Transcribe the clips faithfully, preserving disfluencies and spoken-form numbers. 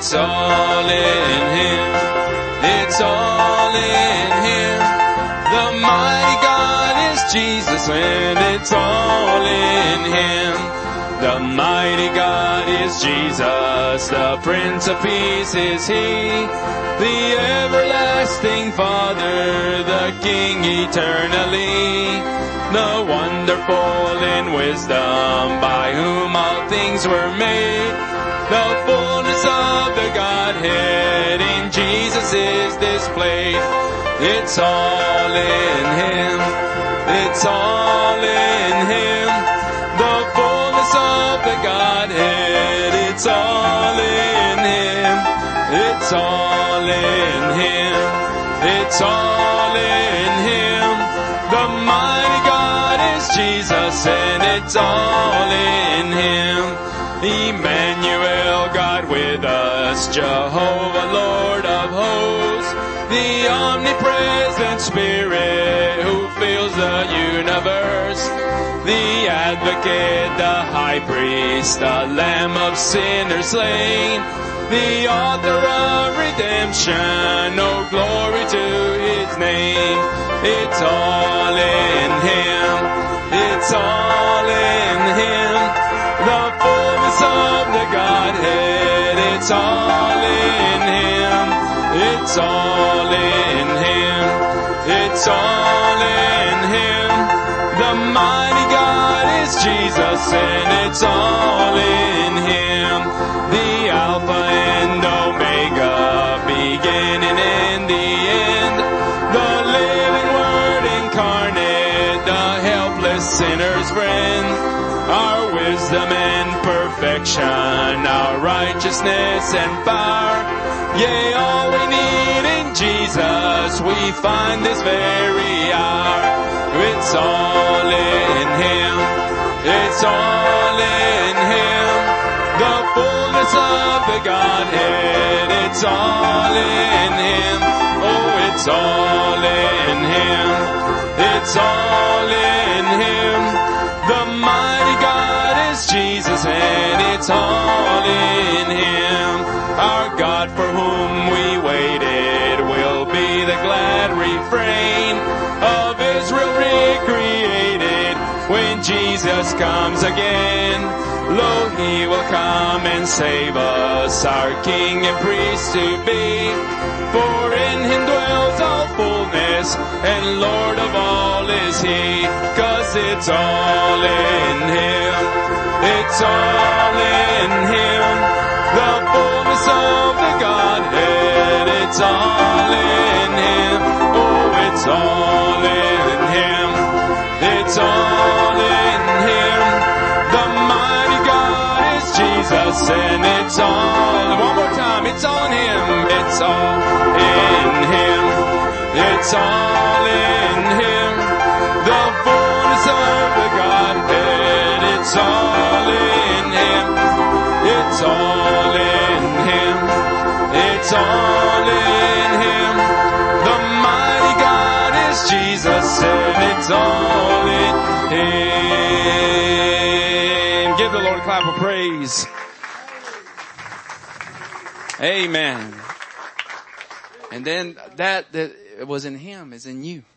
It's all in Him. It's all in Him. The mighty God is Jesus, and it's all in Him. The mighty God is Jesus, the Prince of Peace is He, the everlasting Father, the King eternally, the wonderful in wisdom, by whom all things were made, the fullness of the Godhead in Jesus is displayed. It's all in Him. It's all in Him. The fullness of the Godhead. It's all in Him. It's all in Him. It's all in Him. The mighty God is Jesus, and it's all in Him. Emmanuel, God with us, Jehovah, Lord of hosts, the omnipresent Spirit who fills the universe, the advocate, the high priest, the Lamb of sinners slain, the author of redemption, oh glory to His name. It's all in Him. It's all in Him. The fullness of the Godhead. It's all in Him. It's all in Him. It's all in Him. The mighty God is Jesus, and it's all in Him. The Alpha and Omega, beginning and the end. The living Word incarnate, the helpless sinner's friend. Our wisdom and perfection, our righteousness and power. Yea, all we need in Jesus, we find this very hour. It's all in Him. It's all in Him. The fullness of the Godhead. It's all in Him. Oh, it's all in Him. It's all in Him. The mighty God is Jesus, and it's all in Him. Our God for whom we waited will be the glad refrain of Israel recreated when Jesus comes again. Lo, He will come and save us, our King and priest to be. For in Him dwells all fullness, and Lord of all is He. 'Cause it's all in Him. It's all in Him. The fullness of the Godhead. It's all in Him. Oh, it's all in Him. It's all in Him. The mighty God is Jesus, and it's all. One more time. It's all in Him. It's all in Him. It's all in Him. The fullness of the Godhead. It's all in Him. It's all in Him. It's all in Him. The mighty God is Jesus, and it's all in Him. Give the Lord a clap of praise. Amen. And then that that was in Him is in you.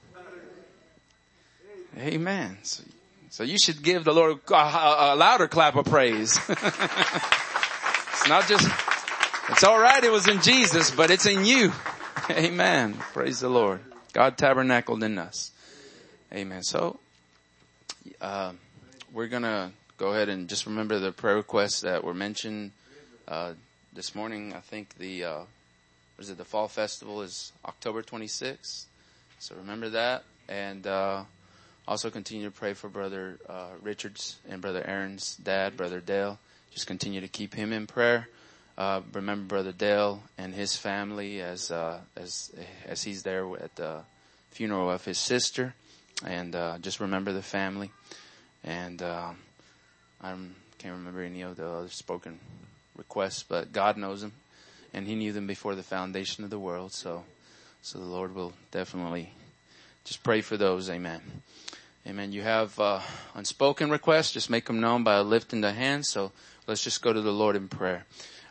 Amen. So, so you should give the Lord a, a, a louder clap of praise. It's not just, it's all right. It was in Jesus, but it's in you. Amen. Praise the Lord. God tabernacled in us. Amen. So, uh, we're going to go ahead and just remember the prayer requests that were mentioned, uh, this morning. I think the, uh, what is it? The Fall Festival is October twenty-sixth. So remember that. And, uh, also continue to pray for Brother, uh, Richard's and Brother Aaron's dad, Brother Dale. Just continue to keep him in prayer. Uh, remember Brother Dale and his family as, uh, as, as he's there at the funeral of his sister. And, uh, just remember the family. And, um, I can't remember any of the other spoken requests, but God knows them. And He knew them before the foundation of the world. So, so the Lord will definitely just pray for those. Amen. Amen. You have, uh, unspoken requests. Just make them known by lifting the hand. So let's just go to the Lord in prayer.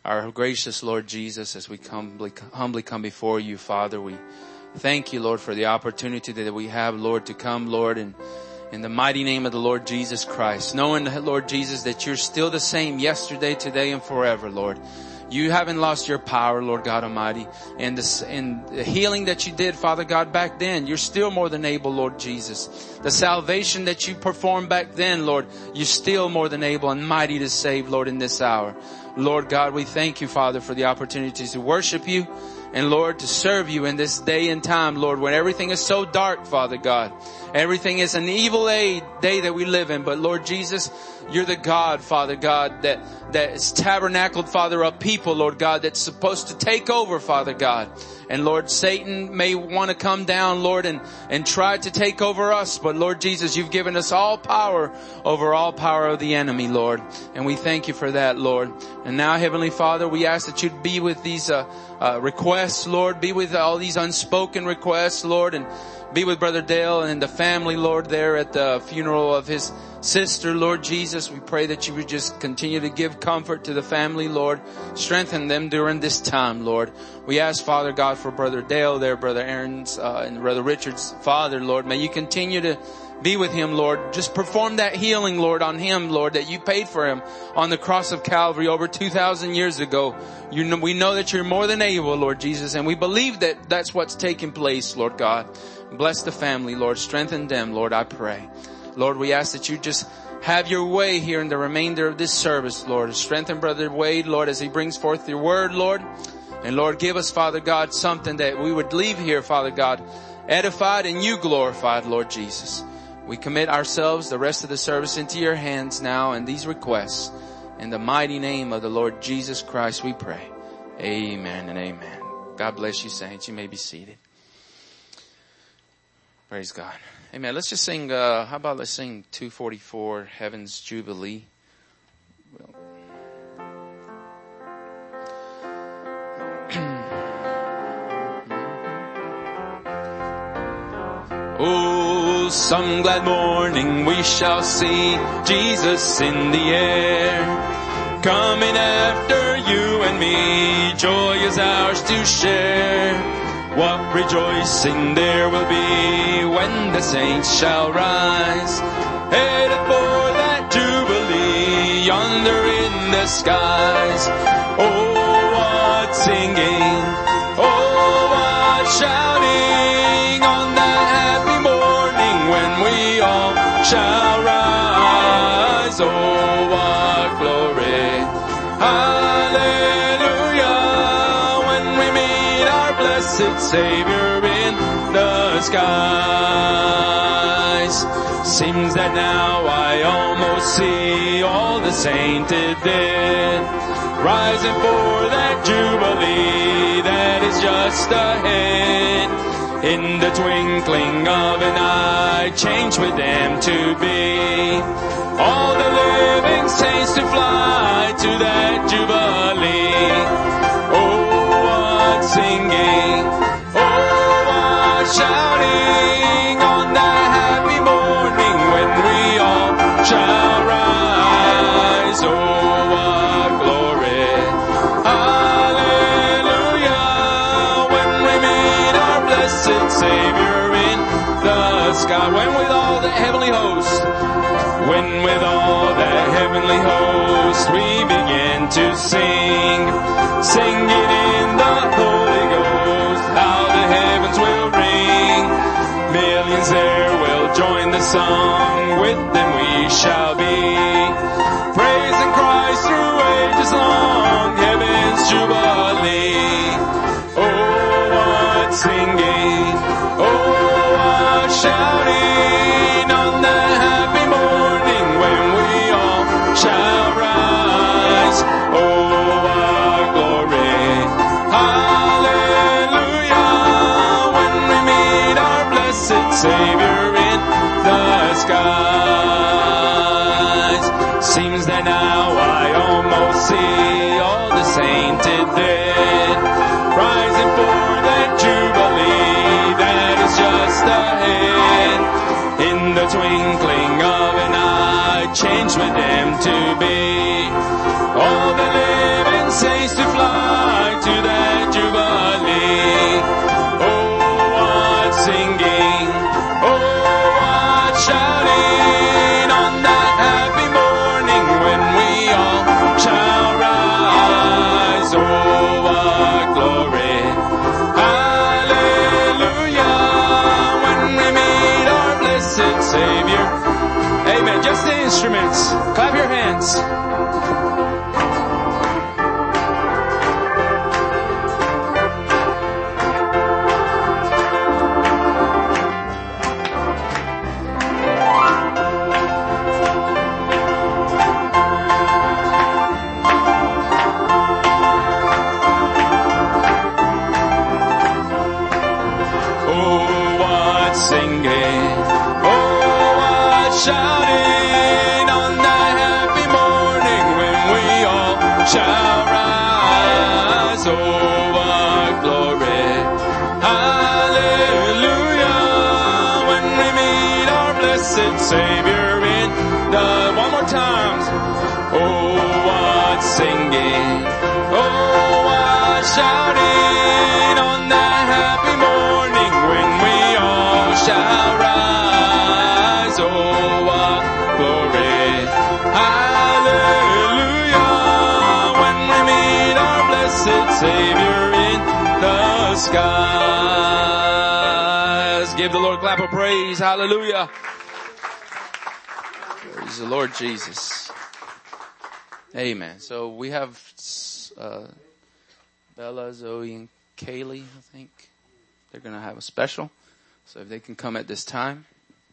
Our gracious Lord Jesus, as we humbly, humbly come before you, Father, we thank you, Lord, for the opportunity that we have, Lord, to come, Lord, and in the mighty name of the Lord Jesus Christ, knowing, Lord Jesus, that you're still the same yesterday, today, and forever, Lord. You haven't lost your power, Lord God Almighty. And the, and the healing that you did, Father God, back then, you're still more than able, Lord Jesus. The salvation that you performed back then, Lord, you're still more than able and mighty to save, Lord, in this hour. Lord God, we thank you, Father, for the opportunity to worship you and, Lord, to serve you in this day and time, Lord, when everything is so dark, Father God. Everything is an evil day that we live in. But, Lord Jesus, you're the God, Father God, that, that is tabernacled, Father, of people, Lord God, that's supposed to take over, Father God. And, Lord, Satan may want to come down, Lord, and, and try to take over us. But, Lord Jesus, you've given us all power over all power of the enemy, Lord. And we thank you for that, Lord. And now, Heavenly Father, we ask that you'd be with these uh, uh requests, Lord. Be with all these unspoken requests, Lord. And be with Brother Dale and the family, Lord, there at the funeral of his sister, Lord Jesus. We pray that you would just continue to give comfort to the family, Lord. Strengthen them during this time, Lord. We ask, Father God, for Brother Dale there, Brother Aaron's uh, and Brother Richard's father, Lord. May you continue to be with him, Lord. Just perform that healing, Lord, on him, Lord, that you paid for him on the cross of Calvary over two thousand years ago. You know, we know that you're more than able, Lord Jesus, and we believe that that's what's taking place, Lord God. Bless the family, Lord. Strengthen them, Lord, I pray. Lord, we ask that you just have your way here in the remainder of this service, Lord. Strengthen Brother Wade, Lord, as he brings forth your word, Lord. And Lord, give us, Father God, something that we would leave here, Father God, edified and you glorified, Lord Jesus. We commit ourselves, the rest of the service, into your hands now and these requests. In the mighty name of the Lord Jesus Christ, we pray. Amen and amen. God bless you, saints. You may be seated. Praise God. Amen. Let's just sing, uh, how about let's sing two forty-four, Heaven's Jubilee. Well, oh, some glad morning we shall see Jesus in the air, coming after you and me. Joy is ours to share. What rejoicing there will be when the saints shall rise, headed for that Jubilee yonder in the skies. Oh, what singing, oh, what shouting on that happy morning when we all shall rise. Oh, what glory, hallelujah, when we meet our blessed Savior in the skies. Seems that now I almost see all the sainted dead, rising for that Jubilee that is just ahead. In the twinkling of an eye, change with them to be all the living saints to fly to that Jubilee. Oh, what singing, oh, what shouting on that happy morning when we all shall rise. Oh, what glory, hallelujah, when we meet our blessed Savior in the sky. When with all the heavenly host, when with all that heavenly host we begin to sing, singing in the Holy Ghost, how the heavens will ring. Millions there will join the song, with them we shall be, praising Christ through ages long, heaven's Jubilee. Oh, what singing, oh, what shouting on that happy morning when we all shall rise. Oh, what glory, hallelujah, when we meet our blessed Savior in the skies. Seems that now I almost see all the sainted dead, rising for that Jubilee that is just ahead. In the twinkling of an eye, change with them to be all the living saints to fly to that jubilee. Oh, what singing, oh, what shouting on that happy morning when we all shall rise. Oh, what glory, hallelujah, when we meet our blessed Savior. Amen. Just the instruments. Clap your hands. Shouting on that happy morning when we all shall rise. Oh, what glory, hallelujah, when we meet our blessed Savior in the, one more time. Oh, what singing, oh, what shouting on that happy morning when we all shall rise. Oh, glory, hallelujah, when we meet our blessed Savior in the skies. Give the Lord a clap of praise, hallelujah. Praise the Lord Jesus. Amen. So we have uh, Bella, Zoe, and Kaylee, I think. They're going to have a special. So if they can come at this time.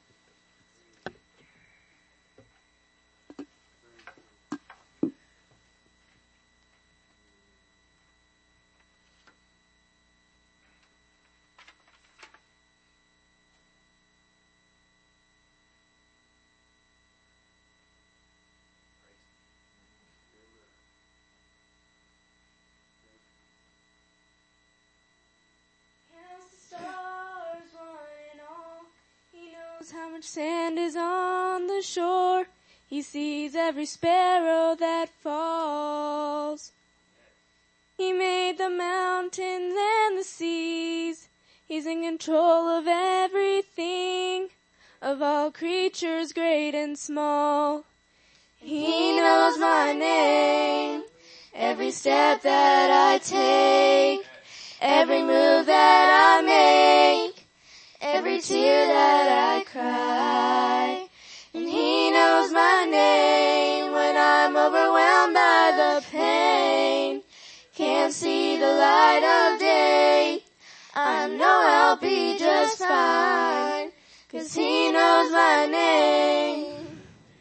How much sand is on the shore. He sees every sparrow that falls. He made the mountains and the seas. He's in control of everything, of all creatures great and small. He knows my name, every step that I take, every move that I make, every tear that I cry. And He knows my name when I'm overwhelmed by the pain. Can't see the light of day. I know I'll be just fine, 'cause He knows my name.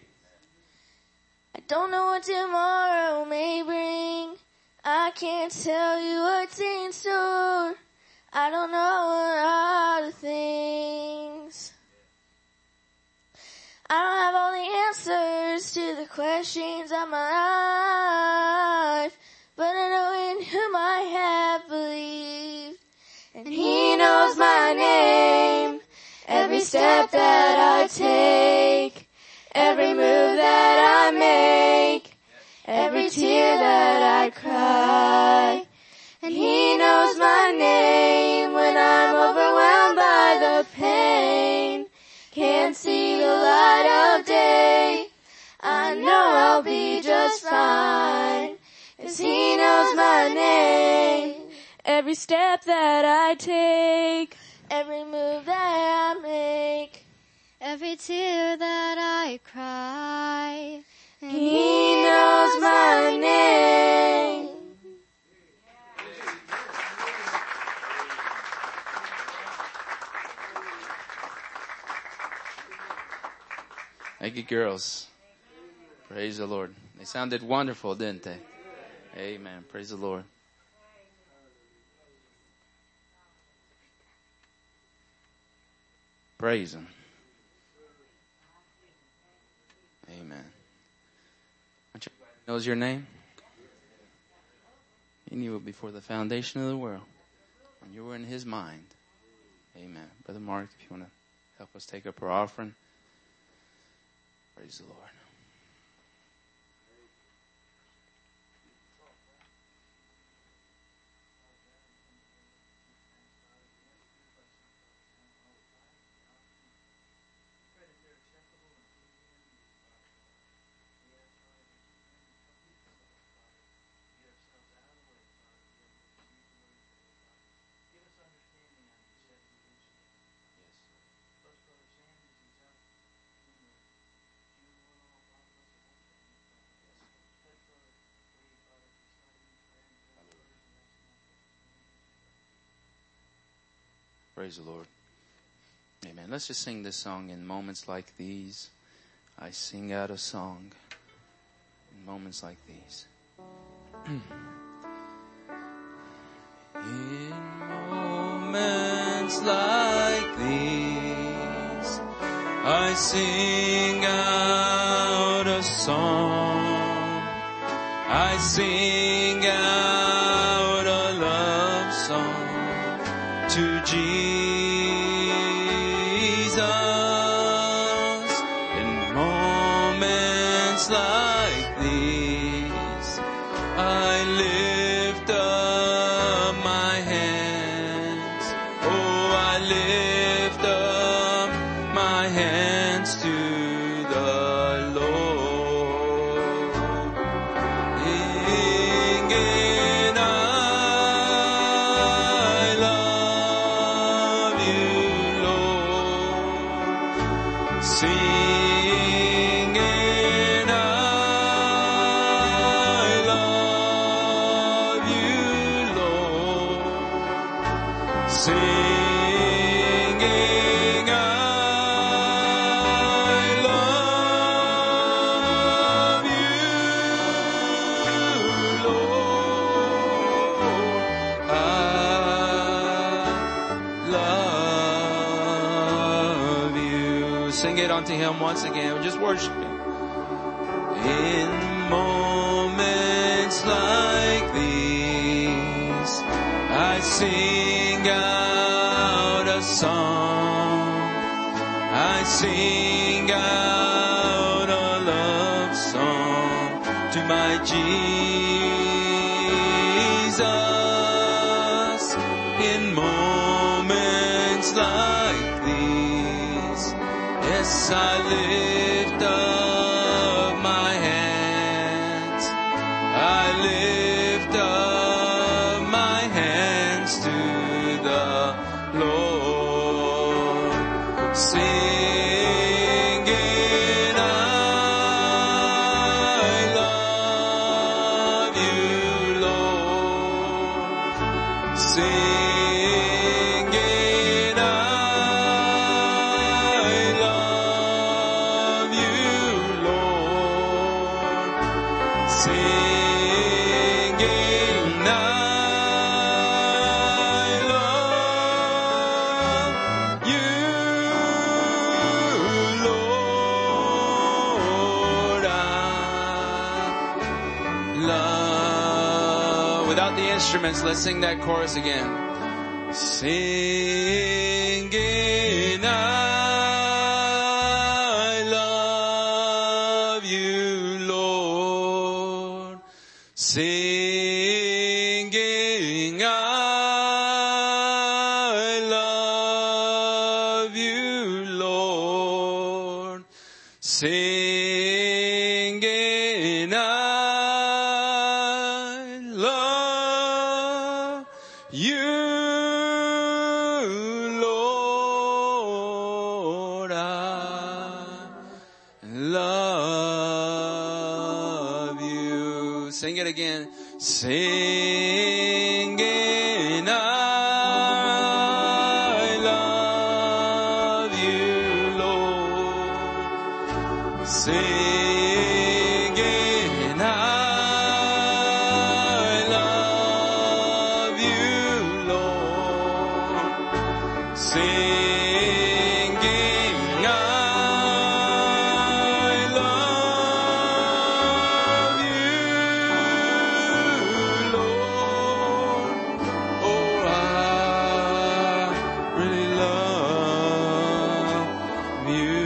I don't know what tomorrow may bring. I can't tell you what's in store. I don't know a lot of things. I don't have all the answers to the questions of my life, but I know in whom I have believed. And He knows my name, every step that I take, every move that I make, every tear that I cry. And He knows my name when I'm overwhelmed by the pain. Can't see the light of day. I know I'll be just fine, 'cause He knows my name. Every step that I take, every move that I make, every tear that I cry. And He knows my name. Thank you, girls. Praise the Lord. They sounded wonderful, didn't they? Amen. Praise the Lord. Praise Him. Amen. Knows your name? He knew it before the foundation of the world. And you were in His mind. Amen. Brother Mark, if you want to help us take up our offering. Praise the Lord. Praise the Lord. Amen. Let's just sing this song. In moments like these, I sing out a song. In moments like these. In moments like these, I sing out a song. I sing out a love song to Jesus. In moments like these, I lift up my hands. Oh, I lift up my hands to the Lord. Singing, I love you, Lord. Singing, I love you, Lord. Singing, I love you, Lord. I love you. Sing it unto Him once again. Just worship Him. In moments like these, I sing out a song. I sing out a love song to my Jesus. In moments like these, yes, I lift up my hands. I lift up my hands to the Lord, singing, I love you, Lord. Singing, I love you, Lord. Singing, I love you, Lord. I love. Without the instruments, let's sing that chorus again. Singing, I love you, Lord. Singing, I love you, Lord. Singing, I love you, Lord. I love you. Sing it again. Singing, I love you, Lord. Singing, I love you, Lord. Singing, I love you, Lord. Oh, I really love you.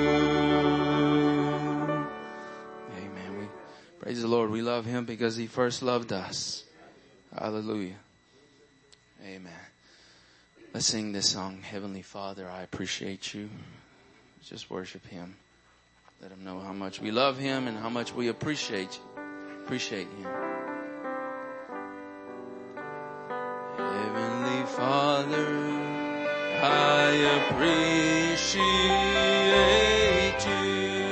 Amen. We praise the Lord. We love Him because He first loved us. Hallelujah. Amen. Let's sing this song. Heavenly Father, I appreciate you. Just worship Him. Let Him know how much we love Him and how much we appreciate you. Appreciate Him. Heavenly Father, I appreciate you.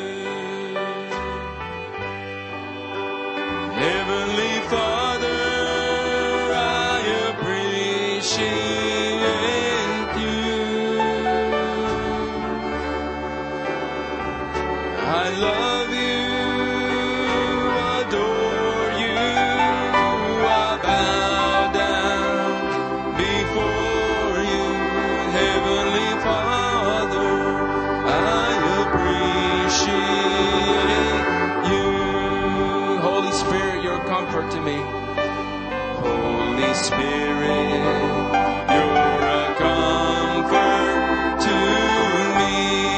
Heavenly Father, I appreciate you. comfort to me. Holy Spirit, you're a comfort to me.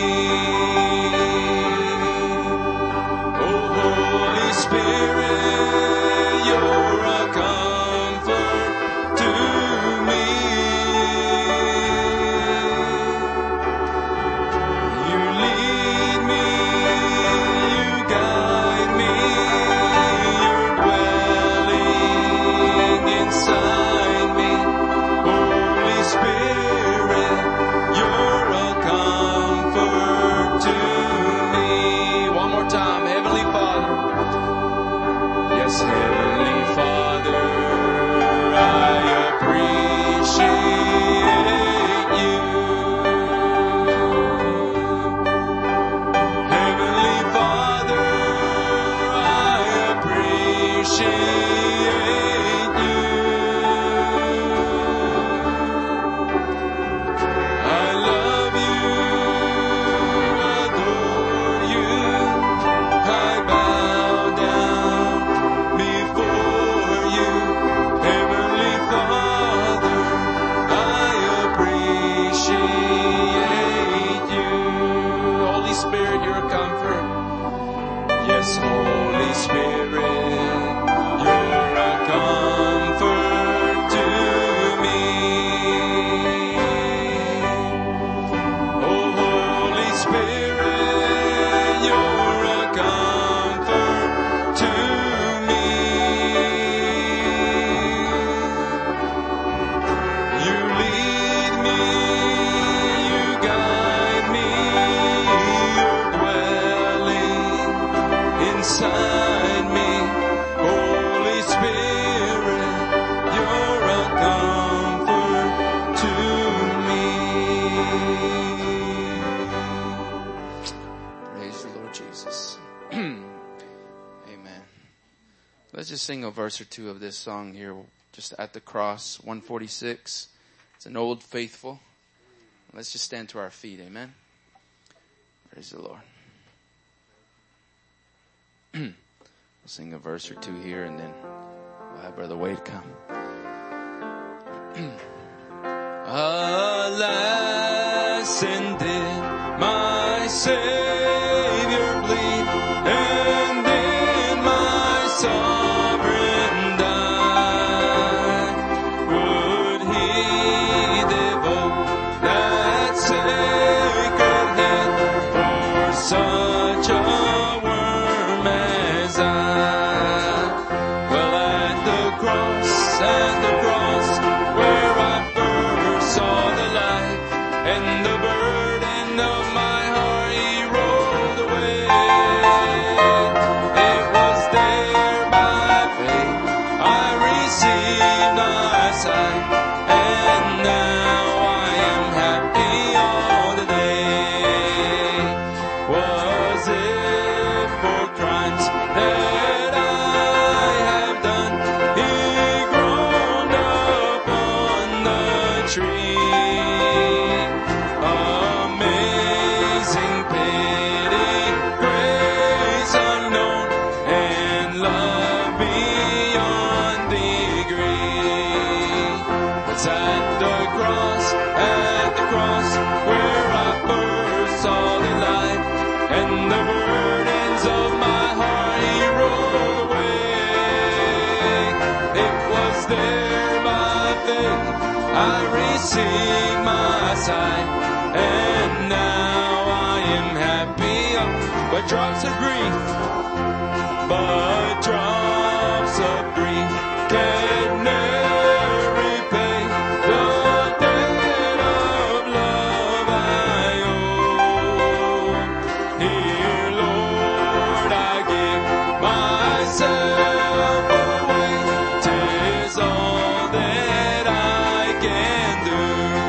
Oh, Holy Spirit, you're a comfort to me. You lead me, you guide me, you're dwelling inside me. Holy Spirit, you're a comfort to me. One more time, Heavenly Father. Yes, Heavenly Father, I appreciate you. Heavenly Father, I appreciate you. I love you, adore you. I bow down before you. Heavenly Father, I appreciate you. Holy Spirit, you're a comfort. Yes, Holy Spirit, you're a comfort to me. Oh, Holy Spirit, you're a comfort to me. You lead me, you guide me, you're dwelling inside me. Holy Spirit, you're a comfort to me. Praise the Lord Jesus. Amen. Let's just sing a verse or two of this song here, just at the cross, one forty-six. It's an old faithful. Let's just stand to our feet. Amen. Praise the Lord. We'll sing a verse or two here, and then we'll have Brother Wade come. Alas, and did my Savior bleed, and did my sovereign die? Would he devote that sacred head for such a worm as I? Well, at the cross, at the cross, where I first saw the light, and the burden of my heart he rolled away. It was there by faith I received my sight, and now I am happy all the day. Was it for crimes that I have done, he groaned upon the tree. Amazing pity, grace unknown, and love beyond degree. It's at the cross, at the cross, where I first saw the light, and the burdens of my heart he rolled away. It was there by faith I received my sight, and now I am happy. But drops of grief, but drops of grief can never repay the debt of love I owe. Here, Lord, I give myself away. 'Tis all that I can do.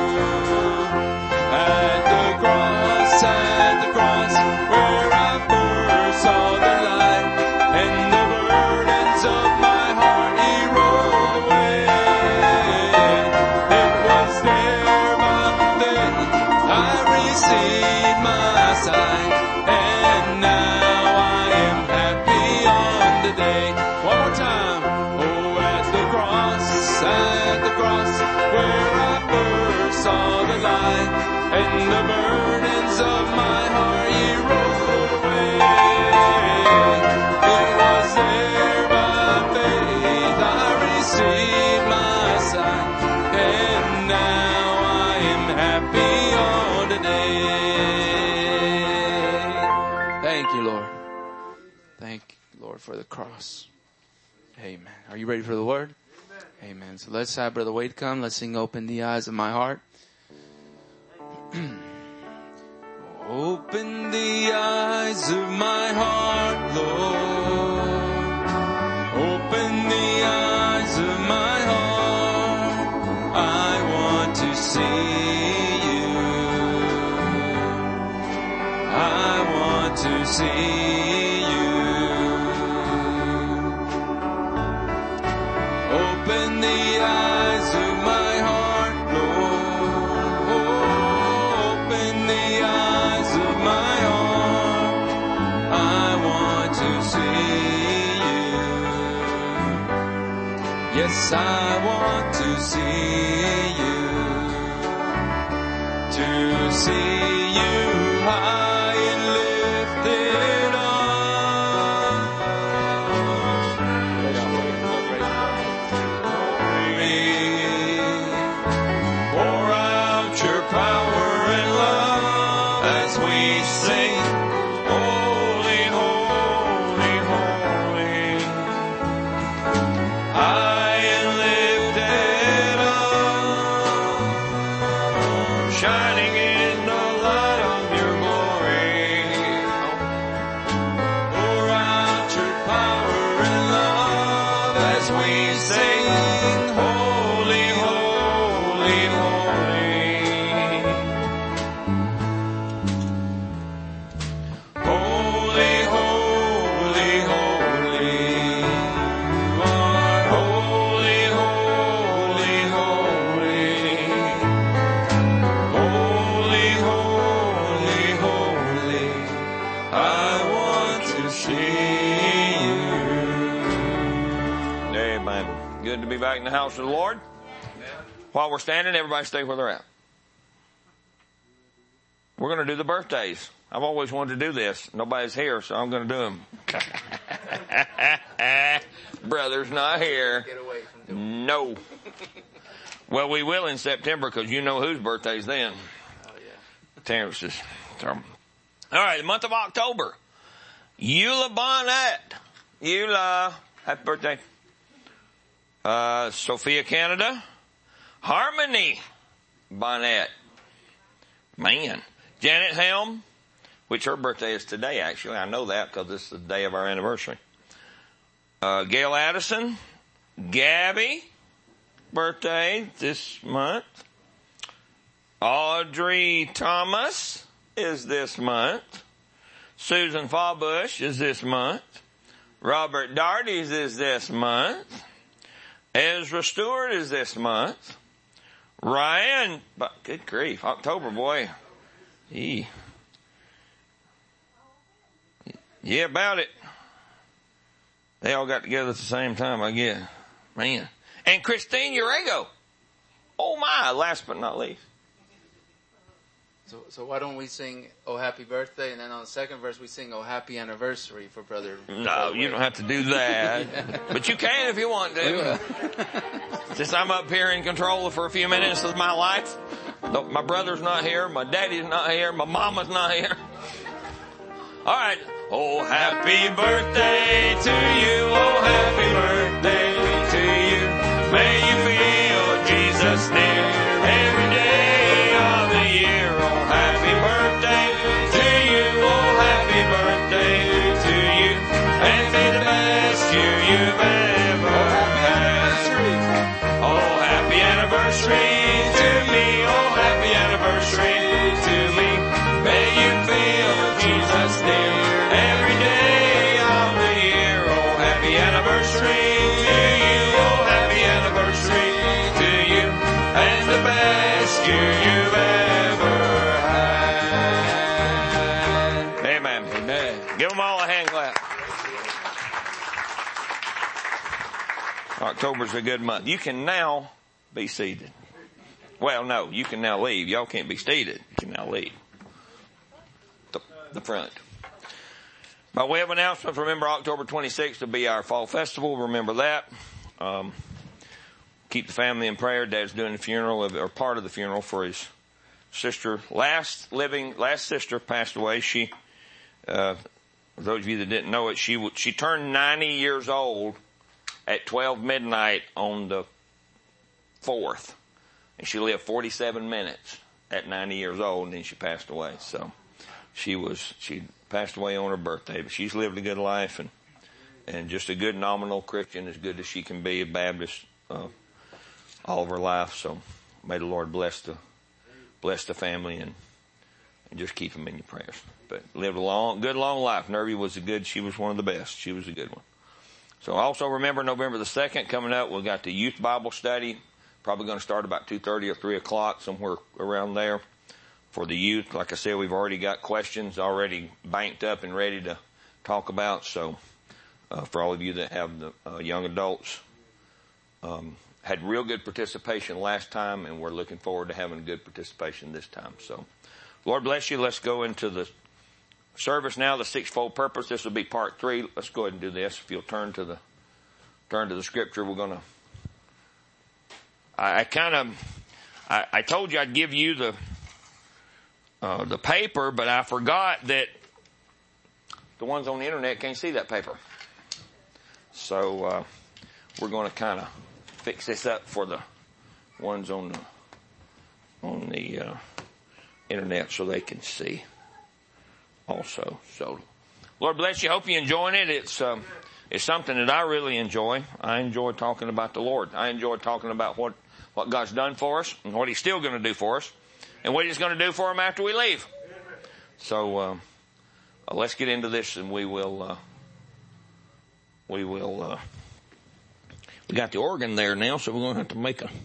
At the cross, at the cross, where I first saw the light, and the cross where I first saw the light, and the burdens of my heart you rolled away. It was there by faith I received my sight, and now I am happy all today. Thank you, Lord. Thank you, Lord, for the cross. Amen. Are you ready for the word? Amen. Amen. So let's have Brother Wade come. Let's sing Open the Eyes of My Heart. Open the eyes of my heart, Lord. Open the eyes of my heart. I want to see you. I want to see you. Open the eyes of my heart, Lord. Open the eyes of my heart. I want to see you. Yes, I want to see you. To see you high and lifted up. Pour out your power and love as we sing, holy, holy, holy. High and lifted up, shining in the light of your glory. Pour out your power and love as we sing, holy, holy, holy. Holy, holy, holy. You are holy, holy, holy. Holy, holy, holy. I want to see you. Amen. Good to be back in the house of the Lord. While we're standing, everybody stay where they're at. We're going to do the birthdays. I've always wanted to do this. Nobody's here, so I'm going to do them. Brother's not here. No. Well, we will in September because you know whose birthday's then. Oh, yeah. Terrence's. So, all right, the month of October. Eula Bonnet. Eula, happy birthday. Uh, Sophia Canada. Harmony Bonnet. Man. Janet Helm, which her birthday is today, actually. I know that because this is the day of our anniversary. Uh, Gail Addison. Gabby, birthday this month. Audrey Thomas is this month. Susan Fawbush is this month. Robert Darties is this month. Ezra Stewart is this month. Ryan, but good grief, October, boy. He, yeah, about it. They all got together at the same time, I guess. Man. And Christine Urego. Oh my, last but not least. So, so why don't we sing "Oh Happy Birthday" and then on the second verse we sing "Oh Happy Anniversary" for Brother? No, Brother you don't have to do that. But you can if you want to. Since I'm up here in control for a few minutes of my life. My brother's not here. My daddy's not here. My mama's not here. All right. Oh, happy birthday to you. Oh, happy birthday to you. May you feel Jesus near every day of the year. Oh, happy birthday to you. Oh, happy birthday to you. And may the best year you've ever had. Oh, happy anniversary to me. Oh, happy anniversary to me. May you feel Jesus near every day of the year. Oh, happy anniversary to you. Oh, happy anniversary to you. And the best year you've ever had. Amen. Amen. Give them all a hand clap. October's a good month. You can now Be seated. Well, no, you can now leave. Y'all can't be seated. You can now leave. The, the front. By way of announcement, remember October twenty-sixth will be our fall festival. Remember that. Um, keep the family in prayer. Dad's doing the funeral, of, or part of the funeral for his sister. Last living, last sister passed away. She, uh, those of you that didn't know it, she she turned ninety years old at twelve midnight on the fourth. And she lived forty-seven minutes at ninety years old, and then she passed away. So she was, she passed away on her birthday, but she's lived a good life and, and just a good nominal Christian, as good as she can be, a Baptist, uh, all of her life. So may the Lord bless the, bless the family and, and just keep them in your prayers. But lived a long, good long life. Nervy was a good, she was one of the best. She was a good one. So also remember November the second coming up, we've got the youth Bible study. Probably going to start about two thirty or three o'clock, somewhere around there for the youth. Like I said, we've already got questions already banked up and ready to talk about. So uh, for all of you that have the uh, young adults, um, had real good participation last time, and we're looking forward to having good participation this time. So Lord bless you. Let's go into the service now, the sixfold purpose. This will be part three. Let's go ahead and do this. If you'll turn to the turn to the scripture, we're going to I, I kind of, I, I told you I'd give you the, uh, the paper, but I forgot that the ones on the internet can't see that paper. So, uh, we're going to kind of fix this up for the ones on the, on the, uh, internet so they can see also. So, Lord bless you. Hope you're enjoying it. It's, um, it's something that I really enjoy. I enjoy talking about the Lord. I enjoy talking about what what God's done for us and what He's still going to do for us and what He's going to do for Him after we leave. So, uh, uh, let's get into this and we will, uh, we will, uh, we got the organ there now, so we're going to have to make a,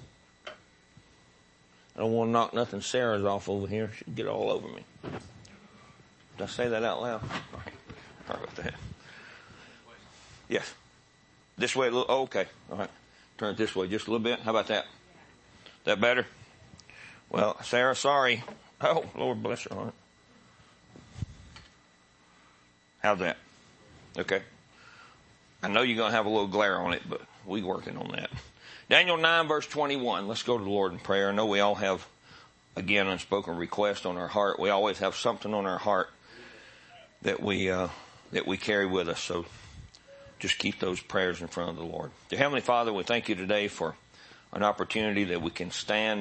I don't want to knock nothing Sarah's off over here. She'll get all over me. Did I say that out loud? All right. Sorry about that. Yes. This way a little, oh, okay. All right. Turn it this way just a little bit. How about that? That better? Well, Sarah, sorry. Oh, Lord bless her heart. How's that? Okay. I know you're going to have a little glare on it, but we're working on that. Daniel nine verse twenty-one. Let's go to the Lord in prayer. I know we all have, again, unspoken request on our heart. We always have something on our heart that we, uh, that we carry with us. So just keep those prayers in front of the Lord. Dear Heavenly Father, we thank you today for an opportunity that we can stand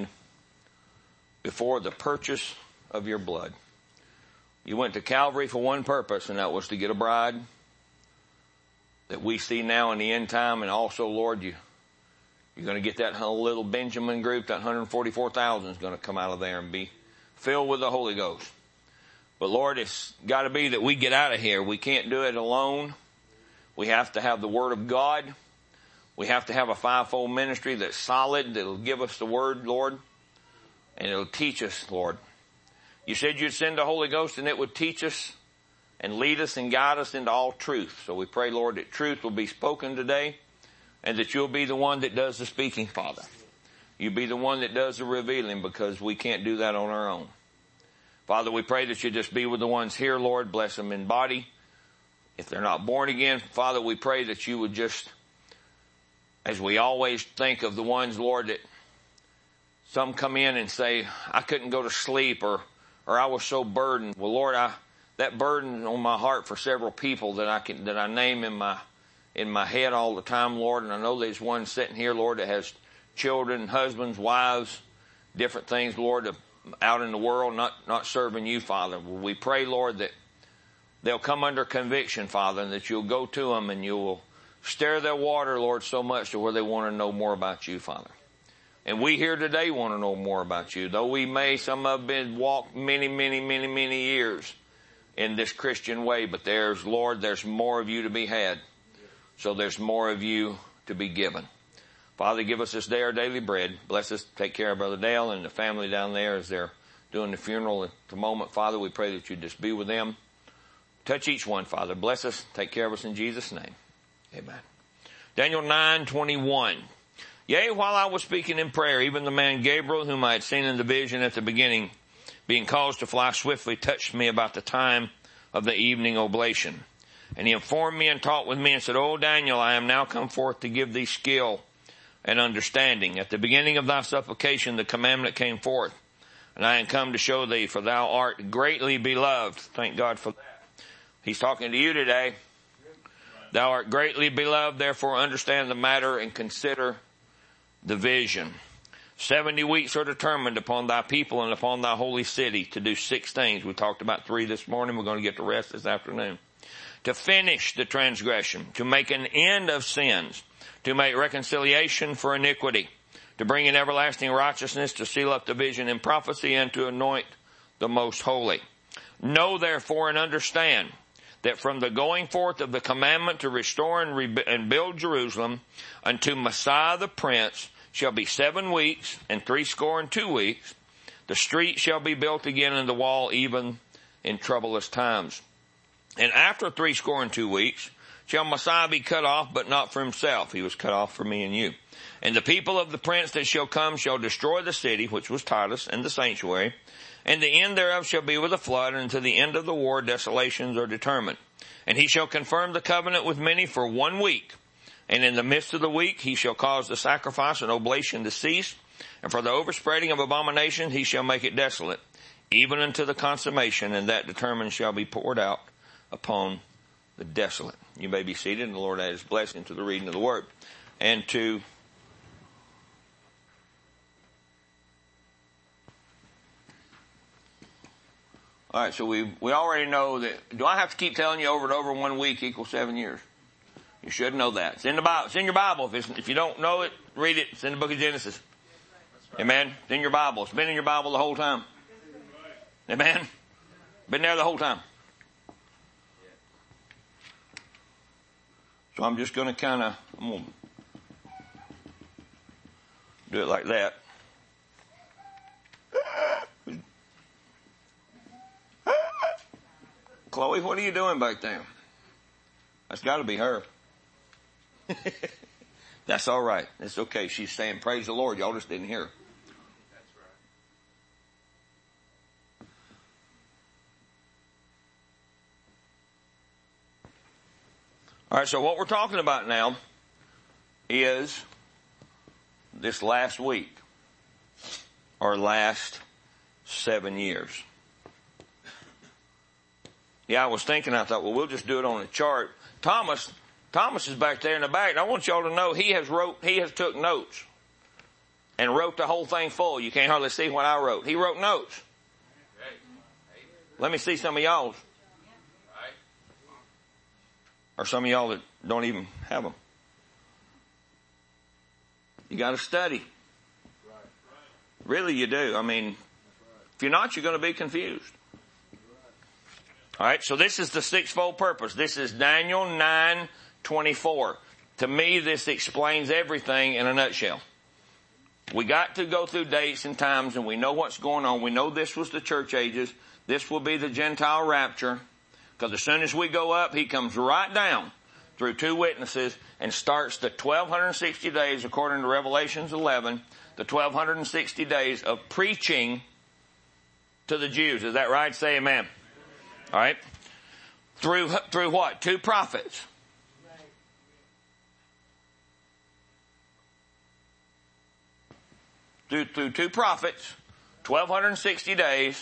before the purchase of your blood. You went to Calvary for one purpose, and that was to get a bride that we see now in the end time. And also, Lord, you, you're going to get that little Benjamin group, that one hundred forty-four thousand is going to come out of there and be filled with the Holy Ghost. But Lord, it's got to be that we get out of here. We can't do it alone. We have to have the Word of God. We have to have a fivefold ministry that's solid, that'll give us the Word, Lord, and it'll teach us, Lord. You said you'd send the Holy Ghost and it would teach us and lead us and guide us into all truth. So we pray, Lord, that truth will be spoken today and that you'll be the one that does the speaking, Father. You be the one that does the revealing, because we can't do that on our own. Father, we pray that you just be with the ones here, Lord. Bless them in body. If they're not born again, Father, we pray that you would just, as we always think of the ones, Lord, that some come in and say, I couldn't go to sleep, or, or I was so burdened. Well, Lord, I, that burden on my heart for several people that I can, that I name in my, in my head all the time, Lord. And I know there's one sitting here, Lord, that has children, husbands, wives, different things, Lord, out in the world, not, not serving you, Father. We pray, Lord, that they'll come under conviction, Father, and that you'll go to them and you will stir their water, Lord, so much to where they want to know more about you, Father. And we here today want to know more about you. Though we may, some have been walked many, many, many, many years in this Christian way, but there's, Lord, there's more of you to be had. So there's more of you to be given. Father, give us this day our daily bread. Bless us. Take care of Brother Dale and the family down there as they're doing the funeral at the moment. Father, we pray that you just be with them. Touch each one, Father. Bless us. Take care of us in Jesus' name. Amen. Daniel nine twenty-one. Yea, while I was speaking in prayer, even the man Gabriel, whom I had seen in the vision at the beginning, being caused to fly swiftly, touched me about the time of the evening oblation. And he informed me and talked with me and said, O Daniel, I am now come forth to give thee skill and understanding. At the beginning of thy supplication, the commandment came forth. And I am come to show thee, for thou art greatly beloved. Thank God for that. He's talking to you today. Thou art greatly beloved, therefore understand the matter and consider the vision. Seventy weeks are determined upon thy people and upon thy holy city to do six things. We talked about three this morning. We're going to get the rest this afternoon. To finish the transgression, to make an end of sins, to make reconciliation for iniquity, to bring in everlasting righteousness, to seal up the vision and prophecy, and to anoint the most holy. Know therefore and understand that from the going forth of the commandment to restore and, re- and build Jerusalem unto Messiah the Prince shall be seven weeks and threescore and two weeks. The street shall be built again and the wall even in troublous times. And after threescore and two weeks shall Messiah be cut off, but not for himself. He was cut off for me and you. And the people of the prince that shall come shall destroy the city, which was Titus, and the sanctuary. And the end thereof shall be with a flood, and unto the end of the war desolations are determined. And he shall confirm the covenant with many for one week. And in the midst of the week he shall cause the sacrifice and oblation to cease. And for the overspreading of abominations he shall make it desolate, even unto the consummation, and that determined shall be poured out upon the desolate. You may be seated, and the Lord add his blessing to the reading of the word. And to All right, so we we already know that. Do I have to keep telling you over and over one week equals seven years? You should know that. It's in the Bible. It's in your Bible. If, it's, if you don't know it, read it. It's in the book of Genesis. Amen. It's in your Bible. It's been in your Bible the whole time. Amen. Been there the whole time. So I'm just going to kind of I'm going to do it like that. Chloe, what are you doing back there? That's got to be her. That's all right. It's okay. She's saying, praise the Lord. Y'all just didn't hear her. That's right. All right, so what we're talking about now is this last week, or last seven years. Yeah, I was thinking, I thought, well, we'll just do it on a chart. Thomas, Thomas is back there in the back, and I want y'all to know he has wrote, he has took notes and wrote the whole thing full. You can't hardly see what I wrote. He wrote notes. Let me see some of y'all's. Or some of y'all that don't even have them. You got to study. Really, you do. I mean, if you're not, you're going to be confused. All right, so this is the sixfold purpose. This is Daniel nine twenty-four. To me, this explains everything in a nutshell. We got to go through dates and times, and we know what's going on. We know this was the church ages. This will be the Gentile rapture. Because as soon as we go up, he comes right down through two witnesses and starts the twelve sixty days, according to Revelations eleven, the twelve sixty days of preaching to the Jews. Is that right? Say amen. All right. Through, through what? Two prophets. Through, through two prophets, twelve sixty days.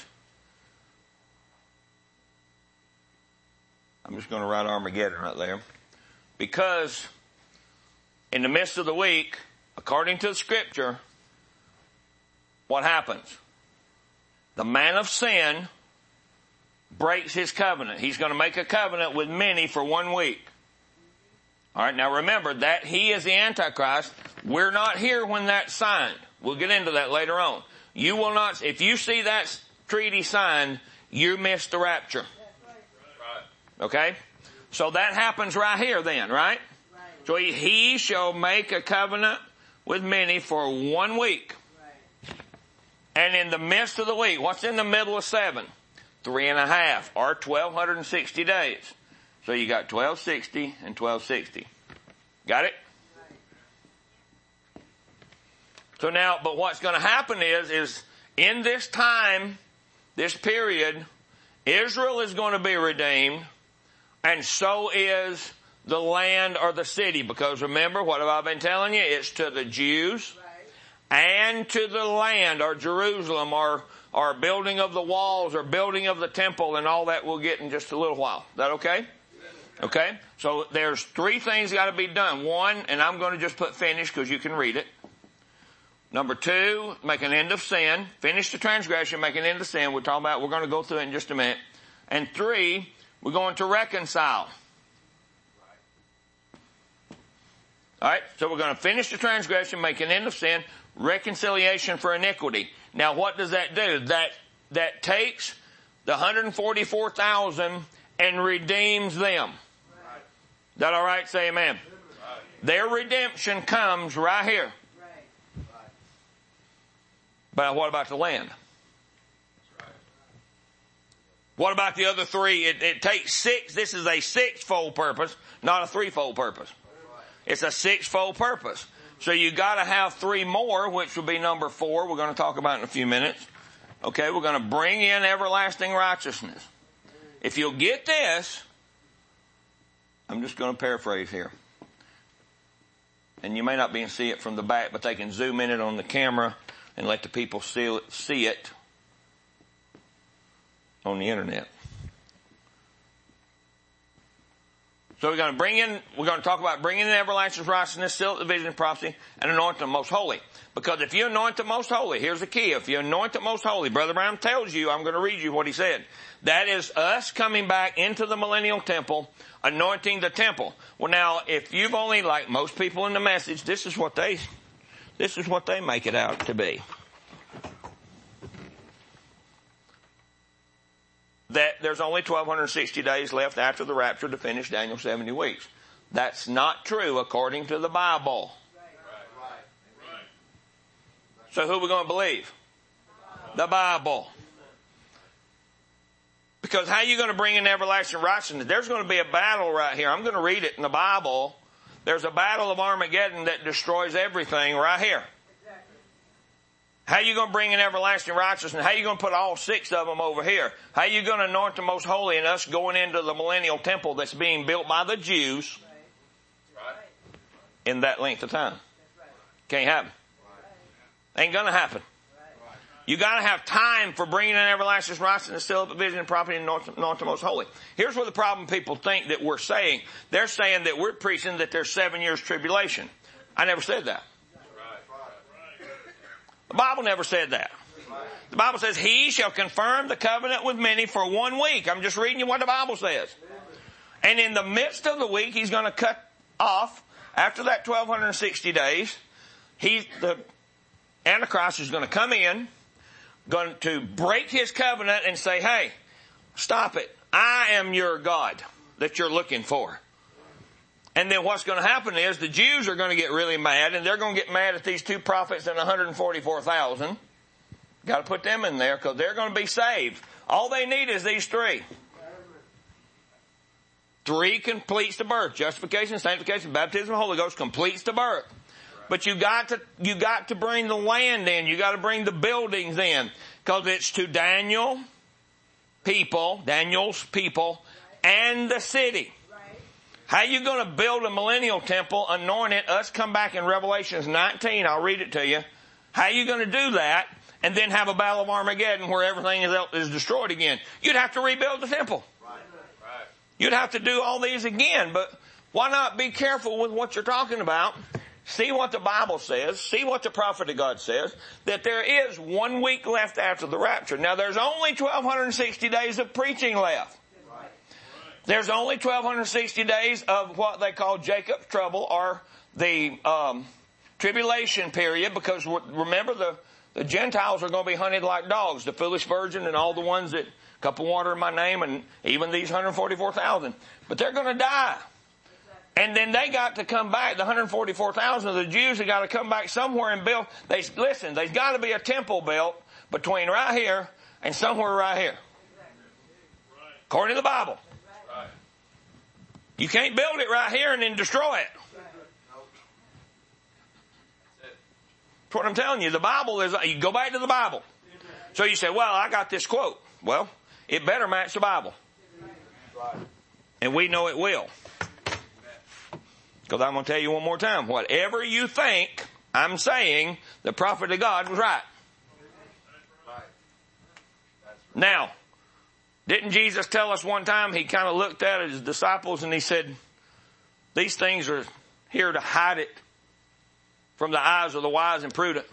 I'm just going to write Armageddon right there. Because in the midst of the week, according to the scripture, what happens? The man of sin breaks his covenant. He's going to make a covenant with many for one week. All right, now remember that he is the Antichrist. We're not here when that's signed. We'll get into that later on. You will not, if you see that treaty signed, you missed the rapture. Okay? So that happens right here then, right? Right. So he, he shall make a covenant with many for one week. Right. And in the midst of the week, what's in the middle of seven? Three and a half, or twelve sixty days. So you got twelve sixty and twelve sixty. Got it? Right. So now, but what's going to happen is, is in this time, this period, Israel is going to be redeemed, and so is the land or the city. Because remember, what have I been telling you? It's to the Jews and to the land or Jerusalem or, or building of the walls or building of the temple and all that we'll get in just a little while. Is that okay? Okay? So there's three things got to be done. One, and I'm going to just put finish because you can read it. Number two, make an end of sin. Finish the transgression, make an end of sin. We're talking about, we're going to go through it in just a minute. And three, we're going to reconcile. Alright, so we're going to finish the transgression, make an end of sin, reconciliation for iniquity. Now what does that do? That, that takes the one hundred forty-four thousand and redeems them. Right. Is that alright? Say amen. Right. Their redemption comes right here. But what about the land? What about the other three? It, it takes six. This is a six-fold purpose, not a three-fold purpose. It's a six-fold purpose. So you got to have three more, which will be number four. We're going to talk about in a few minutes. Okay, we're going to bring in everlasting righteousness. If you'll get this, I'm just going to paraphrase here. And you may not be able to see it from the back, but they can zoom in it on the camera and let the people see, see it on the internet. So we're going to bring in, we're going to talk about bringing in everlasting righteousness, seal the vision of prophecy, and anoint the most holy. Because if you anoint the most holy, here's the key. If you anoint the most holy, Brother Brown tells you, I'm going to read you what he said. That is us coming back into the millennial temple, anointing the temple. Well now, if you've only, like most people in the message, this is what they This is what they make it out to be. That there's only twelve sixty days left after the rapture to finish Daniel's seventy weeks. That's not true according to the Bible. So who are we going to believe? The Bible. Because how are you going to bring in everlasting righteousness? There's going to be a battle right here. I'm going to read it in the Bible. There's a battle of Armageddon that destroys everything right here. How are you going to bring in everlasting righteousness? How are you going to put all six of them over here? How are you going to anoint the most holy and us going into the millennial temple that's being built by the Jews in that length of time? Can't happen. Ain't going to happen. You got to have time for bringing in everlasting righteousness, seal up the vision and property, and anoint the most holy. Here's where the problem people think that we're saying. They're saying that we're preaching that there's seven years tribulation. I never said that. The Bible never said that. The Bible says, He shall confirm the covenant with many for one week. I'm just reading you what the Bible says. And in the midst of the week, He's going to cut off, after that twelve sixty days, He, the Antichrist is going to come in, going to break His covenant and say, hey, stop it. I am your God that you're looking for. And then what's going to happen is the Jews are going to get really mad, and they're going to get mad at these two prophets and one hundred forty-four thousand. Got to put them in there because they're going to be saved. All they need is these three. Three completes the birth. Justification, sanctification, baptism of the Holy Ghost completes the birth. But you got to, you got to bring the land in. You got to bring the buildings in. Because it's to Daniel, people, Daniel's people, and the city. How you going to build a millennial temple, anoint it, us come back in Revelations nineteen, I'll read it to you. How you going to do that, and then have a battle of Armageddon where everything is, is destroyed again? You'd have to rebuild the temple. You'd have to do all these again, but why not be careful with what you're talking about? See what the Bible says. See what the prophet of God says. That there is one week left after the rapture. Now there's only twelve sixty days of preaching left. There's only twelve sixty days of what they call Jacob's trouble, or the um, tribulation period, because remember the, the Gentiles are going to be hunted like dogs. The foolish virgin and all the ones that cup of water in my name, and even these one hundred forty-four thousand. But they're going to die. And then they got to come back. The one hundred forty-four thousand of the Jews have got to come back somewhere and build. They, listen, there's got to be a temple built between right here and somewhere right here. According to the Bible. You can't build it right here and then destroy it. That's what I'm telling you. The Bible is, you go back to the Bible. So you say, well, I got this quote. Well, it better match the Bible. And we know it will. Because I'm going to tell you one more time. Whatever you think I'm saying, the prophet of God was right. Now, didn't Jesus tell us one time, he kind of looked at his disciples and he said, these things are here to hide it from the eyes of the wise and prudent.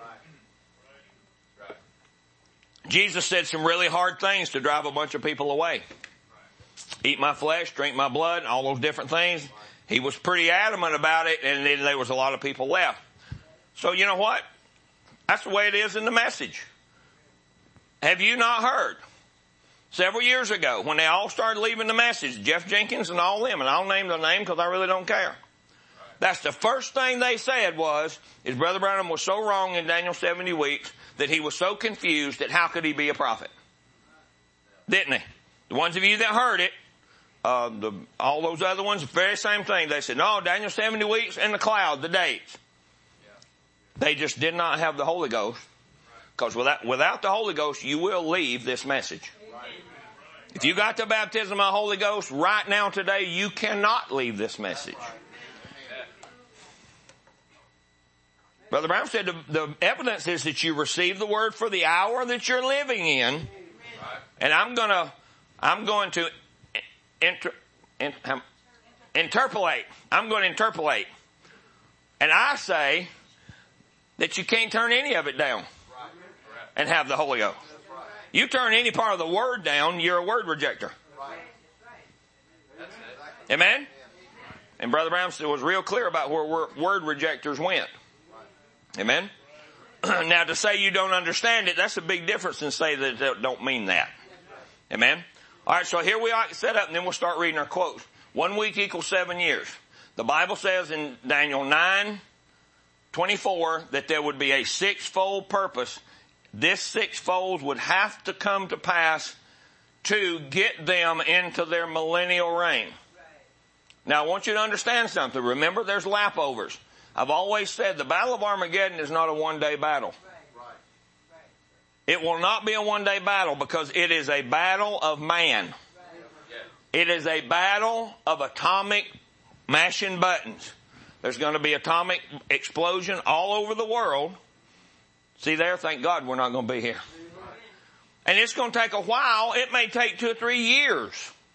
Jesus said some really hard things to drive a bunch of people away. Eat my flesh, drink my blood, all those different things. He was pretty adamant about it, and then there was a lot of people left. So you know what? That's the way it is in the message. Have you not heard? Several years ago, when they all started leaving the message, Jeff Jenkins and all them, and I'll name their name because I really don't care. That's the first thing they said was, is Brother Branham was so wrong in Daniel's seventy weeks that he was so confused that how could he be a prophet? Didn't he? The ones of you that heard it, uh, the, all those other ones, the very same thing. They said, no, Daniel seventy weeks and the cloud, the dates. They just did not have the Holy Ghost. Because without, without the Holy Ghost, you will leave this message. If you got the baptism of the Holy Ghost right now today, you cannot leave this message. Brother Brown said the, the evidence is that you receive the word for the hour that you're living in. And I'm gonna, I'm going to inter, in, um, interpolate. I'm going to interpolate. And I say that you can't turn any of it down and have the Holy Ghost. You turn any part of the word down, you're a word rejecter. Amen? And Brother Brown was real clear about where word rejectors went. Amen? Now to say you don't understand it, that's a big difference than say that it don't mean that. Amen? Alright, so here we are set up and then we'll start reading our quotes. One week equals seven years. The Bible says in Daniel nine twenty-four that there would be a sixfold purpose. This sixfold would have to come to pass to get them into their millennial reign. Now I want you to understand something. Remember there's lapovers. I've always said the Battle of Armageddon is not a one-day battle. It will not be a one-day battle because it is a battle of man. It is a battle of atomic mashing buttons. There's going to be atomic explosion all over the world. See there? Thank God we're not going to be here. And it's going to take a while. It may take two or three years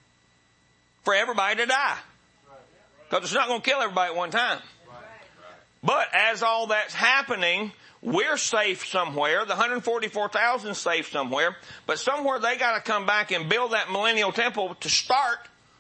for everybody to die. Because it's not going to kill everybody at one time. But as all that's happening, we're safe somewhere. The one hundred forty-four thousand is safe somewhere. But somewhere they got to come back and build that millennial temple to start.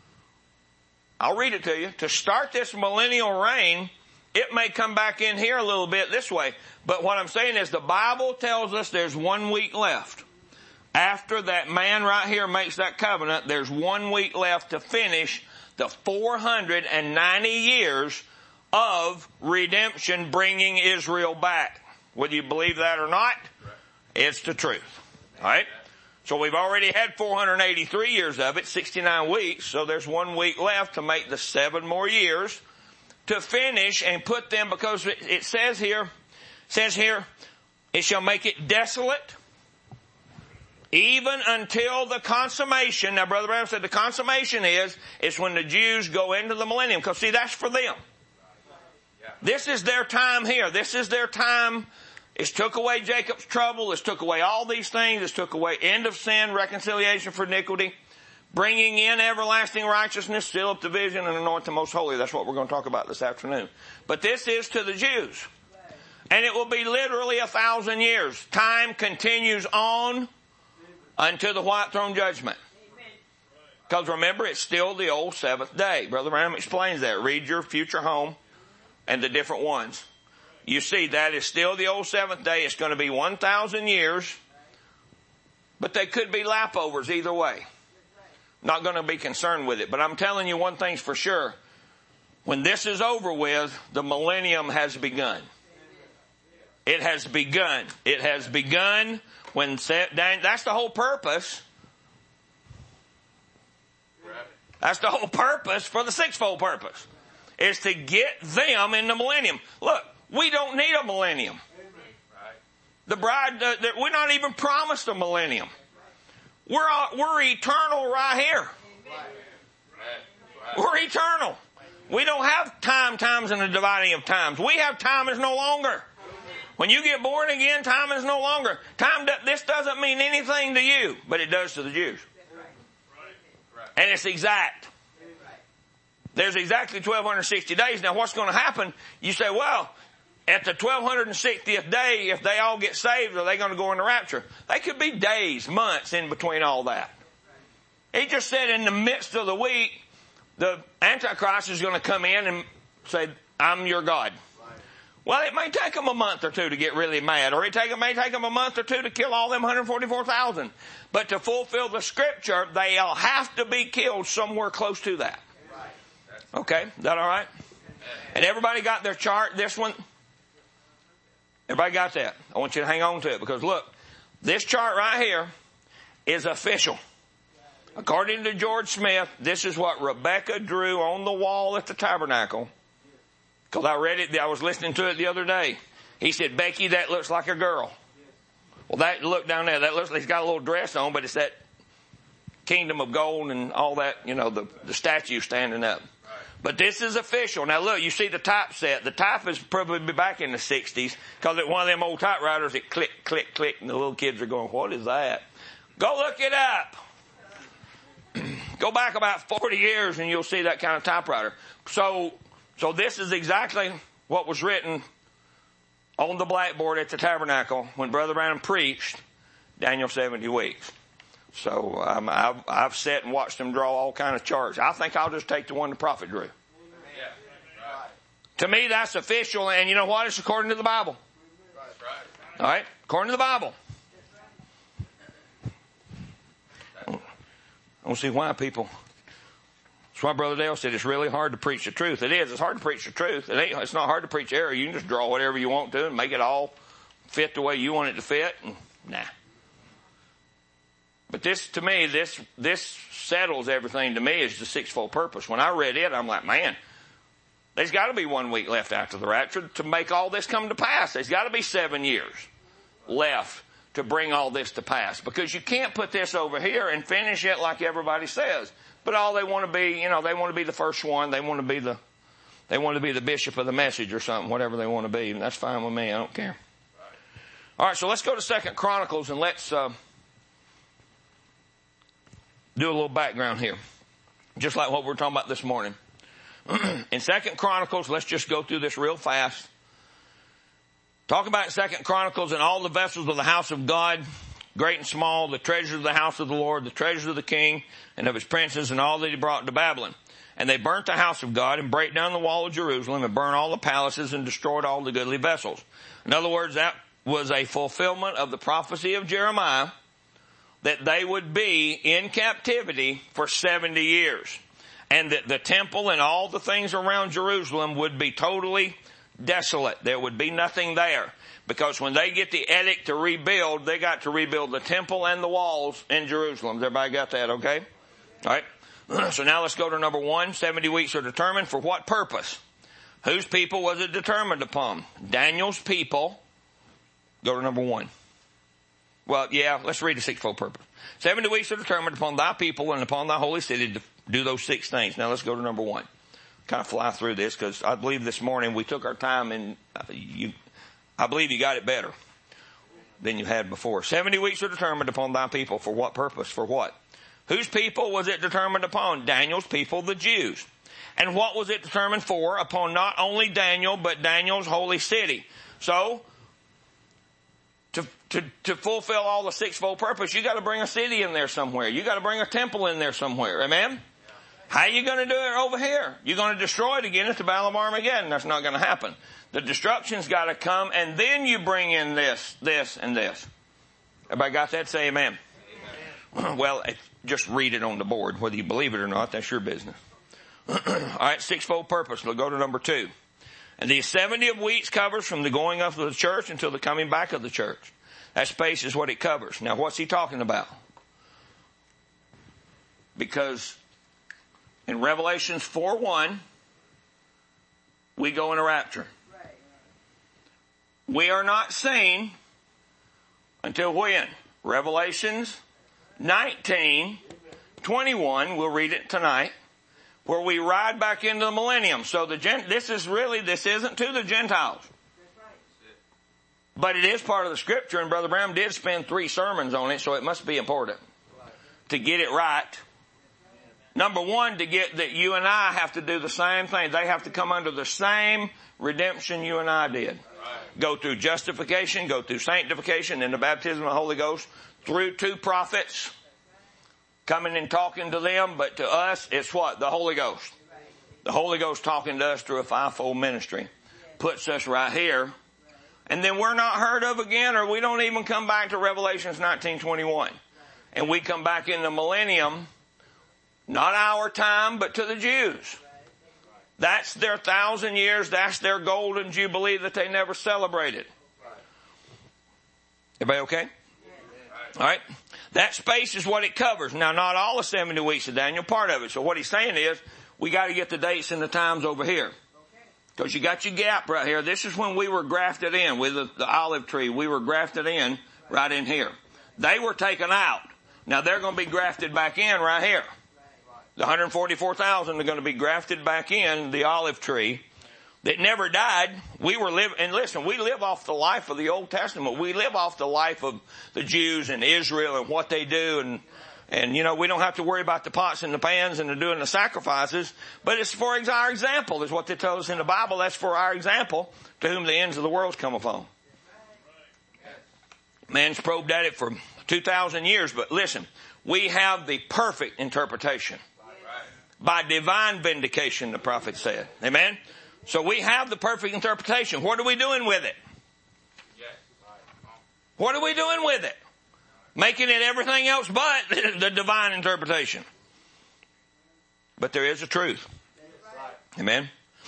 I'll read it to you. To start this millennial reign, it may come back in here a little bit this way. But what I'm saying is the Bible tells us there's one week left. After that man right here makes that covenant, there's one week left to finish the four hundred ninety years of redemption bringing Israel back. Whether you believe that or not, it's the truth. Alright? So we've already had four hundred eighty-three years of it, sixty-nine weeks, so there's one week left to make the seven more years to finish and put them, because it says here, says here, it shall make it desolate even until the consummation. Now Brother Brown said the consummation is, is when the Jews go into the millennium, because see, that's for them. This is their time here. This is their time. It's took away Jacob's trouble. It's took away all these things. It's took away end of sin, reconciliation for iniquity, bringing in everlasting righteousness, seal up the vision, and anoint the most holy. That's what we're going to talk about this afternoon. But this is to the Jews. And it will be literally a thousand years. Time continues on until the white throne judgment. Because remember, it's still the old seventh day. Brother Branham explains that. Read your future home and the different ones. You see, that is still the old seventh day. It's going to be one thousand years. But they could be lapovers either way. Not going to be concerned with it. But I'm telling you one thing's for sure. When this is over with, the millennium has begun. It has begun. It has begun when, that's the whole purpose. That's the whole purpose for the sixfold purpose. Is to get them in the millennium. Look, we don't need a millennium. The bride, uh, that we're not even promised a millennium. We're, all, we're eternal right here. We're eternal. We don't have time, times, and the dividing of times. We have time is no longer. When you get born again, time is no longer. Time. This doesn't mean anything to you, but it does to the Jews. And it's exact. There's exactly twelve sixty days. Now what's going to happen? You say, well, at the twelve sixtieth day, if they all get saved, are they going to go in the rapture? They could be days, months in between all that. He just said in the midst of the week, the Antichrist is going to come in and say, I'm your God. Well, it may take them a month or two to get really mad, or it take, it may take them a month or two to kill all them one hundred forty-four thousand. But to fulfill the scripture, they'll have to be killed somewhere close to that. Okay, is that all right? And everybody got their chart, this one? Everybody got that? I want you to hang on to it, because look, this chart right here is official. According to George Smith, this is what Rebecca drew on the wall at the tabernacle. Because I read it, I was listening to it the other day. He said, Becky, that looks like a girl. Well, that, look down there, that looks like he's got a little dress on, but it's that kingdom of gold and all that, you know, the, the statue standing up. But this is official. Now look, you see the typeset. The type is probably back in the sixties, because at one of them old typewriters, it click, click, click, and the little kids are going, what is that? Go look it up. Go back about forty years and you'll see that kind of typewriter. So, so this is exactly what was written on the blackboard at the tabernacle when Brother Branham preached Daniel seventy weeks. So um, I've, I've sat and watched them draw all kind of charts. I think I'll just take the one the prophet drew. Yeah. Right. To me, that's official, and you know what? It's according to the Bible. Right. All right? According to the Bible. I don't see why people... That's why Brother Dale said it's really hard to preach the truth. It is. It's hard to preach the truth. It ain't, it's not hard to preach error. You can just draw whatever you want to and make it all fit the way you want it to fit. And, nah. But this, to me, this, this settles everything to me as the sixfold purpose. When I read it, I'm like, man, there's got to be one week left after the rapture to make all this come to pass. There's got to be seven years left to bring all this to pass. Because you can't put this over here and finish it like everybody says. But all they want to be, you know, they want to be the first one. They want to be the, they want to be the bishop of the message or something, whatever they want to be. And that's fine with me. I don't care. All right, so let's go to Second Chronicles and let's, uh, do a little background here, just like what we're talking about this morning. In Second Chronicles, let's just go through this real fast. Talk about Second Chronicles and all the vessels of the house of God, great and small, the treasures of the house of the Lord, the treasures of the king and of his princes, and all that he brought to Babylon. And they burnt the house of God and brake down the wall of Jerusalem and burned all the palaces and destroyed all the goodly vessels. In other words, that was a fulfillment of the prophecy of Jeremiah, that they would be in captivity for seventy years. And that the temple and all the things around Jerusalem would be totally desolate. There would be nothing there. Because when they get the edict to rebuild, they got to rebuild the temple and the walls in Jerusalem. Everybody got that, okay? All right. So now let's go to number one. seventy weeks are determined for what purpose? Whose people was it determined upon? Daniel's people. Go to number one. Well, yeah, let's read the sixfold purpose. Seventy weeks are determined upon thy people and upon thy holy city to do those six things. Now let's go to number one. Kind of fly through this because I believe this morning we took our time and you, I believe you got it better than you had before. Seventy weeks are determined upon thy people for what purpose? For what? Whose people was it determined upon? Daniel's people, the Jews. And what was it determined for? Upon not only Daniel, but Daniel's holy city. So, To, to, to fulfill all the sixfold purpose, you got to bring a city in there somewhere. You got to bring a temple in there somewhere. Amen? Yeah. How are you going to do it over here? You're going to destroy it again at the Battle of Armageddon. That's not going to happen. The destruction's got to come, and then you bring in this, this, and this. Everybody got that? Say amen. Amen. Well, just read it on the board. Whether you believe it or not, that's your business. All right, sixfold purpose. We'll go to number two. And the seventy of weeks covers from the going up of the church until the coming back of the church. That space is what it covers. Now, what's he talking about? Because in Revelations four one, we go in a rapture. We are not seen Until when? Revelations nineteen twenty-one. We'll read it tonight. Where we ride back into the millennium. So the gen- this is really, this isn't to the Gentiles. But it is part of the scripture, and Brother Branham did spend three sermons on it, so it must be important to get it right. Number one, to get that you and I have to do the same thing. They have to come under the same redemption you and I did. Go through justification, go through sanctification, and the baptism of the Holy Ghost through two prophets. Coming and talking to them, but to us, it's what? The Holy Ghost. The Holy Ghost talking to us through a fivefold ministry. Puts us right here. And then we're not heard of again, or we don't even come back to Revelations nineteen twenty-one. And we come back in the millennium, not our time, but to the Jews. That's their thousand years, that's their golden jubilee that they never celebrated. Everybody okay? All right. That space is what it covers. Now, not all the seventy weeks of Daniel, part of it. So what he's saying is, we got to get the dates and the times over here. Because you got your gap right here. This is when we were grafted in with the, the olive tree. We were grafted in right in here. They were taken out. Now they're going to be grafted back in right here. The one hundred forty-four thousand are going to be grafted back in the olive tree that never died. We were live, and listen, we live off the life of the Old Testament. We live off the life of the Jews and Israel and what they do, and, and, you know, we don't have to worry about the pots and the pans and the doing the sacrifices, but it's for our example, is what they tell us in the Bible. That's for our example, to whom the ends of the world come upon. Man's probed at it for two thousand years, but listen, we have the perfect interpretation. By divine vindication, the prophet said. Amen? So we have the perfect interpretation. What are we doing with it? What are we doing with it? Making it everything else but the divine interpretation. But there is a truth. Amen?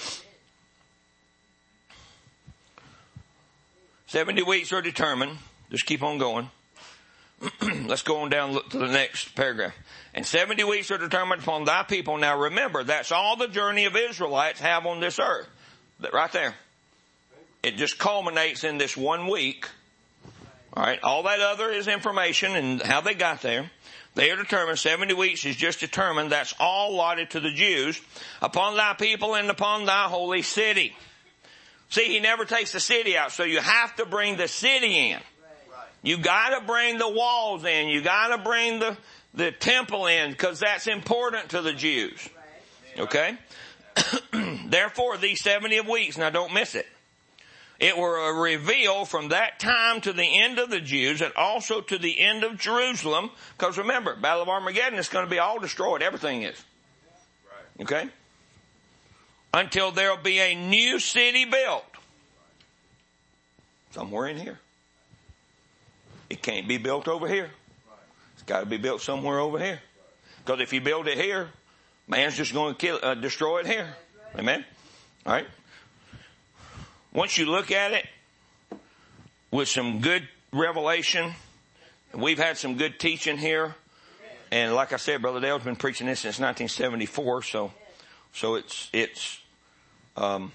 Seventy weeks are determined. Just keep on going. Let's go on down to the next paragraph. And seventy weeks are determined upon thy people. Now remember, that's all the journey of Israelites have on this earth. Right there. It just culminates in this one week. Alright, all that other is information and how they got there. They are determined, seventy weeks is just determined, that's all allotted to the Jews, upon thy people and upon thy holy city. See, he never takes the city out, so you have to bring the city in. You gotta bring the walls in, you gotta bring the the temple in, because that's important to the Jews. Okay? Therefore, these seventy of weeks, now don't miss it. It will reveal from that time to the end of the Jews and also to the end of Jerusalem, because remember, Battle of Armageddon is going to be all destroyed. Everything is. Okay? Until there will be a new city built. Somewhere in here. It can't be built over here. It's got to be built somewhere over here. Because if you build it here, man's just going to kill, uh, destroy it here. Amen? All right? Once you look at it with some good revelation, we've had some good teaching here. And like I said, Brother Dale's been preaching this since nineteen seventy-four, so, so it's, it's, um,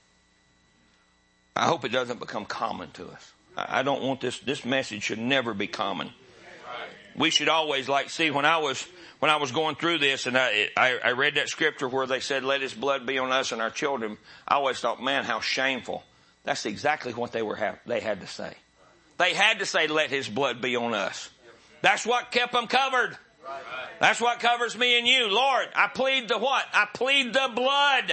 I hope it doesn't become common to us. I, I don't want this, this message should never be common. We should always, like, see, when I was, when I was going through this and I, I, I read that scripture where they said, let his blood be on us and our children, I always thought, man, how shameful. That's exactly what they were, have, they had to say. They had to say, let his blood be on us. That's what kept them covered. That's what covers me and you. Lord, I plead the what? I plead the blood.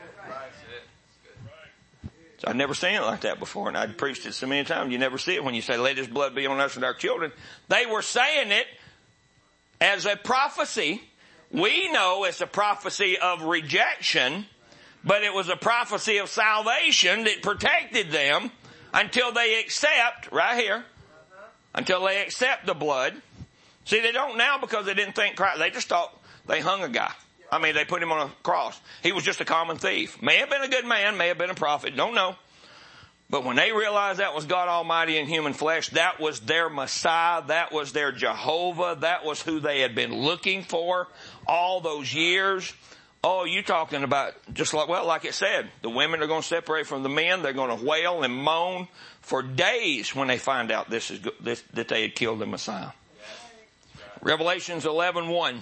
So I'd never seen it like that before, and I'd preached it so many times. You never see it when you say, let his blood be on us and our children. They were saying it as a prophecy. We know it's a prophecy of rejection, but it was a prophecy of salvation that protected them until they accept, right here, until they accept the blood. See, they don't now because they didn't think Christ. They just thought they hung a guy. I mean, they put him on a cross. He was just a common thief. May have been a good man, may have been a prophet, don't know. But when they realized that was God Almighty in human flesh, that was their Messiah, that was their Jehovah, that was who they had been looking for all those years. Oh, you talking about just like, well, like it said, the women are going to separate from the men. They're going to wail and moan for days when they find out this is this, that they had killed the Messiah. Revelations eleven one.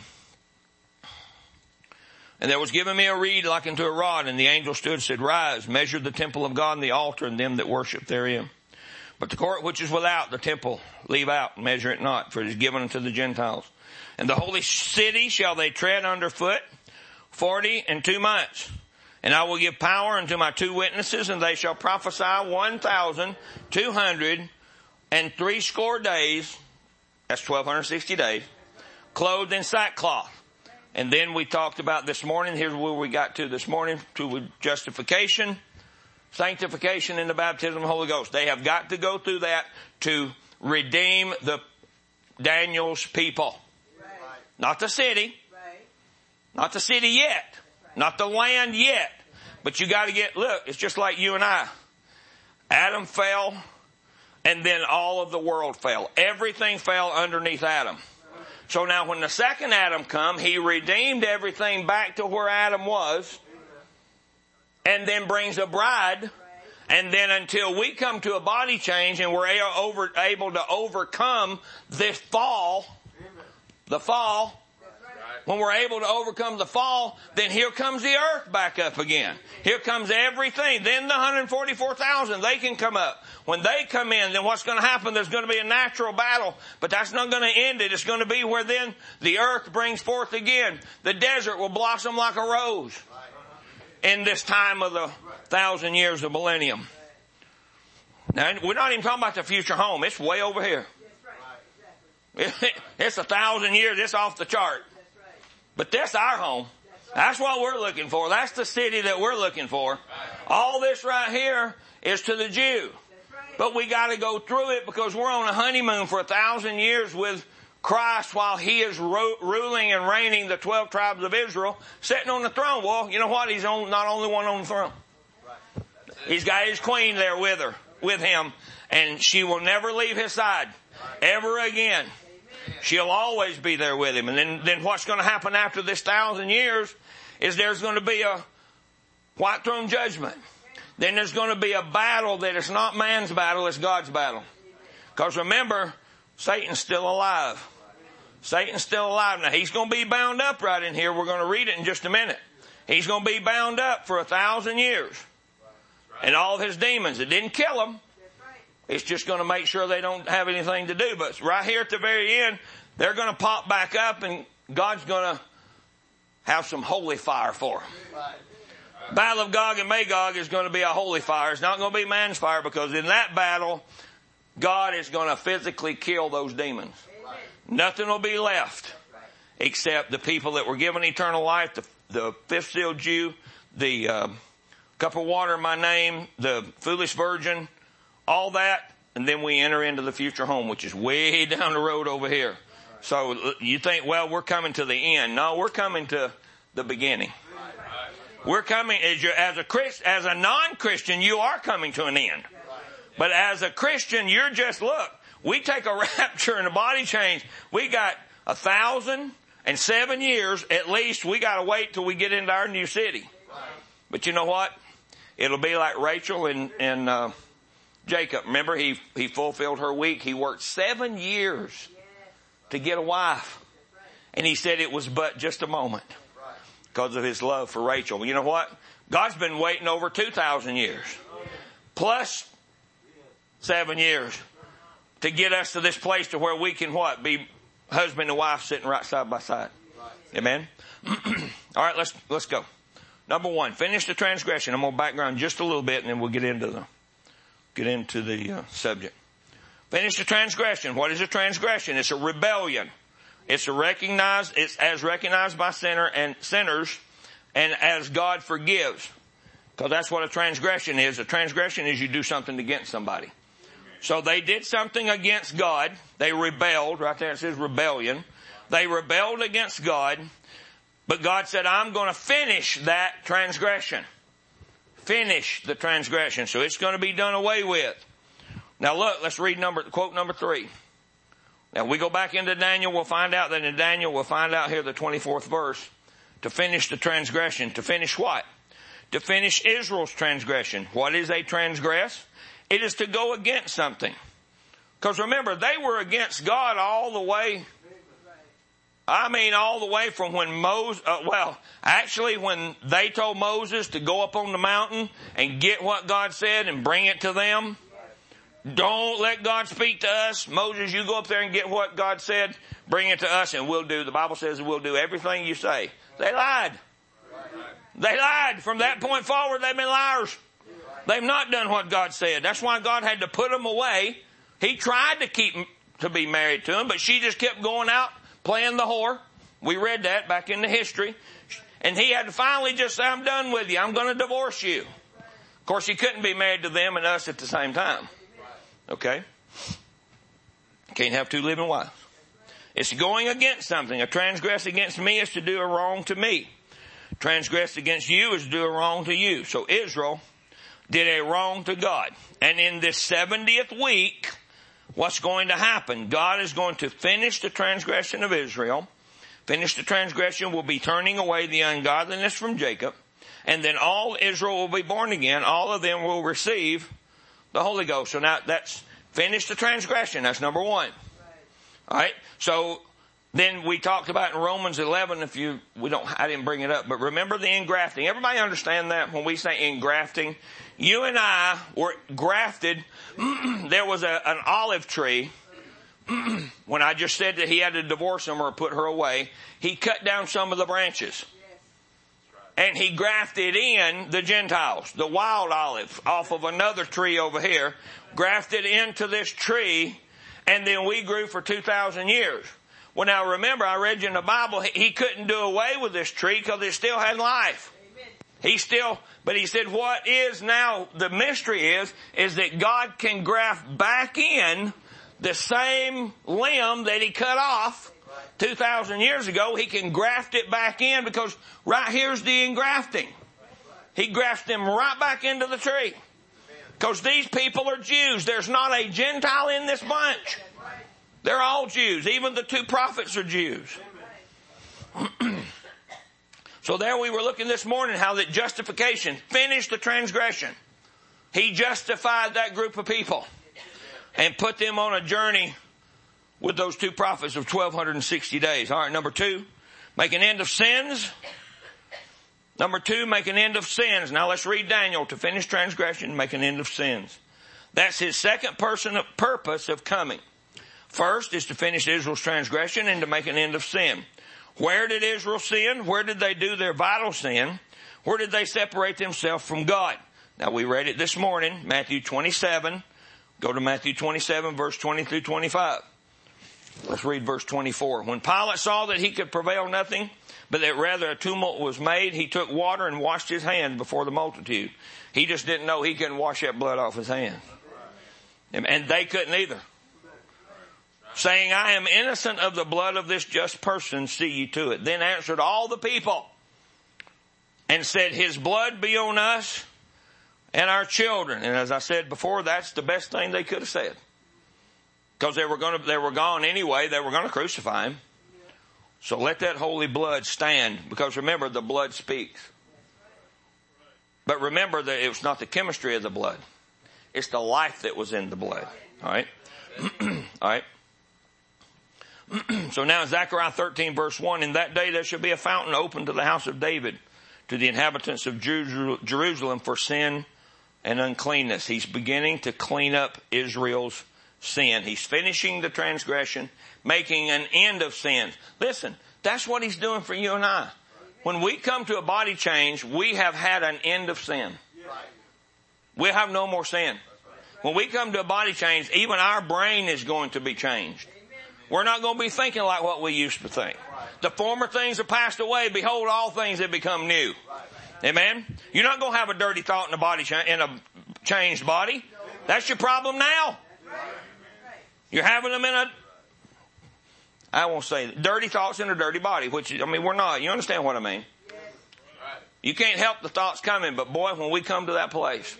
And there was given me a reed like unto a rod, and the angel stood and said, Rise, measure the temple of God and the altar and them that worship therein. But the court which is without the temple, leave out, and measure it not, for it is given unto the Gentiles. And the holy city shall they tread under foot forty and two months. And I will give power unto my two witnesses, and they shall prophesy one thousand two hundred and three score days. That's twelve sixty days. Clothed in sackcloth. And then we talked about this morning, here's where we got to this morning, to justification, sanctification, and the baptism of the Holy Ghost. They have got to go through that to redeem the Daniel's people. Right. Not the city. Right. Not the city yet. Right. Not the land yet. But you got to get, look, it's just like you and I. Adam fell, and then all of the world fell. Everything fell underneath Adam. So now when the second Adam come, he redeemed everything back to where Adam was, and then brings a bride, and then until we come to a body change and we're over, able to overcome this fall, the fall, when we're able to overcome the fall, then here comes the earth back up again. Here comes everything. Then the one hundred forty-four thousand, they can come up. When they come in, then what's going to happen? There's going to be a natural battle, but that's not going to end it. It's going to be where then the earth brings forth again. The desert will blossom like a rose in this time of the thousand years of millennium. Now, we're not even talking about the future home. It's way over here. It's a thousand years. It's off the chart. But that's our home. That's what we're looking for. That's the city that we're looking for. All this right here is to the Jew. But we got to go through it because we're on a honeymoon for a thousand years with Christ while He is ro- ruling and reigning the twelve tribes of Israel, sitting on the throne. Well, you know what? He's on, not only one on the throne. He's got His queen there with her, with Him, and she will never leave His side ever again. She'll always be there with Him. And then, then what's going to happen after this thousand years is there's going to be a white throne judgment. Then there's going to be a battle that is not man's battle, it's God's battle. Because remember, Satan's still alive. Satan's still alive. Now, he's going to be bound up right in here. We're going to read it in just a minute. He's going to be bound up for a thousand years. And all of his demons. It didn't kill them. It's just going to make sure they don't have anything to do. But right here at the very end, they're going to pop back up and God's going to have some holy fire for them. Right. Battle of Gog and Magog is going to be a holy fire. It's not going to be man's fire because in that battle, God is going to physically kill those demons. Right. Nothing will be left except the people that were given eternal life, the, the fifth sealed Jew, the uh, cup of water in my name, the foolish virgin, all that, and then we enter into the future home, which is way down the road over here. So you think, well, we're coming to the end. No, we're coming to the beginning. We're coming, as, you, as a Christ, as a non-Christian, you are coming to an end. But as a Christian, you're just, look, we take a rapture and a body change. We got a thousand and seven years at least. We got to wait till we get into our new city. But you know what? It'll be like Rachel and, and uh, Jacob. Remember, he, he fulfilled her week. He worked seven years to get a wife. And he said it was but just a moment because of his love for Rachel. You know what? God's been waiting over two thousand years. Plus seven years to get us to this place to where we can what? Be husband and wife sitting right side by side. Amen? All right, let's, let's go. Number one, finish the transgression. I'm going to background just a little bit and then we'll get into the, get into the uh, subject. Finish the transgression. What is a transgression? It's a rebellion. It's a recognized, it's as recognized by sinner and sinners and as God forgives. Because that's what a transgression is. A transgression is you do something against somebody. So they did something against God. They rebelled. Right there it says rebellion. They rebelled against God. But God said, I'm going to finish that transgression. Finish the transgression. So it's going to be done away with. Now look, let's read number, quote number three. Now we go back into Daniel, we'll find out that in Daniel, we'll find out here the twenty-fourth verse To finish the transgression. To finish what? To finish Israel's transgression. What is a transgress? It is to go against something. Because remember, they were against God all the way. I mean, all the way from when Moses, uh, well, actually when they told Moses to go up on the mountain and get what God said and bring it to them. Don't let God speak to us. Moses, you go up there and get what God said, bring it to us, and we'll do, the Bible says we'll do everything you say. They lied. They lied. From that point forward, they've been liars. They've not done what God said. That's why God had to put them away. He tried to keep to be married to him, but she just kept going out playing the whore. We read that back in the history. And he had to finally just say, I'm done with you. I'm going to divorce you. Of course, he couldn't be married to them and us at the same time. Okay? Can't have two living wives. It's going against something. A transgress against me is to do a wrong to me. Transgress against you is to do a wrong to you. So Israel did a wrong to God. And in this seventieth week, what's going to happen? God is going to finish the transgression of Israel. Finish the transgression will be turning away the ungodliness from Jacob. And then all Israel will be born again. All of them will receive the Holy Ghost. So now that's finish the transgression. That's number one. All right. So then we talked about in Romans eleven, if you, we don't, I didn't bring it up, but remember the engrafting. Everybody understand that when we say engrafting? You and I were grafted. There was a, an olive tree. When I just said that he had to divorce him or put her away, he cut down some of the branches. And he grafted in the Gentiles, the wild olive, off of another tree over here, grafted into this tree, and then we grew for two thousand years. Well, now remember, I read you in the Bible, he couldn't do away with this tree because it still had life. He still, but he said what is now, the mystery is, is that God can graft back in the same limb that he cut off two thousand years ago. He can graft it back in because right here's the engrafting. He grafts them right back into the tree. Because these people are Jews. There's not a Gentile in this bunch. They're all Jews. Even the two prophets are Jews. So there we were looking this morning how that justification finished the transgression. He justified that group of people and put them on a journey with those two prophets of twelve sixty days. All right, number two, make an end of sins. Number two, make an end of sins. Now let's read Daniel. To finish transgression, make an end of sins. That's his second person of purpose of coming. First is to finish Israel's transgression and to make an end of sin. Where did Israel sin? Where did they do their vital sin? Where did they separate themselves from God? Now we read it this morning, Matthew twenty-seven. Go to Matthew twenty-seven, verse twenty through twenty-five. Let's read verse twenty-four. When Pilate saw that he could prevail nothing, but that rather a tumult was made, he took water and washed his hand before the multitude. He just didn't know he couldn't wash that blood off his hand. And they couldn't either. Saying, I am innocent of the blood of this just person, see ye to it. Then answered all the people and said, his blood be on us and our children. And as I said before, that's the best thing they could have said. Because they were going to, they were gone anyway. They were going to crucify him. So let that holy blood stand. Because remember, the blood speaks. But remember that it was not the chemistry of the blood. It's the life that was in the blood. All right. All right. So now Zechariah thirteen verse one, in that day there shall be a fountain open to the house of David, to the inhabitants of Jerusalem for sin and uncleanness. He's beginning to clean up Israel's sin. He's finishing the transgression, making an end of sin. Listen, that's what he's doing for you and I. When we come to a body change, we have had an end of sin. We have no more sin. When we come to a body change, even our brain is going to be changed. We're not going to be thinking like what we used to think. The former things are passed away. Behold, all things have become new. Amen? You're not going to have a dirty thought in a body cha- in a changed body. That's your problem now. You're having them in a, I won't say dirty thoughts in a dirty body, which, I mean, we're not. You understand what I mean? You can't help the thoughts coming, but boy, when we come to that place,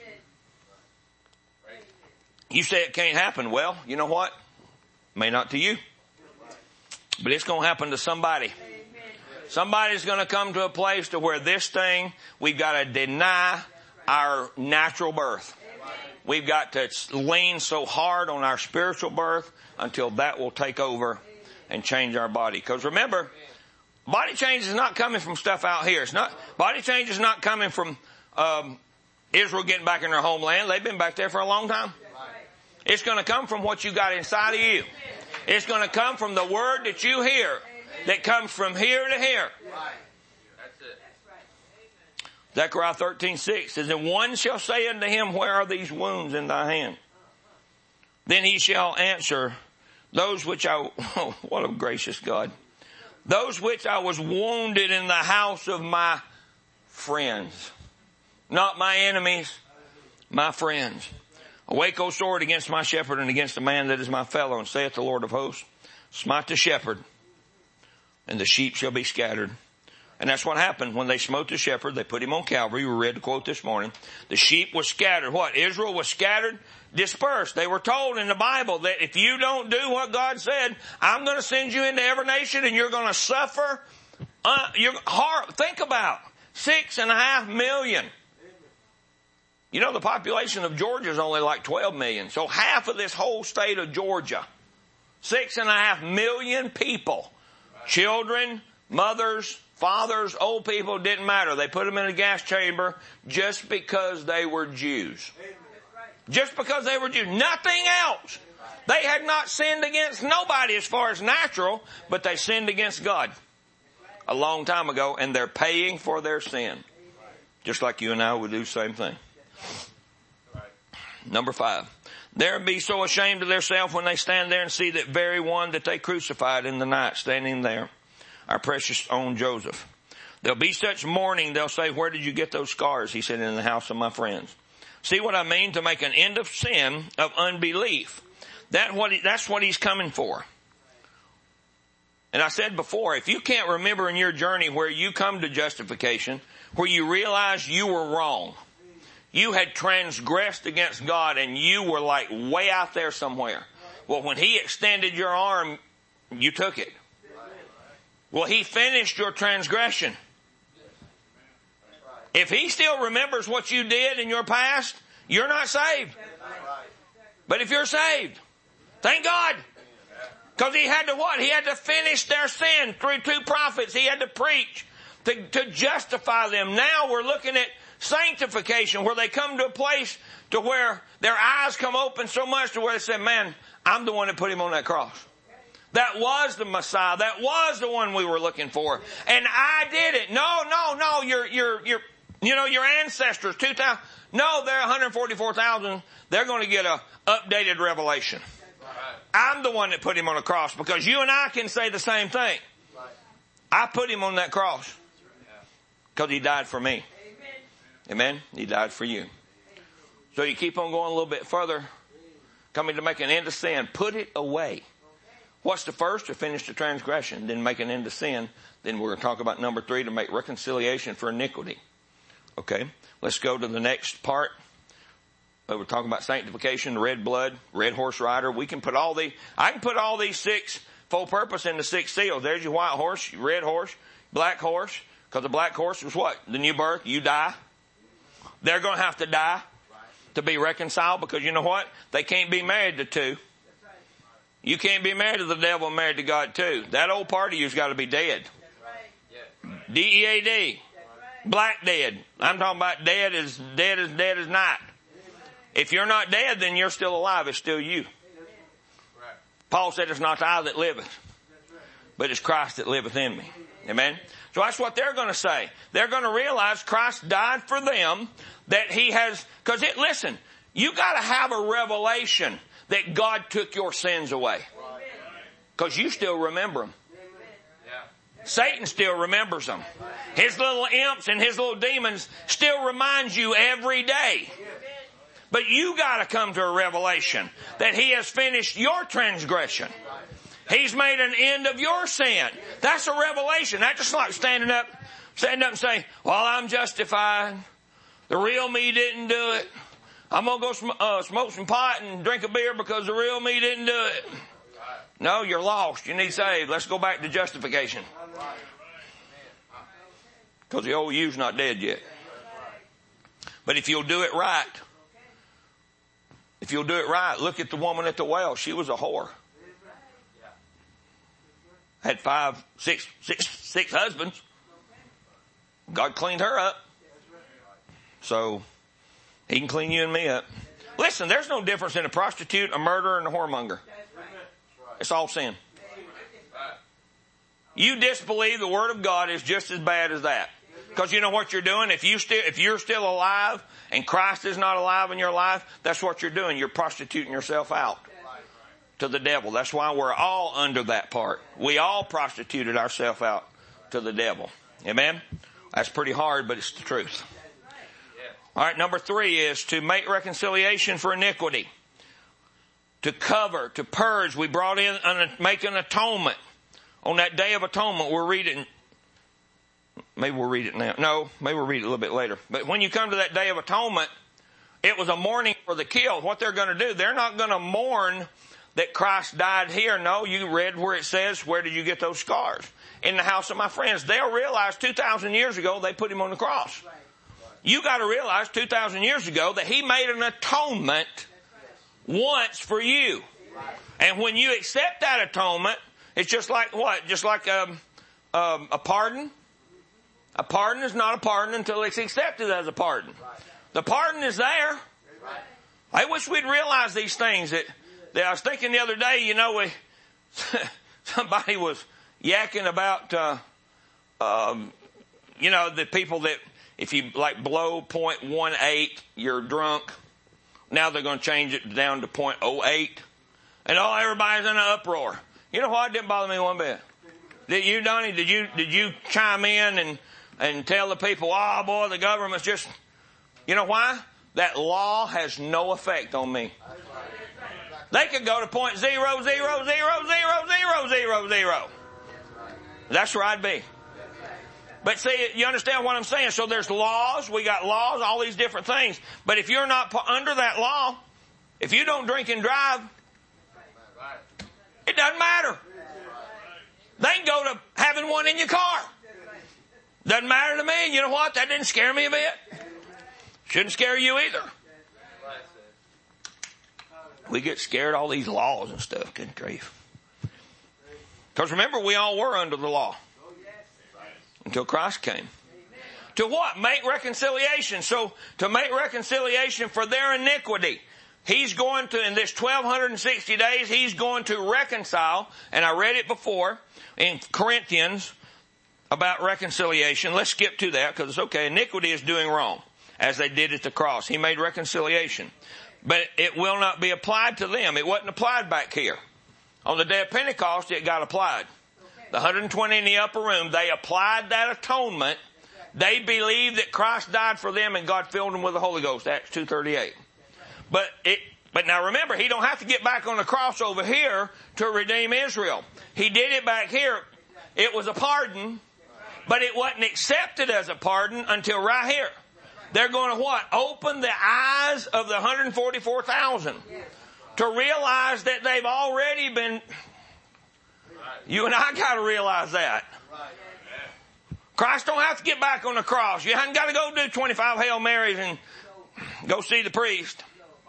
you say it can't happen. Well, you know what? May not to you. But it's going to happen to somebody. Somebody's going to come to a place to where this thing, we've got to deny our natural birth. We've got to lean so hard on our spiritual birth until that will take over and change our body. Because remember, body change is not coming from stuff out here. It's not, body change is not coming from, um, Israel getting back in their homeland. They've been back there for a long time. It's going to come from what you got inside of you. It's going to come from the word that you hear that comes from here to here. Zechariah thirteen six says, and one shall say unto him, where are these wounds in thy hand? Then he shall answer, those which I, oh, what a gracious God. Those which I was wounded in the house of my friends. Not my enemies, my friends. Awake, O sword, against my shepherd and against the man that is my fellow, and saith the Lord of hosts, smite the shepherd, and the sheep shall be scattered. And that's what happened when they smote the shepherd. They put him on Calvary. We read the quote this morning. The sheep was scattered. What? Israel was scattered, dispersed. They were told in the Bible that if you don't do what God said, I'm going to send you into every nation and you're going to suffer. Uh, you're hard. Think about six and a half million. You know, the population of Georgia is only like twelve million. So half of this whole state of Georgia, six and a half million people, children, mothers, fathers, old people, didn't matter. They put them in a gas chamber just because they were Jews. Just because they were Jews. Nothing else. They had not sinned against nobody as far as natural, but they sinned against God a long time ago, and they're paying for their sin. Just like you and I would do the same thing. Number five. They'll be so ashamed of themselves when they stand there and see that very one that they crucified in the night standing there. Our precious own Joseph. There'll be such mourning, they'll say, where did you get those scars? He said, in the house of my friends. See what I mean? To make an end of sin, of unbelief. That what he, that's what he's coming for. And I said before, if you can't remember in your journey where you come to justification, where you realize you were wrong, you had transgressed against God and you were like way out there somewhere. Well, when he extended your arm, you took it. Well, he finished your transgression. If he still remembers what you did in your past, you're not saved. But if you're saved, thank God. Because he had to what? He had to finish their sin through two prophets. He had to preach to, to justify them. Now we're looking at sanctification, where they come to a place to where their eyes come open so much to where they say, man, I'm the one that put him on that cross. That was the Messiah. That was the one we were looking for. And I did it. No, no, no. Your, your, your, you know, your ancestors, two thousand. No, they're one hundred forty-four thousand. They're going to get a updated revelation. I'm the one that put him on a cross, because you and I can say the same thing. I put him on that cross because he died for me. Amen. He died for you. So you keep on going a little bit further, coming to make an end of sin. Put it away. What's the first? To finish the transgression, then make an end of sin. Then we're going to talk about number three, to make reconciliation for iniquity. Okay, let's go to the next part. We're talking about sanctification, red blood, red horse rider. We can put all the, I can put all these six full purpose in the six seals. There's your white horse, your red horse, black horse. Because the black horse was what? The new birth. You die. They're going to have to die to be reconciled, because you know what? They can't be married to two. You can't be married to the devil and married to God too. That old part of you's got to be dead. D E A D. Black dead. I'm talking about dead as dead as dead as night. If you're not dead, then you're still alive. It's still you. Paul said, it's not I that liveth, but it's Christ that liveth in me. Amen. So that's what they're going to say. They're going to realize Christ died for them, that he has, because it, listen, you got to have a revelation that God took your sins away. Because you still remember them. Satan still remembers them. His little imps and his little demons still remind you every day. But you got to come to a revelation that he has finished your transgression. He's made an end of your sin. That's a revelation. That's just like standing up, standing up and saying, well, I'm justified. The real me didn't do it. I'm going to go sm- uh, smoke some pot and drink a beer because the real me didn't do it. No, you're lost. You need saved. Let's go back to justification. Because the old you's not dead yet. But if you'll do it right, if you'll do it right, look at the woman at the well. She was a whore. Had five, six, six, six husbands. God cleaned her up. So he can clean you and me up. Listen, there's no difference in a prostitute, a murderer, and a whoremonger. It's all sin. You disbelieve the Word of God is just as bad as that. Because you know what you're doing? If you still, if you're still alive and Christ is not alive in your life, that's what you're doing. You're prostituting yourself out to the devil. That's why we're all under that part. We all prostituted ourselves out to the devil. Amen? That's pretty hard, but it's the truth. All right, number three is to make reconciliation for iniquity. To cover, to purge. We brought in, an, make an atonement. On that day of atonement, we're reading, maybe we'll read it now. No, maybe we'll read it a little bit later. But when you come to that day of atonement, it was a mourning for the killed. What they're going to do, they're not going to mourn that Christ died here. No, you read where it says, where did you get those scars? In the house of my friends. They'll realize two thousand years ago they put him on the cross. You got to realize two thousand years ago that he made an atonement once for you. And when you accept that atonement, it's just like what? Just like um, um, a pardon. A pardon is not a pardon until it's accepted as a pardon. The pardon is there. I wish we'd realize these things. That, that I was thinking the other day, you know, we, somebody was yakking about, uh, um, you know, the people that if you like blow point one eight, you're drunk. Now they're going to change it down to point oh eight. And all everybody's in an uproar. You know what? It didn't bother me one bit. Did you, Donnie? Did you, did you chime in and, and tell the people, oh boy, the government's just, you know why? That law has no effect on me. They could go to point zero, zero, zero, zero, zero, zero, zero. That's where I'd be. But see, you understand what I'm saying? So there's laws. We got laws, all these different things. But if you're not under that law, if you don't drink and drive, it doesn't matter. They can go to having one in your car. Doesn't matter to me. You know what? That didn't scare me a bit. Shouldn't scare you either. We get scared of all these laws and stuff. Good grief. Because remember, we all were under the law. Until Christ came. To what? Make reconciliation. So, to make reconciliation for their iniquity. He's going to, in this twelve sixty days, he's going to reconcile, and I read it before in Corinthians about reconciliation. Let's skip to that because it's okay. Iniquity is doing wrong, as they did at the cross. He made reconciliation. But it will not be applied to them. It wasn't applied back here. On the day of Pentecost, it got applied. The one hundred twenty in the upper room, they applied that atonement. They believed that Christ died for them and God filled them with the Holy Ghost. Acts two thirty-eight. But it, but now remember, he don't have to get back on the cross over here to redeem Israel. He did it back here. It was a pardon, but it wasn't accepted as a pardon until right here. They're going to what? Open the eyes of the one hundred forty-four thousand to realize that they've already been. You and I got to realize that. Christ don't have to get back on the cross. You haven't got to go do twenty-five Hail Marys and go see the priest.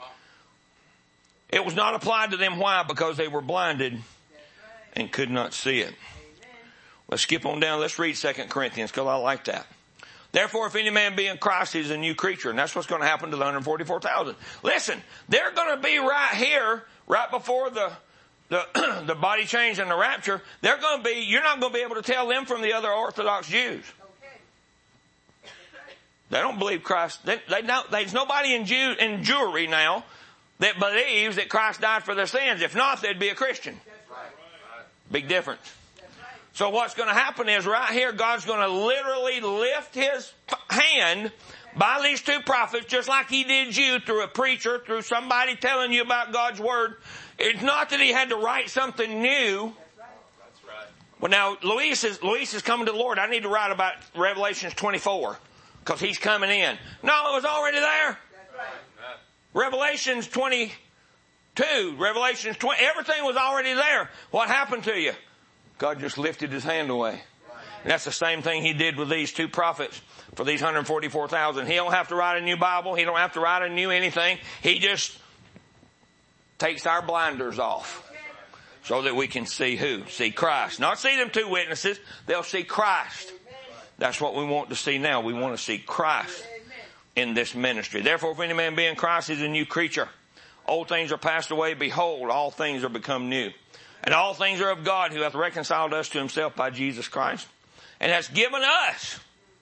It was not applied to them. Why? Because they were blinded and could not see it. Let's skip on down. Let's read Second Corinthians because I like that. Therefore, if any man be in Christ, he's a new creature. And that's what's going to happen to the one hundred forty-four thousand. Listen, they're going to be right here, right before the the the body change and the rapture. They're going to be, you're not going to be able to tell them from the other Orthodox Jews. They don't believe Christ. They, they don't, there's nobody in, Jew, in Jewry now that believes that Christ died for their sins. If not, they'd be a Christian. Big difference. So what's going to happen is right here, God's going to literally lift his hand by these two prophets, just like he did you through a preacher, through somebody telling you about God's word. It's not that he had to write something new. That's right. Well, now, Luis is, Luis is coming to the Lord. I need to write about Revelations twenty-four because he's coming in. No, it was already there. That's right. Revelations twenty-two, Revelations twenty, everything was already there. What happened to you? God just lifted his hand away. And that's the same thing he did with these two prophets for these one hundred forty-four thousand. He don't have to write a new Bible. He don't have to write a new anything. He just takes our blinders off so that we can see who? See Christ. Not see them two witnesses. They'll see Christ. That's what we want to see now. We want to see Christ in this ministry. Therefore, if any man be in Christ, he is a new creature. Old things are passed away. Behold, all things are become new. And all things are of God, who hath reconciled us to himself by Jesus Christ, and has given us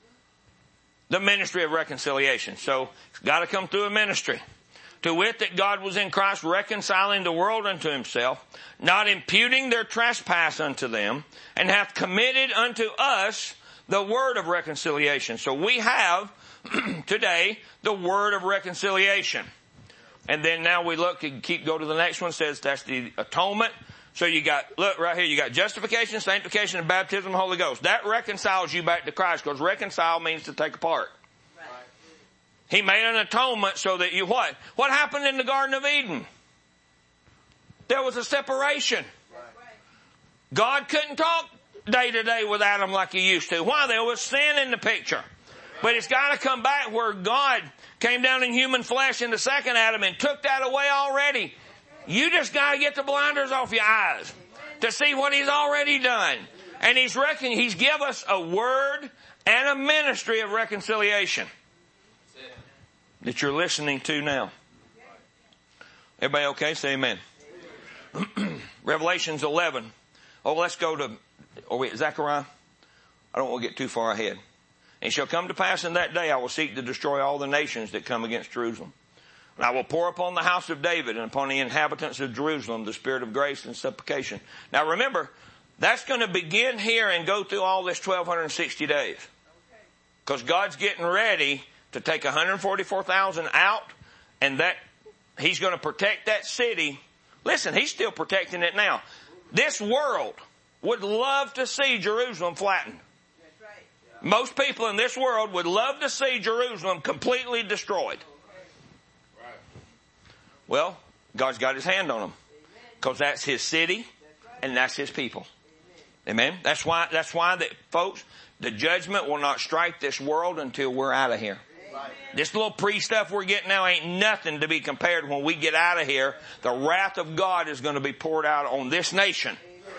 the ministry of reconciliation. So it's got to come through a ministry. To wit, that God was in Christ reconciling the world unto himself, not imputing their trespass unto them, and hath committed unto us the word of reconciliation. So we have today the word of reconciliation. And then now we look and keep go to the next one. Says that's the atonement. So you got, look right here, you got justification, sanctification, and baptism of the Holy Ghost. That reconciles you back to Christ, because reconcile means to take apart. Right. He made an atonement so that you what? What happened in the Garden of Eden? There was a separation. Right. God couldn't talk day to day with Adam like he used to. Why? There was sin in the picture. But it's got to come back where God came down in human flesh in the second Adam and took that away already. You just got to get the blinders off your eyes to see what he's already done. And he's reckon, he's give us a word and a ministry of reconciliation that you're listening to now. Everybody okay? Say amen. Revelations eleven. Oh, let's go to, oh wait, Zechariah. I don't want to get too far ahead. And it shall come to pass in that day, I will seek to destroy all the nations that come against Jerusalem. And I will pour upon the house of David and upon the inhabitants of Jerusalem the spirit of grace and supplication. Now remember, that's going to begin here and go through all this twelve sixty days. Because God's getting ready to take one hundred forty-four thousand out, and that he's going to protect that city. Listen, he's still protecting it now. This world would love to see Jerusalem flattened. Most people in this world would love to see Jerusalem completely destroyed. Well, God's got his hand on them, because that's his city and that's his people. Amen. That's why, that's why that, folks, the judgment will not strike this world until we're out of here. This little pre-stuff we're getting now ain't nothing to be compared when we get out of here. The wrath of God is going to be poured out on this nation.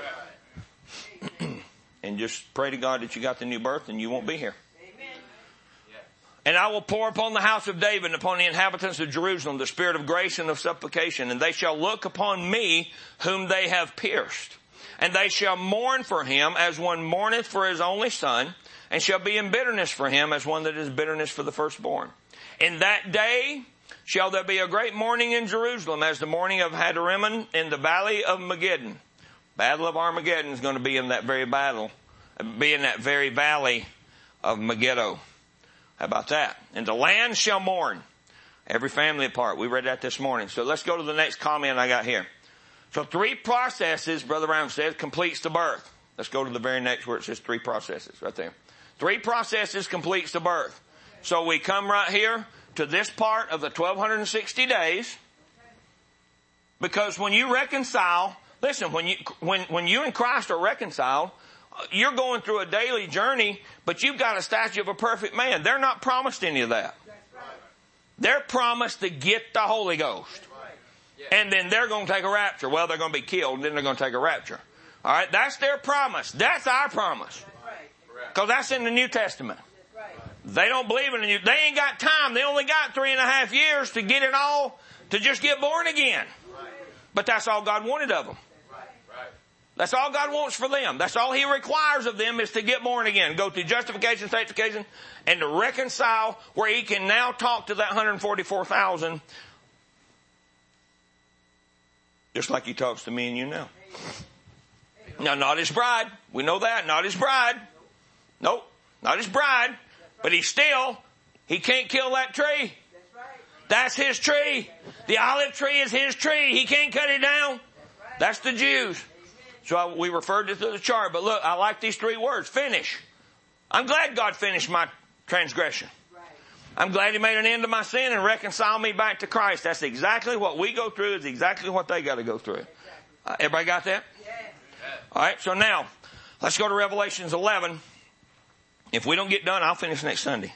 And just pray to God that you got the new birth and you won't be here. Amen. And I will pour upon the house of David and upon the inhabitants of Jerusalem the spirit of grace and of supplication. And they shall look upon me whom they have pierced. And they shall mourn for him as one mourneth for his only son. And shall be in bitterness for him as one that is bitterness for the firstborn. In that day shall there be a great mourning in Jerusalem, as the mourning of Hadarimmon in the valley of Megiddon. Battle of Armageddon is going to be in that very battle, be in that very valley of Megiddo. How about that? And the land shall mourn, every family apart. We read that this morning. So let's go to the next comment I got here. So three processes, Brother Brown says, completes the birth. Let's go to the very next where it says three processes, right there. Three processes completes the birth. So we come right here to this part of the twelve sixty days, because when you reconcile, listen, when you, when, when you and Christ are reconciled, you're going through a daily journey, but you've got a statue of a perfect man. They're not promised any of that. They're promised to get the Holy Ghost. And then they're going to take a rapture. Well, they're going to be killed, and then they're going to take a rapture. All right, that's their promise. That's our promise. Because that's in the New Testament. They don't believe in the New. They ain't got time. They only got three and a half years to get it all, to just get born again. But that's all God wanted of them. That's all God wants for them. That's all he requires of them, is to get born again. Go through justification, sanctification, and to reconcile, where he can now talk to that one hundred forty-four thousand. Just like he talks to me and you now. Now, not his bride. We know that. Not his bride. Nope. Not his bride. But he still, he can't kill that tree. That's his tree. The olive tree is his tree. He can't cut it down. That's the Jews. So I, we referred to the chart. But look, I like these three words. Finish. I'm glad God finished my transgression. I'm glad he made an end to my sin and reconciled me back to Christ. That's exactly what we go through. Is exactly what they got to go through. Uh, everybody got that? All right. So now, let's go to Revelations eleven. If we don't get done, I'll finish next Sunday.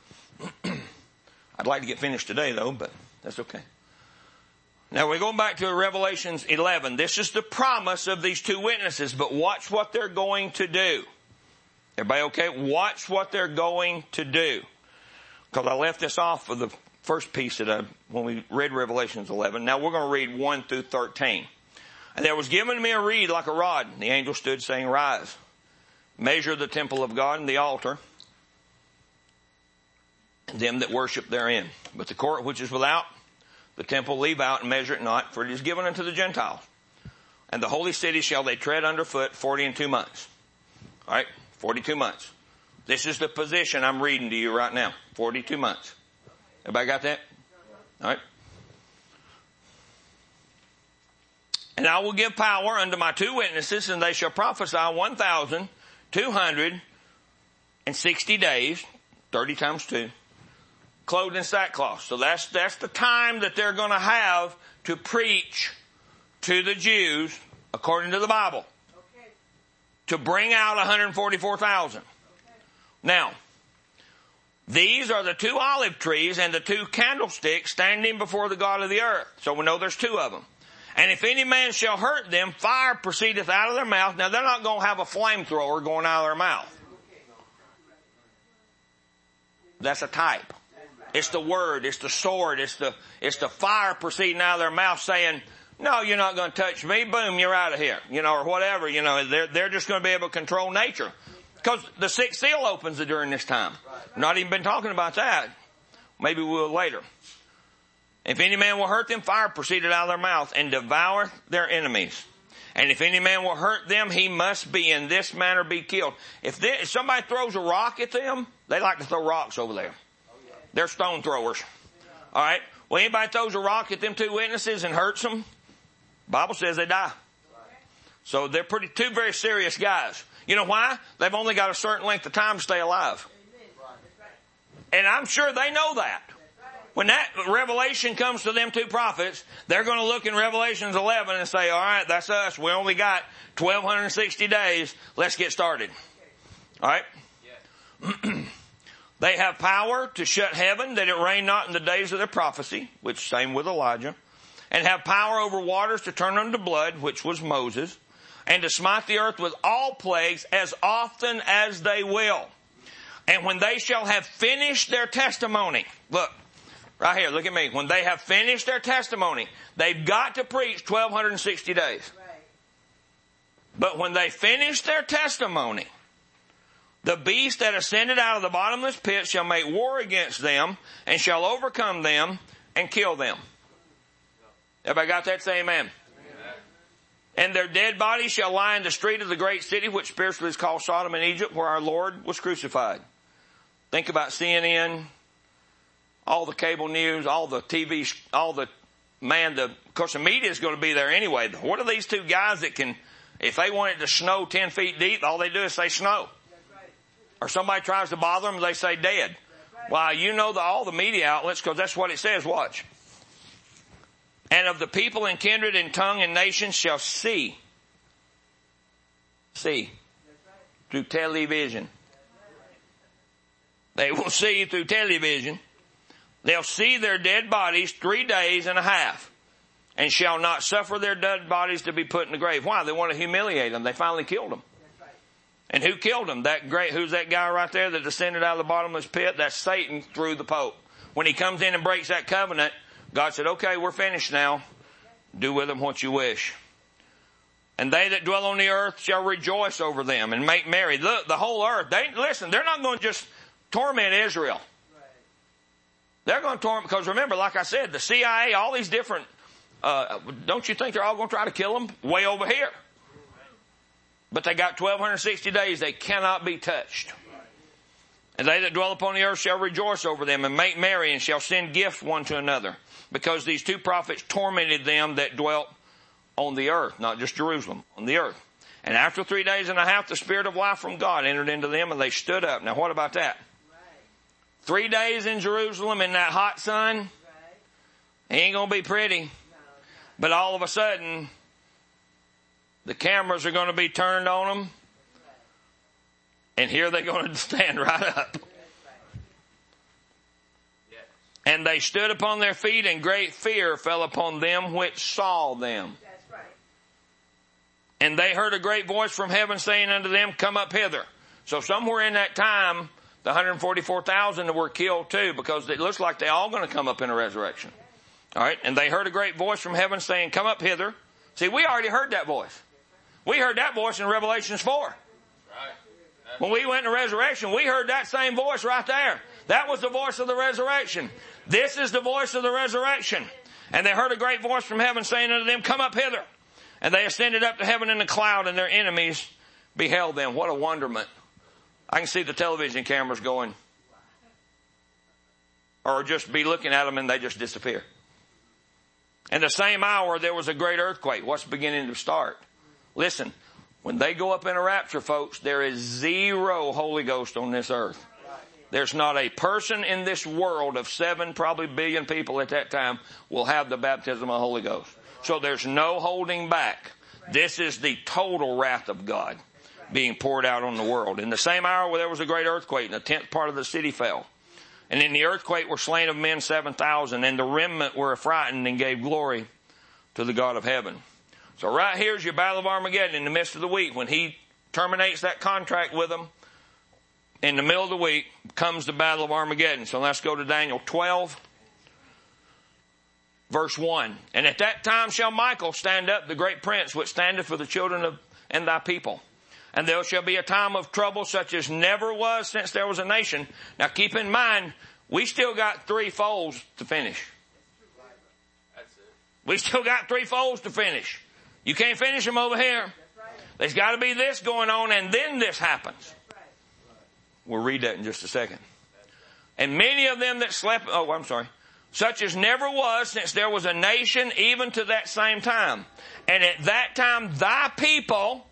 I'd like to get finished today, though, but that's okay. Now, we're going back to Revelations eleven. This is the promise of these two witnesses, but watch what they're going to do. Everybody okay? Watch what they're going to do. Because I left this off for the first piece that I, when we read Revelations eleven. Now, we're going to read one through thirteen. And there was given to me a reed like a rod. And the angel stood saying, Rise, measure the temple of God and the altar, and them that worship therein. But the court which is without the temple leave out and measure it not, for it is given unto the Gentiles. And the holy city shall they tread under foot forty and two months. All right, forty-two months. This is the position I'm reading to you right now. forty-two months. Everybody got that? All right. And I will give power unto my two witnesses, and they shall prophesy one thousand two hundred and sixty days, thirty times two, clothed in sackcloth. So that's, that's the time that they're going to have to preach to the Jews, according to the Bible, okay, to bring out one hundred forty-four thousand. Okay. Now, these are the two olive trees and the two candlesticks standing before the God of the earth. So we know there's two of them. And if any man shall hurt them, fire proceedeth out of their mouth. Now, they're not going to have a flamethrower going out of their mouth. That's a type. It's the word. It's the sword. It's the, it's the fire proceeding out of their mouth saying, no, you're not going to touch me. Boom, you're out of here. You know, or whatever. You know, they're, they're just going to be able to control nature. Because the sixth seal opens during this time. Not even been talking about that. Maybe we'll later. If any man will hurt them, fire proceeded out of their mouth and devour their enemies. And if any man will hurt them, he must be in this manner be killed. If, they, if somebody throws a rock at them, they like to throw rocks over there. They're stone throwers. All right. Well, anybody throws a rock at them two witnesses and hurts them, Bible says they die. So they're pretty two very serious guys. You know why? They've only got a certain length of time to stay alive. And I'm sure they know that. When that revelation comes to them two prophets, they're going to look in Revelations eleven and say, all right, that's us. We only got twelve sixty days. Let's get started. All right? Yeah. They have power to shut heaven that it rain not in the days of their prophecy, which same with Elijah, and have power over waters to turn them to blood, which was Moses, and to smite the earth with all plagues as often as they will. And when they shall have finished their testimony, look, right here, look at me. When they have finished their testimony, they've got to preach twelve sixty days. But when they finish their testimony, the beast that ascended out of the bottomless pit shall make war against them and shall overcome them and kill them. Everybody got that? Say amen. Amen. And their dead bodies shall lie in the street of the great city, which spiritually is called Sodom and Egypt, where our Lord was crucified. Think about C N N, all the cable news, all the T V, all the, man, the, of course the media is going to be there anyway. What are these two guys that can, if they want it to snow ten feet deep, all they do is say snow. Or somebody tries to bother them, they say dead. Well, you know the, all the media outlets, because that's what it says. Watch. And of the people and kindred and tongue and nations shall see. See. Through television. They will see through television. They'll see their dead bodies three days and a half. And shall not suffer their dead bodies to be put in the grave. Why? They want to humiliate them. They finally killed them. And who killed him? That great, who's that guy right there that descended out of the bottomless pit? That's Satan through the Pope. When he comes in and breaks that covenant, God said, okay, we're finished now. Do with them what you wish. And they that dwell on the earth shall rejoice over them and make merry. Look, the whole earth. They, listen, they're not going to just torment Israel. They're going to torment, because remember, like I said, the C I A, all these different, uh, don't you think they're all going to try to kill them? Way over here. But they got twelve sixty days. They cannot be touched. And they that dwell upon the earth shall rejoice over them and make merry and shall send gifts one to another. Because these two prophets tormented them that dwelt on the earth, not just Jerusalem, on the earth. And after three days and a half, the Spirit of life from God entered into them and they stood up. Now what about that? Three days in Jerusalem in that hot sun. It ain't going to be pretty. But all of a sudden, the cameras are going to be turned on them. And here they're going to stand right up. And they stood upon their feet, and great fear fell upon them which saw them. That's right. And they heard a great voice from heaven saying unto them, come up hither. So somewhere in that time, the one hundred forty-four thousand were killed too, because it looks like they're all going to come up in a resurrection. All right. And they heard a great voice from heaven saying, come up hither. See, we already heard that voice. We heard that voice in Revelations four. When we went to resurrection, we heard that same voice right there. That was the voice of the resurrection. This is the voice of the resurrection. And they heard a great voice from heaven saying unto them, come up hither. And they ascended up to heaven in the cloud, and their enemies beheld them. What a wonderment. I can see the television cameras going, or just be looking at them and they just disappear. In the same hour, there was a great earthquake. What's beginning to start? Listen, when they go up in a rapture, folks, there is zero Holy Ghost on this earth. There's not a person in this world of seven, probably billion people at that time will have the baptism of the Holy Ghost. So there's no holding back. This is the total wrath of God being poured out on the world. In the same hour where there was a great earthquake, and the tenth part of the city fell. And in the earthquake were slain of men seven thousand, and the remnant were affrighted and gave glory to the God of heaven. So right here's your battle of Armageddon in the midst of the week. When he terminates that contract with them, in the middle of the week comes the battle of Armageddon. So let's go to Daniel twelve, verse one. And at that time shall Michael stand up, the great prince, which standeth for the children of and thy people. And there shall be a time of trouble such as never was since there was a nation. Now keep in mind, we still got three folds to finish. We still got three folds to finish. You can't finish them over here. There's got to be this going on, and then this happens. We'll read that in just a second. And many of them that slept, oh, I'm sorry, such as never was since there was a nation, even to that same time. And at that time, thy people,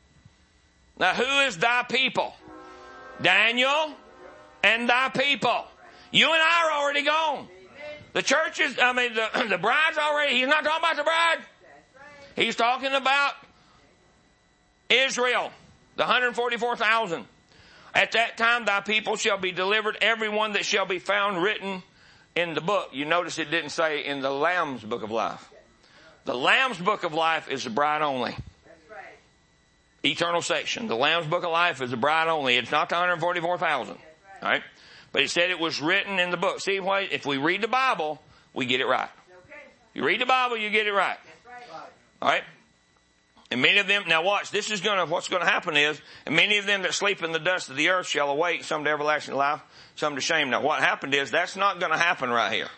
now who is thy people? Daniel and thy people. You and I are already gone. The church is, I mean, the, the bride's already, he's not talking about the bride. He's talking about Israel, the one hundred forty-four thousand. At that time thy people shall be delivered, every one that shall be found written in the book. You notice it didn't say in the Lamb's book of life. The Lamb's book of life is the bride only. Eternal section. The Lamb's book of life is the bride only. It's not the one hundred forty-four thousand. All right? But it said it was written in the book. See, if we read the Bible, we get it right. If you read the Bible, you get it right. All right? And many of them, now watch, this is gonna, what's gonna happen is, and many of them that sleep in the dust of the earth shall awake, some to everlasting life, some to shame. Now what happened is, that's not gonna happen right here.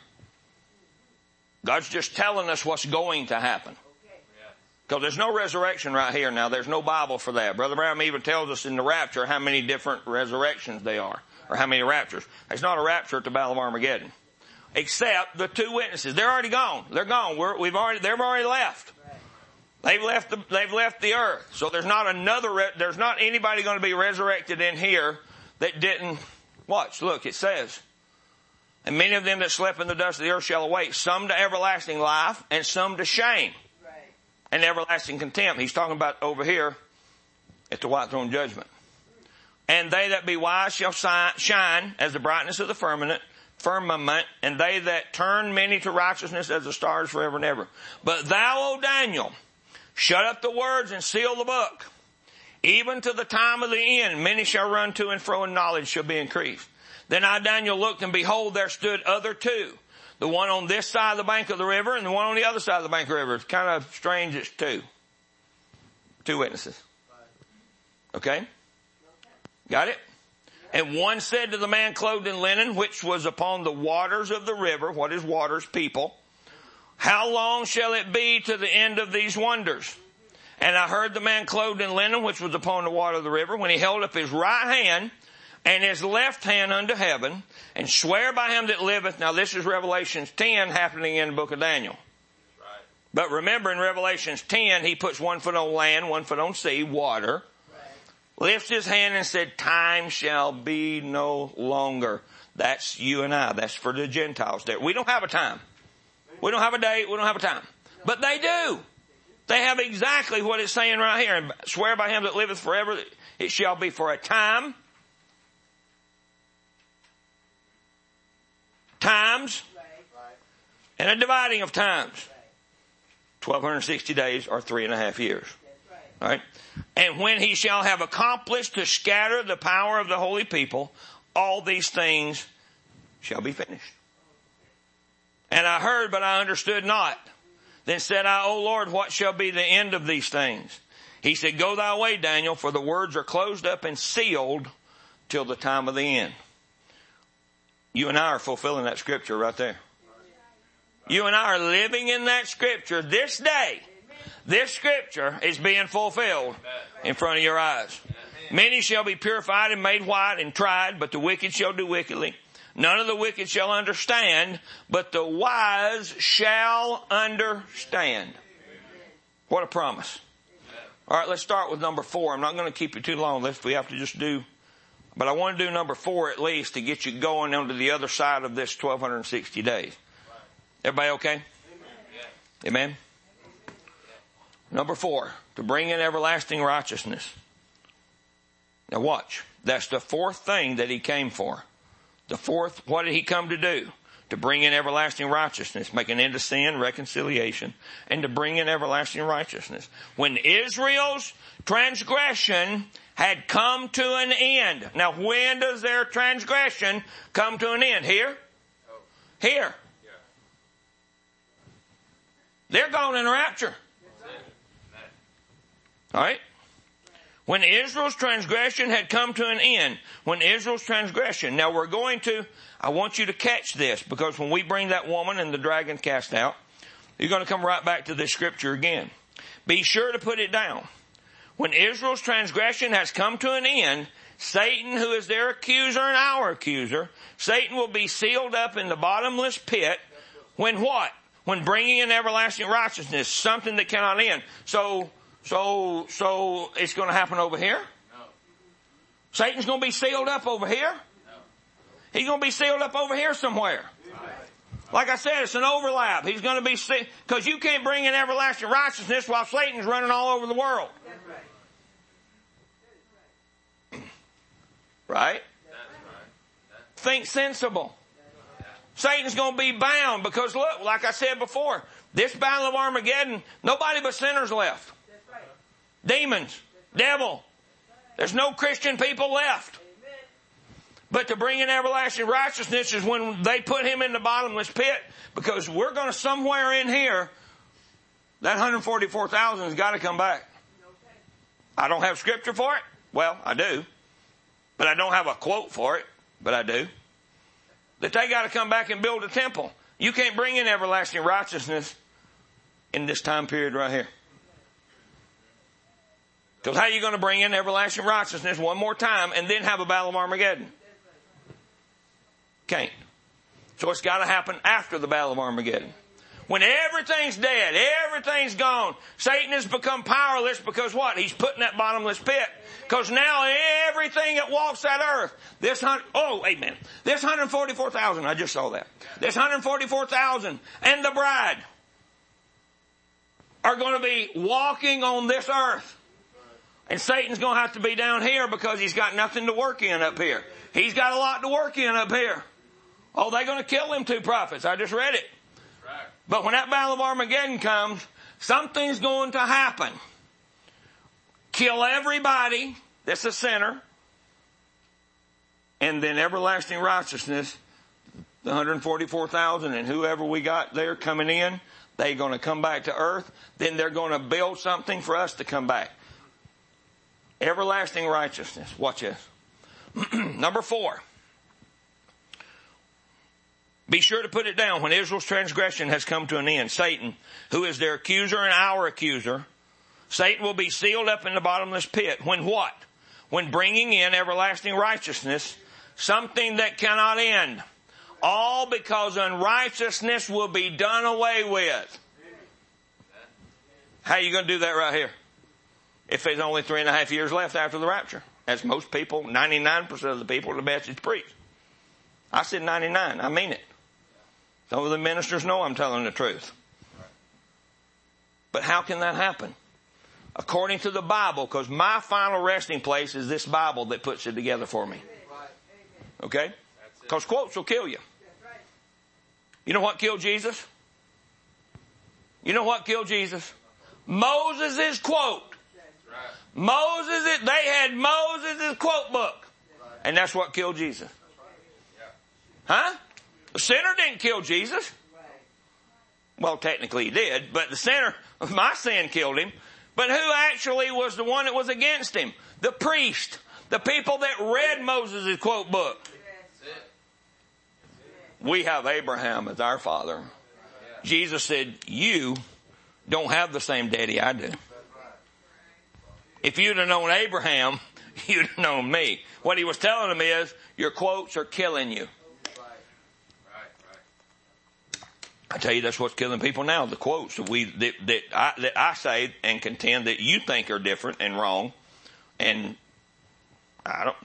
God's just telling us what's going to happen. Because there's no resurrection right here now. There's no Bible for that. Brother Branham even tells us in the rapture how many different resurrections they are. Or how many raptures. There's not a rapture at the Battle of Armageddon. Except the two witnesses. They're already gone. They're gone. We're, we've already, they've already left. They've left the, they've left the earth. So there's not another, re- there's not anybody going to be resurrected in here that didn't, watch, look, it says, and many of them that slept in the dust of the earth shall awake, some to everlasting life and some to shame right. and everlasting contempt. He's talking about over here at the white throne judgment. And they that be wise shall shine as the brightness of the firmament, firmament, and they that turn many to righteousness as the stars forever and ever. But thou, O Daniel, shut up the words and seal the book. Even to the time of the end, many shall run to and fro, and knowledge shall be increased. Then I, Daniel, looked, and behold, there stood other two. The one on this side of the bank of the river, and the one on the other side of the bank of the river. It's kind of strange, it's two. Two witnesses. Okay? Got it? And one said to the man clothed in linen, which was upon the waters of the river. What is waters? People. How long shall it be to the end of these wonders? And I heard the man clothed in linen, which was upon the water of the river, when he held up his right hand and his left hand unto heaven, and swear by him that liveth. Now this is Revelations ten happening in the book of Daniel. Right. But remember in Revelations ten, he puts one foot on land, one foot on sea, water. Lifts his hand and said, time shall be no longer. That's you and I. That's for the Gentiles there. We don't have a time. We don't have a date. We don't have a time. But they do. They have exactly what it's saying right here. And swear by him that liveth forever, it shall be for a time, times, and a dividing of times. twelve sixty days or three and a half years. All right. And when he shall have accomplished to scatter the power of the holy people, all these things shall be finished. And I heard, but I understood not. Then said I, O Lord, what shall be the end of these things? He said, go thy way, Daniel, for the words are closed up and sealed till the time of the end. You and I are fulfilling that scripture right there. You and I are living in that scripture this day. This scripture is being fulfilled in front of your eyes. Many shall be purified and made white and tried, but the wicked shall do wickedly. None of the wicked shall understand, but the wise shall understand. What a promise. All right, let's start with number four. I'm not going to keep you too long. If we have to just do, but I want to do number four at least to get you going onto the other side of this twelve sixty days. Everybody okay? Amen. Number four, to bring in everlasting righteousness. Now watch. That's the fourth thing that he came for. The fourth, what did he come to do? To bring in everlasting righteousness, make an end to sin, reconciliation, and to bring in everlasting righteousness. When Israel's transgression had come to an end. Now when does their transgression come to an end? Here? Here. They're gone in the rapture. All right? When Israel's transgression had come to an end. When Israel's transgression. Now we're going to, I want you to catch this, because when we bring that woman and the dragon cast out, you're going to come right back to this scripture again. Be sure to put it down. When Israel's transgression has come to an end, Satan, who is their accuser and our accuser, Satan will be sealed up in the bottomless pit. When what? When bringing in everlasting righteousness, something that cannot end. So, So, so it's going to happen over here? No. Satan's going to be sealed up over here? No. He's going to be sealed up over here somewhere. Right. Like I said, it's an overlap. He's going to be sealed, because you can't bring in everlasting righteousness while Satan's running all over the world. That's right. Right? That's right. That's Think sensible. Satan's going to be bound because look, like I said before, this battle of Armageddon, nobody but sinners left. Demons, devil. There's no Christian people left. But to bring in everlasting righteousness is when they put him in the bottomless pit, because we're going to somewhere in here, that one hundred forty-four thousand has got to come back. I don't have scripture for it. Well, I do. But I don't have a quote for it. But I do. That they got to come back and build a temple. You can't bring in everlasting righteousness in this time period right here. Because how are you going to bring in everlasting righteousness one more time and then have a battle of Armageddon? Can't. So it's got to happen after the battle of Armageddon. When everything's dead, everything's gone, Satan has become powerless because what? He's put in that bottomless pit. Because now everything that walks that earth, this hundred, oh, amen. This one hundred forty-four thousand, I just saw that. This one hundred forty-four thousand and the bride are going to be walking on this earth. And Satan's going to have to be down here because he's got nothing to work in up here. He's got a lot to work in up here. Oh, they're going to kill them two prophets. I just read it. Right. But when that battle of Armageddon comes, something's going to happen. Kill everybody that's a sinner. And then everlasting righteousness, the one hundred forty-four thousand and whoever we got there coming in, they're going to come back to earth. Then they're going to build something for us to come back. Everlasting righteousness. Watch this. Number four. Be sure to put it down. When Israel's transgression has come to an end, Satan, who is their accuser and our accuser, Satan will be sealed up in the bottomless pit. When what? When bringing in everlasting righteousness, something that cannot end. All because unrighteousness will be done away with. How are you going to do that right here? If there's only three and a half years left after the rapture. As most people, ninety-nine percent of the people, the message preached. I said ninety-nine. I mean it. Some of the ministers know I'm telling the truth. But how can that happen? According to the Bible, because my final resting place is this Bible that puts it together for me. Okay? Because quotes will kill you. You know what killed Jesus? You know what killed Jesus? Moses' quote. Moses, they had Moses' quote book. And that's what killed Jesus. Huh? The sinner didn't kill Jesus. Well, technically he did, but the sinner, my sin killed him. But who actually was the one that was against him? The priest. The people that read Moses' quote book. We have Abraham as our father. Jesus said, you don't have the same daddy I do. If you'd have known Abraham, you'd have known me. What he was telling them is, your quotes are killing you. I tell you, that's what's killing people now. The quotes that we that, that I that I say and contend that you think are different and wrong, and I don't.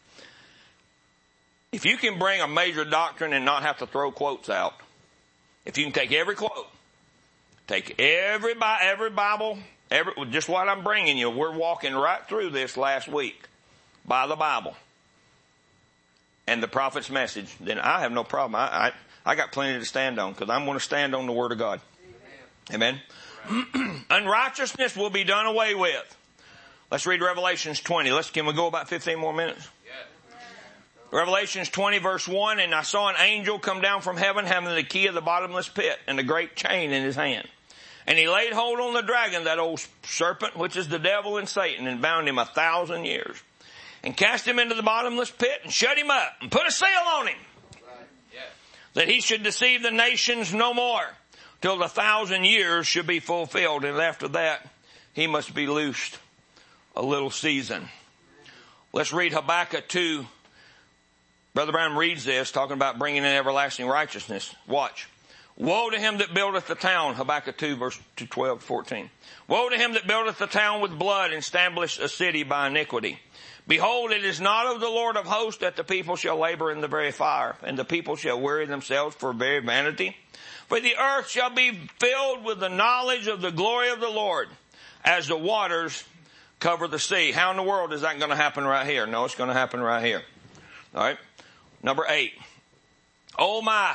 If you can bring a major doctrine and not have to throw quotes out, if you can take every quote, take every every Bible, every just what I'm bringing you. We're walking right through this last week by the Bible and the prophet's message. Then I have no problem. I. I I got plenty to stand on because I'm going to stand on the Word of God. Amen. Amen. Unrighteousness will be done away with. Let's read Revelations twenty. Let's, can we go about fifteen more minutes? Yeah. Revelations twenty verse one, and I saw an angel come down from heaven having the key of the bottomless pit and a great chain in his hand. And he laid hold on the dragon, that old serpent, which is the devil and Satan, and bound him a thousand years. And cast him into the bottomless pit and shut him up and put a seal on him. That he should deceive the nations no more till the thousand years should be fulfilled. And after that, he must be loosed a little season. Let's read Habakkuk two. Brother Brown reads this, talking about bringing in everlasting righteousness. Watch. Woe to him that buildeth the town. Habakkuk two verse twelve to fourteen. Woe to him that buildeth the town with blood and establisheth a city by iniquity. Behold, it is not of the Lord of hosts that the people shall labor in the very fire, and the people shall weary themselves for very vanity. For the earth shall be filled with the knowledge of the glory of the Lord, as the waters cover the sea. How in the world is that going to happen right here? No, it's going to happen right here. All right. Number eight. Oh my,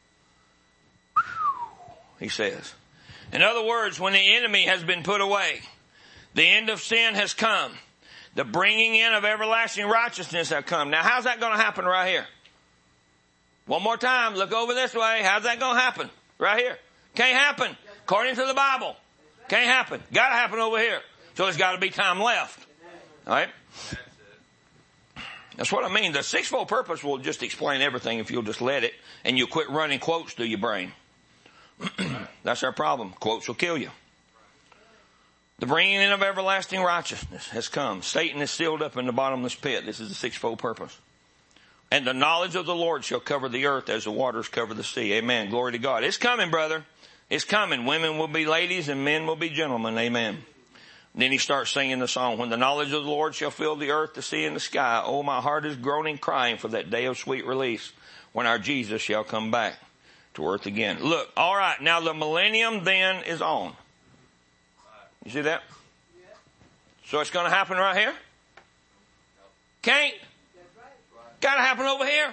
he says. In other words, when the enemy has been put away, the end of sin has come. The bringing in of everlasting righteousness have come. Now, how's that going to happen right here? One more time, look over this way. How's that going to happen? Right here. Can't happen. According to the Bible. Can't happen. Got to happen over here. So there's got to be time left. All right? That's what I mean. The sixfold purpose will just explain everything if you'll just let it, and you'll quit running quotes through your brain. That's our problem. Quotes will kill you. The bringing in of everlasting righteousness has come. Satan is sealed up in the bottomless pit. This is the sixfold purpose. And the knowledge of the Lord shall cover the earth as the waters cover the sea. Amen. Glory to God. It's coming, brother. It's coming. Women will be ladies and men will be gentlemen. Amen. And then he starts singing the song. When the knowledge of the Lord shall fill the earth, the sea, and the sky. Oh, my heart is groaning, crying for that day of sweet release when our Jesus shall come back to earth again. Look, all right. Now the millennium then is on. You see that? So it's going to happen right here? Can't? Got to happen over here?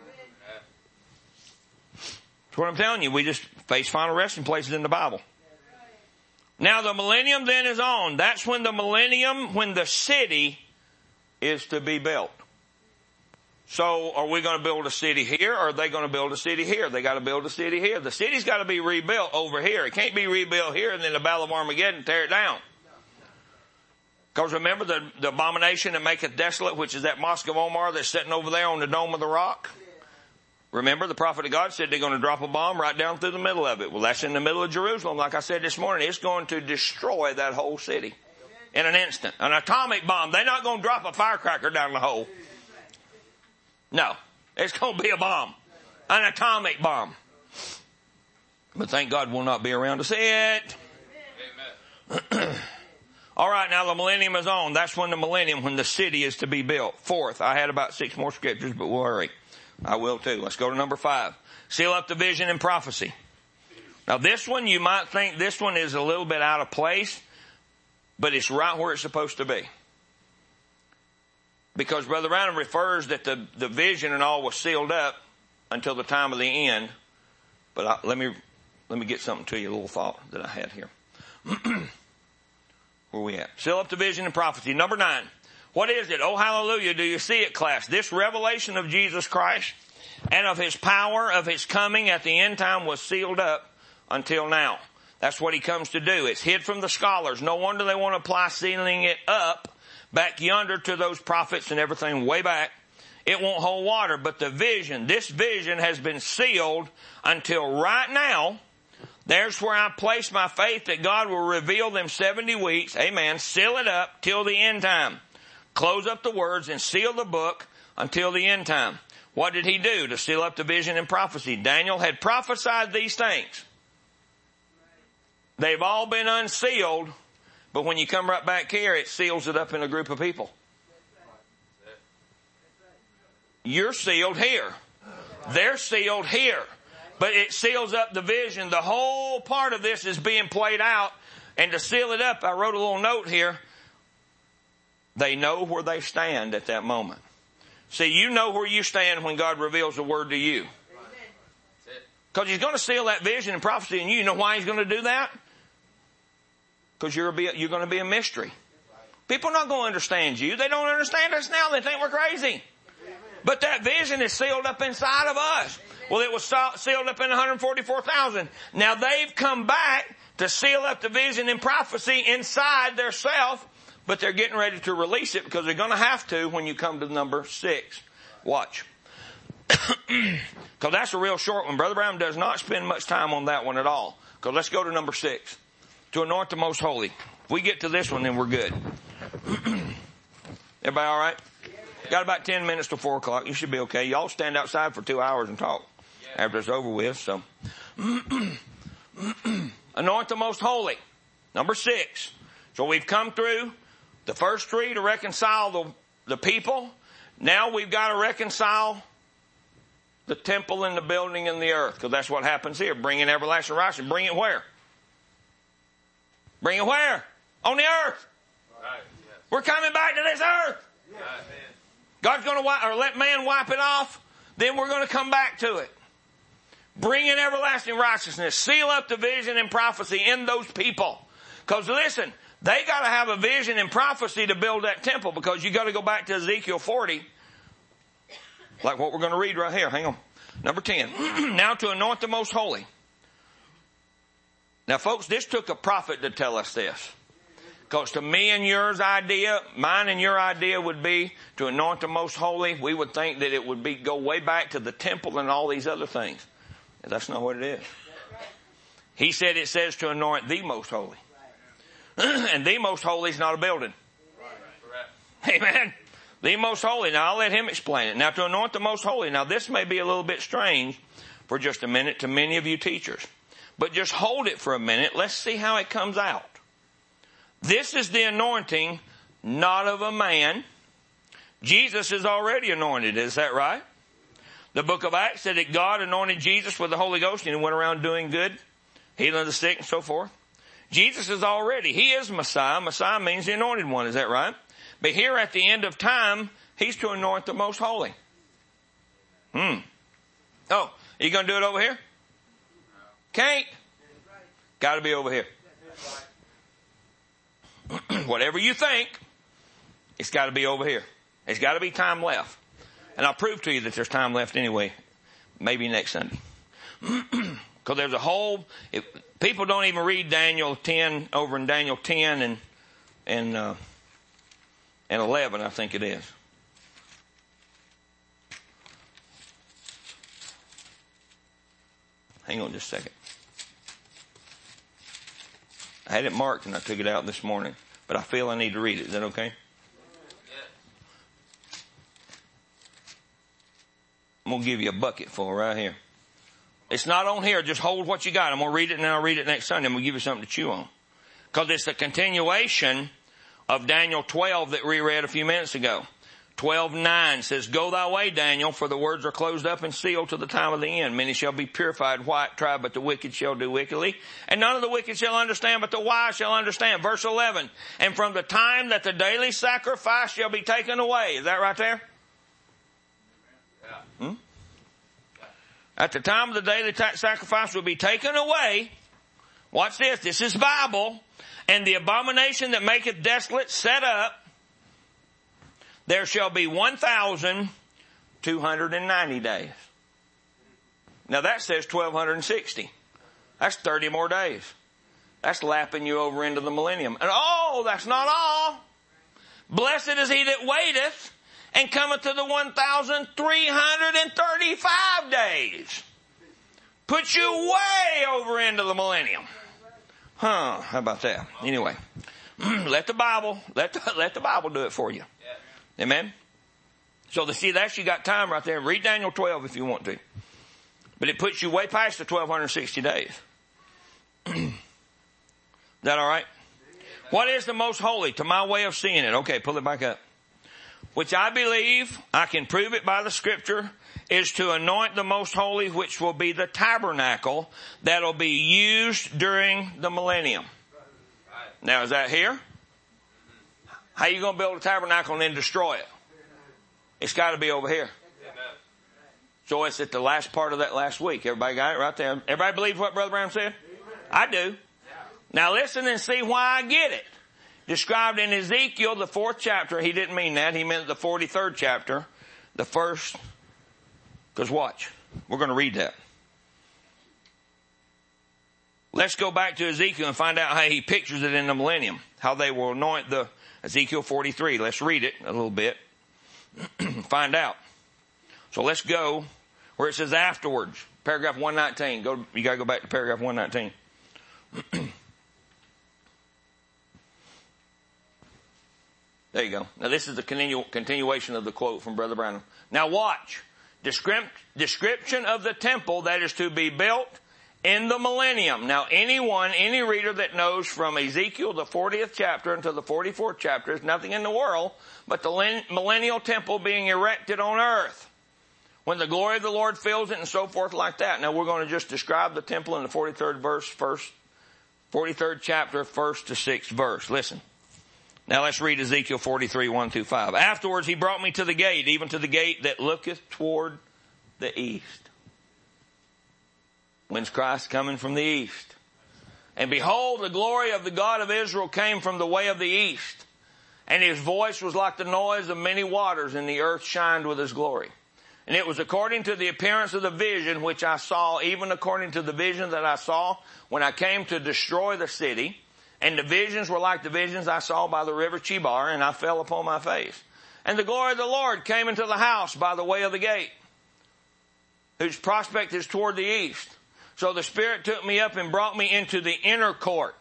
That's what I'm telling you. We just face final resting places in the Bible. Now the millennium then is on. That's when the millennium, when the city is to be built. So are we going to build a city here, or are they going to build a city here? They got to build a city here. The city's got to be rebuilt over here. It can't be rebuilt here and then the Battle of Armageddon tear it down. Because remember the, the abomination that maketh desolate, which is that Mosque of Omar that's sitting over there on the Dome of the Rock? Remember the prophet of God said they're going to drop a bomb right down through the middle of it. Well, that's in the middle of Jerusalem. Like I said this morning, it's going to destroy that whole city in an instant. An atomic bomb. They're not going to drop a firecracker down the hole. No, it's going to be a bomb, an atomic bomb. But thank God we'll not be around to see it. Amen. All right, now the millennium is on. That's when the millennium, when the city is to be built. Fourth, I had about six more scriptures, but we'll hurry. I will too. Let's go to number five. Seal up the vision and prophecy. Now this one, you might think this one is a little bit out of place, but it's right where it's supposed to be. Because Brother Branham refers that the, the vision and all was sealed up until the time of the end. But I, let me, let me get something to you, a little thought that I had here. Where we at? Seal up the vision and prophecy. Number nine. What is it? Oh, hallelujah. Do you see it, class? This revelation of Jesus Christ and of His power, of His coming at the end time was sealed up until now. That's what He comes to do. It's hid from the scholars. No wonder they want to apply sealing it up back yonder to those prophets and everything way back. It won't hold water, but the vision, this vision has been sealed until right now. There's where I place my faith that God will reveal them seventy weeks. Amen. Seal it up till the end time. Close up the words and seal the book until the end time. What did He do to seal up the vision and prophecy? Daniel had prophesied these things. They've all been unsealed, but when you come right back here, it seals it up in a group of people. You're sealed here. They're sealed here. But it seals up the vision. The whole part of this is being played out. And to seal it up, I wrote a little note here. They know where they stand at that moment. See, you know where you stand when God reveals the word to you. Because He's going to seal that vision and prophecy in you. You know why He's going to do that? Because you're, you're going to be a mystery. People are not going to understand you. They don't understand us now. They think we're crazy. But that vision is sealed up inside of us. Well, it was sealed up in one hundred forty-four thousand. Now they've come back to seal up the vision and prophecy inside their self, but they're getting ready to release it because they're going to have to when you come to number six. Watch. Because that's a real short one. Brother Branham does not spend much time on that one at all. Because let's go to number six. To anoint the most holy. If we get to this one, then we're good. Everybody all right? Got about ten minutes to four o'clock. You should be okay. Y'all stand outside for two hours and talk after it's over with. So, anoint the most holy. Number six. So we've come through the first three to reconcile the, the people. Now we've got to reconcile the temple and the building and the earth. Because that's what happens here. Bring in everlasting righteousness. Bring it where? Bring it where? On the earth. Right, yes. We're coming back to this earth. Yes. God's going to wipe, or let man wipe it off. Then we're going to come back to it. Bring in everlasting righteousness. Seal up the vision and prophecy in those people. Because listen, they got to have a vision and prophecy to build that temple. Because you got to go back to Ezekiel forty. Like what we're going to read right here. Hang on. Number ten. Now to anoint the most holy. Now folks, this took a prophet to tell us this. Because to me and yours idea, mine and your idea would be to anoint the most holy. We would think that it would be go way back to the temple and all these other things. That's not what it is. He said it says to anoint the most holy. And the most holy is not a building. Amen. The most holy. Now I'll let him explain it. Now to anoint the most holy. Now this may be a little bit strange for just a minute to many of you teachers. But just hold it for a minute. Let's see how it comes out. This is the anointing, not of a man. Jesus is already anointed. Is that right? The book of Acts said that God anointed Jesus with the Holy Ghost and he went around doing good, healing the sick and so forth. Jesus is already, he is Messiah. Messiah means the anointed one. Is that right? But here at the end of time, he's to anoint the most holy. Hmm. Oh, are you going to do it over here? Can't. Got to be over here. Whatever you think, it's got to be over here. There's got to be time left. And I'll prove to you that there's time left anyway. Maybe next Sunday. Because there's a whole, if, people don't even read Daniel ten over in Daniel ten and, and, uh, and eleven, I think it is. Hang on just a second. I had it marked and I took it out this morning, but I feel I need to read it. Is that okay? I'm going to give you a bucket full right here. It's not on here. Just hold what you got. I'm going to read it and then I'll read it next Sunday. I'm going to give you something to chew on. Because it's the continuation of Daniel twelve that we read a few minutes ago. twelve nine says, Go thy way, Daniel, for the words are closed up and sealed to the time of the end. Many shall be purified, white, tried, but the wicked shall do wickedly. And none of the wicked shall understand, but the wise shall understand. Verse eleven, and from the time that the daily sacrifice shall be taken away. Is that right there? Yeah. Hmm? At the time of the daily ta- sacrifice will be taken away. Watch this. This is Bible. And the abomination that maketh desolate set up. There shall be one thousand two hundred ninety days. Now that says twelve sixty. That's thirty more days. That's lapping you over into the millennium. And oh, that's not all. Blessed is he that waiteth and cometh to the one thousand three hundred thirty-five days. Puts you way over into the millennium. Huh, how about that? Anyway, let the Bible, let the, let the Bible do it for you. Amen? So the, see, that's, you got time right there. Read Daniel twelve if you want to. But it puts you way past the twelve sixty days. Is that alright? What is the most holy? To my way of seeing it. Okay, pull it back up. Which I believe, I can prove it by the scripture, is to anoint the most holy, which will be the tabernacle that'll be used during the millennium. Now, is that here? How you going to build a tabernacle and then destroy it? It's got to be over here. So it's at the last part of that last week. Everybody got it right there? Everybody believe what Brother Branham said? I do. Now listen and see why I get it. Described in Ezekiel, the fourth chapter. He didn't mean that. He meant the forty-third chapter. The first. Because watch. We're going to read that. Let's go back to Ezekiel and find out how he pictures it in the millennium. How they will anoint the Ezekiel forty-three. Let's read it a little bit. Find out. So let's go where it says afterwards. Paragraph one nineteen. Go, you got to go back to paragraph one nineteen. There you go. Now this is the continu- continuation of the quote from Brother Branham. Now watch. Descript- description of the temple that is to be built in the millennium. Now anyone, any reader that knows from Ezekiel, the fortieth chapter until the forty-fourth chapter, is nothing in the world but the millennial temple being erected on earth. When the glory of the Lord fills it and so forth like that. Now we're going to just describe the temple in the forty-third verse, first, forty-third chapter, first to sixth verse. Listen. Now let's read Ezekiel forty-three, one through five. Afterwards he brought me to the gate, even to the gate that looketh toward the east. When's Christ coming from the east? And behold, the glory of the God of Israel came from the way of the east. And his voice was like the noise of many waters, and the earth shined with his glory. And it was according to the appearance of the vision which I saw, even according to the vision that I saw when I came to destroy the city. And the visions were like the visions I saw by the river Chebar, and I fell upon my face. And the glory of the Lord came into the house by the way of the gate, whose prospect is toward the east. So the Spirit took me up and brought me into the inner court.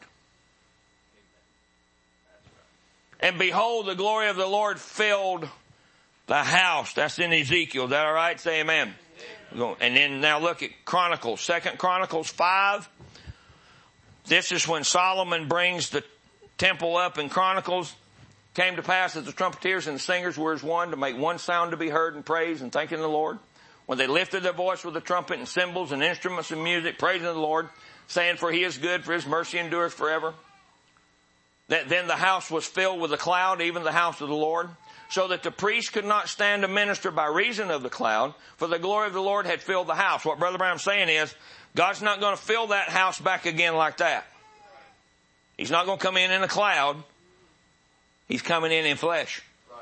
And behold, the glory of the Lord filled the house. That's in Ezekiel. Is that all right? Say amen. Amen. And then now look at Chronicles. Second Chronicles five. This is when Solomon brings the temple up in Chronicles. Came to pass that the trumpeters and the singers were as one to make one sound to be heard in praise and thanking the Lord. When they lifted their voice with the trumpet and cymbals and instruments of music, praising the Lord, saying, For he is good, for his mercy endureth forever. That then the house was filled with a cloud, even the house of the Lord, so that the priest could not stand to minister by reason of the cloud, for the glory of the Lord had filled the house. What Brother Branham's saying is, God's not going to fill that house back again like that. He's not going to come in in a cloud. He's coming in in flesh.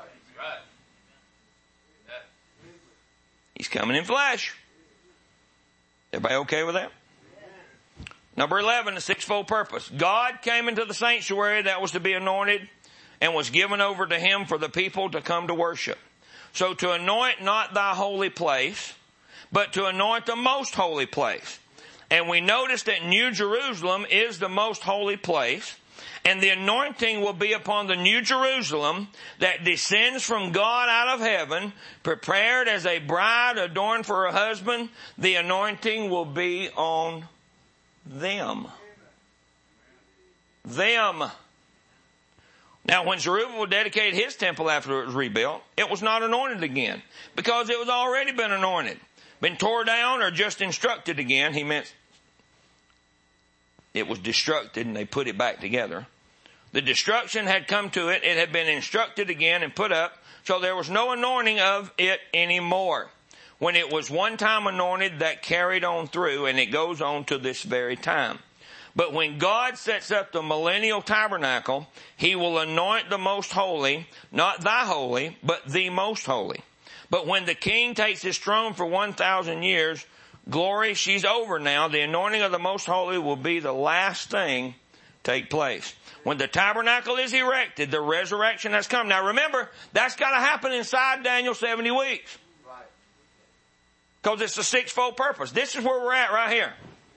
He's coming in flesh. Everybody okay with that? Number eleven, the sixfold purpose. God came into the sanctuary that was to be anointed and was given over to him for the people to come to worship. So to anoint not thy holy place, but to anoint the most holy place. And we notice that New Jerusalem is the most holy place. And the anointing will be upon the New Jerusalem that descends from God out of heaven, prepared as a bride adorned for her husband. The anointing will be on them. Them. Now, when Zerubbabel dedicated his temple after it was rebuilt, it was not anointed again because it was already been anointed. Been tore down or just instructed again. He meant it was destructed and they put it back together. The destruction had come to it. It had been instructed again and put up. So there was no anointing of it anymore. When it was one time anointed, that carried on through, and it goes on to this very time. But when God sets up the millennial tabernacle, he will anoint the most holy, not thy holy, but the most holy. But when the king takes his throne for one thousand years, glory, she's over now. The anointing of the most holy will be the last thing take place. When the tabernacle is erected, the resurrection has come. Now remember, that's got to happen inside Daniel's seventy weeks. Because it's a sixfold purpose. This is where we're at right here.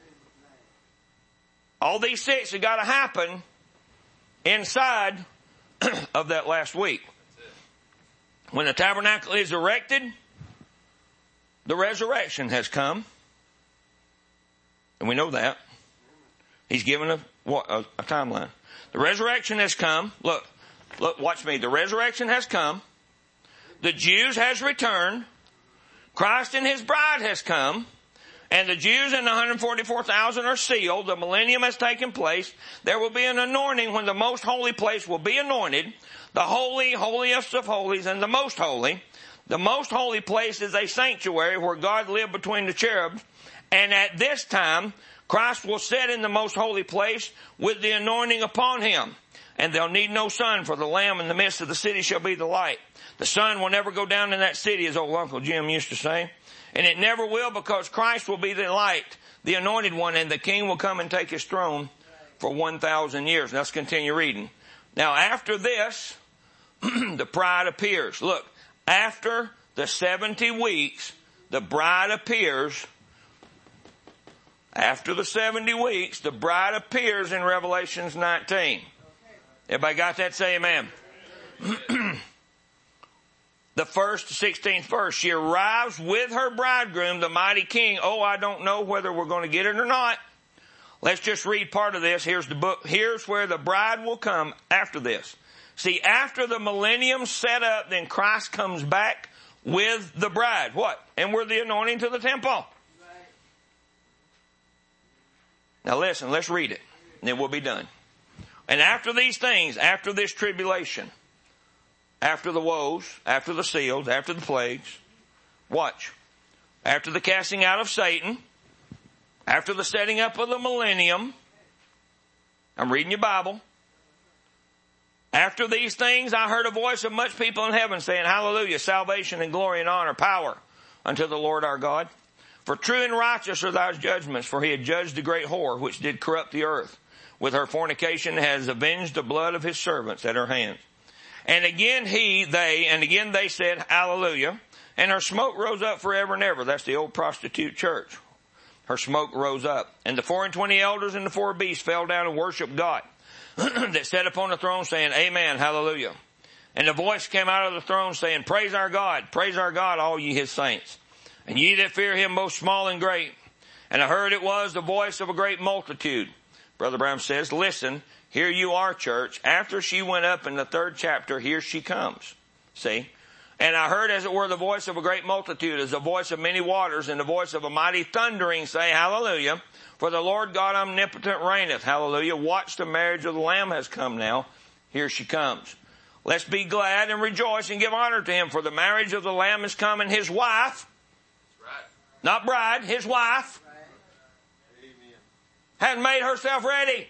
All these six have got to happen inside of that last week. When the tabernacle is erected, the resurrection has come. And we know that. He's given a, a, a timeline. The resurrection has come. Look, look, watch me. The resurrection has come. The Jews has returned. Christ and his bride has come. And the Jews and the one hundred forty-four thousand are sealed. The millennium has taken place. There will be an anointing when the most holy place will be anointed. The holy, holiest of holies, and the most holy. The most holy place is a sanctuary where God lived between the cherubs. And at this time, Christ will sit in the most holy place with the anointing upon him. And they'll need no sun, for the Lamb in the midst of the city shall be the light. The sun will never go down in that city, as old Uncle Jim used to say. And it never will, because Christ will be the light, the anointed one, and the king will come and take his throne for one thousand years. Let's continue reading. Now after this, the bride appears. Look, after the seventy weeks, the bride appears. After the seventy weeks, the bride appears in Revelations nineteen. Everybody got that? Say amen. The first, sixteenth verse, she arrives with her bridegroom, the mighty king. Oh, I don't know whether we're going to get it or not. Let's just read part of this. Here's the book. Here's where the bride will come after this. See, after the millennium's set up, then Christ comes back with the bride. What? And we're the anointing to the temple. Now listen, let's read it, and then we'll be done. And after these things, after this tribulation, after the woes, after the seals, after the plagues, watch. After the casting out of Satan, after the setting up of the millennium, I'm reading your Bible. After these things, I heard a voice of much people in heaven saying, Hallelujah, salvation and glory and honor, power unto the Lord our God. For true and righteous are thy judgments, for he had judged the great whore, which did corrupt the earth. With her fornication has avenged the blood of his servants at her hands. And again he, they, and again they said, Hallelujah. And her smoke rose up forever and ever. That's the old prostitute church. Her smoke rose up. And the four and twenty elders and the four beasts fell down and worshiped God that sat upon the throne, saying, Amen, hallelujah. And the voice came out of the throne saying, Praise our God, praise our God, all ye his saints. And ye that fear him, both small and great. And I heard it was the voice of a great multitude. Brother Brown says, listen, here you are, church. After she went up in the third chapter, here she comes. See? And I heard as it were the voice of a great multitude, as the voice of many waters, and the voice of a mighty thundering, say, Hallelujah. For the Lord God omnipotent reigneth. Hallelujah. Watch, the marriage of the Lamb has come now. Here she comes. Let's be glad and rejoice and give honor to him, for the marriage of the Lamb is come, and his wife, right. Not bride, his wife, right. Had made herself ready.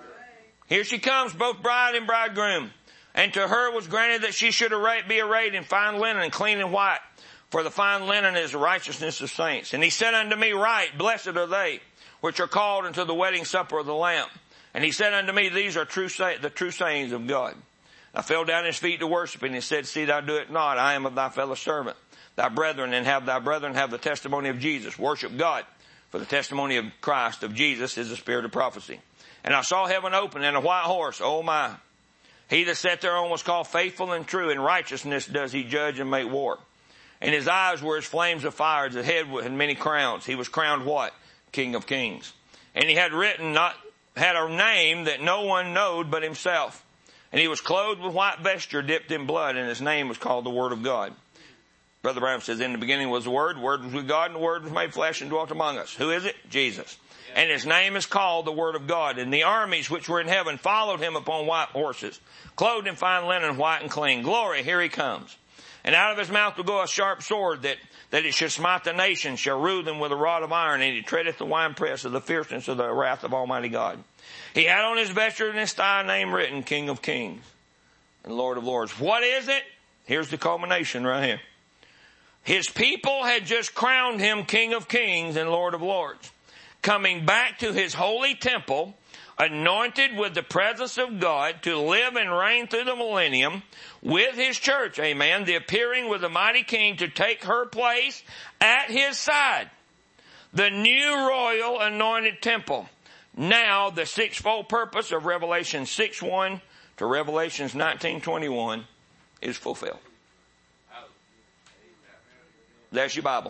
Here she comes, both bride and bridegroom. And to her was granted that she should be arrayed in fine linen and clean and white. For the fine linen is the righteousness of saints. And he said unto me, Right, blessed are they which are called unto the wedding supper of the Lamb. And he said unto me, These are true say- the true sayings of God. I fell down at his feet to worship, and he said, See thou do it not. I am of thy fellow servant, thy brethren, and have thy brethren have the testimony of Jesus. Worship God. For the testimony of Christ, of Jesus, is the spirit of prophecy. And I saw heaven open, and a white horse, oh my. He that sat thereon was called Faithful and True. In righteousness does he judge and make war. And his eyes were as flames of fire. His head had many crowns. He was crowned what? King of kings. And he had written, not had a name that no one knowed but himself. And he was clothed with white vesture dipped in blood, and his name was called the Word of God. Brother Branham says, in the beginning was the Word, the Word was with God, and the Word was made flesh and dwelt among us. Who is it? Jesus. And his name is called the Word of God. And the armies which were in heaven followed him upon white horses, clothed in fine linen, white and clean. Glory, here he comes. And out of his mouth will go a sharp sword, that, that it should smite the nations, shall rule them with a rod of iron, and he treadeth the winepress of the fierceness of the wrath of Almighty God. He had on his vesture and his thigh a name written, King of Kings and Lord of Lords. What is it? Here's the culmination right here. His people had just crowned him King of Kings and Lord of Lords, coming back to his holy temple, anointed with the presence of God to live and reign through the millennium with his church, amen, the appearing with the mighty King to take her place at his side. The new royal anointed temple. Now the sixfold purpose of Revelation six one to Revelations nineteen twenty-one is fulfilled. That's your Bible.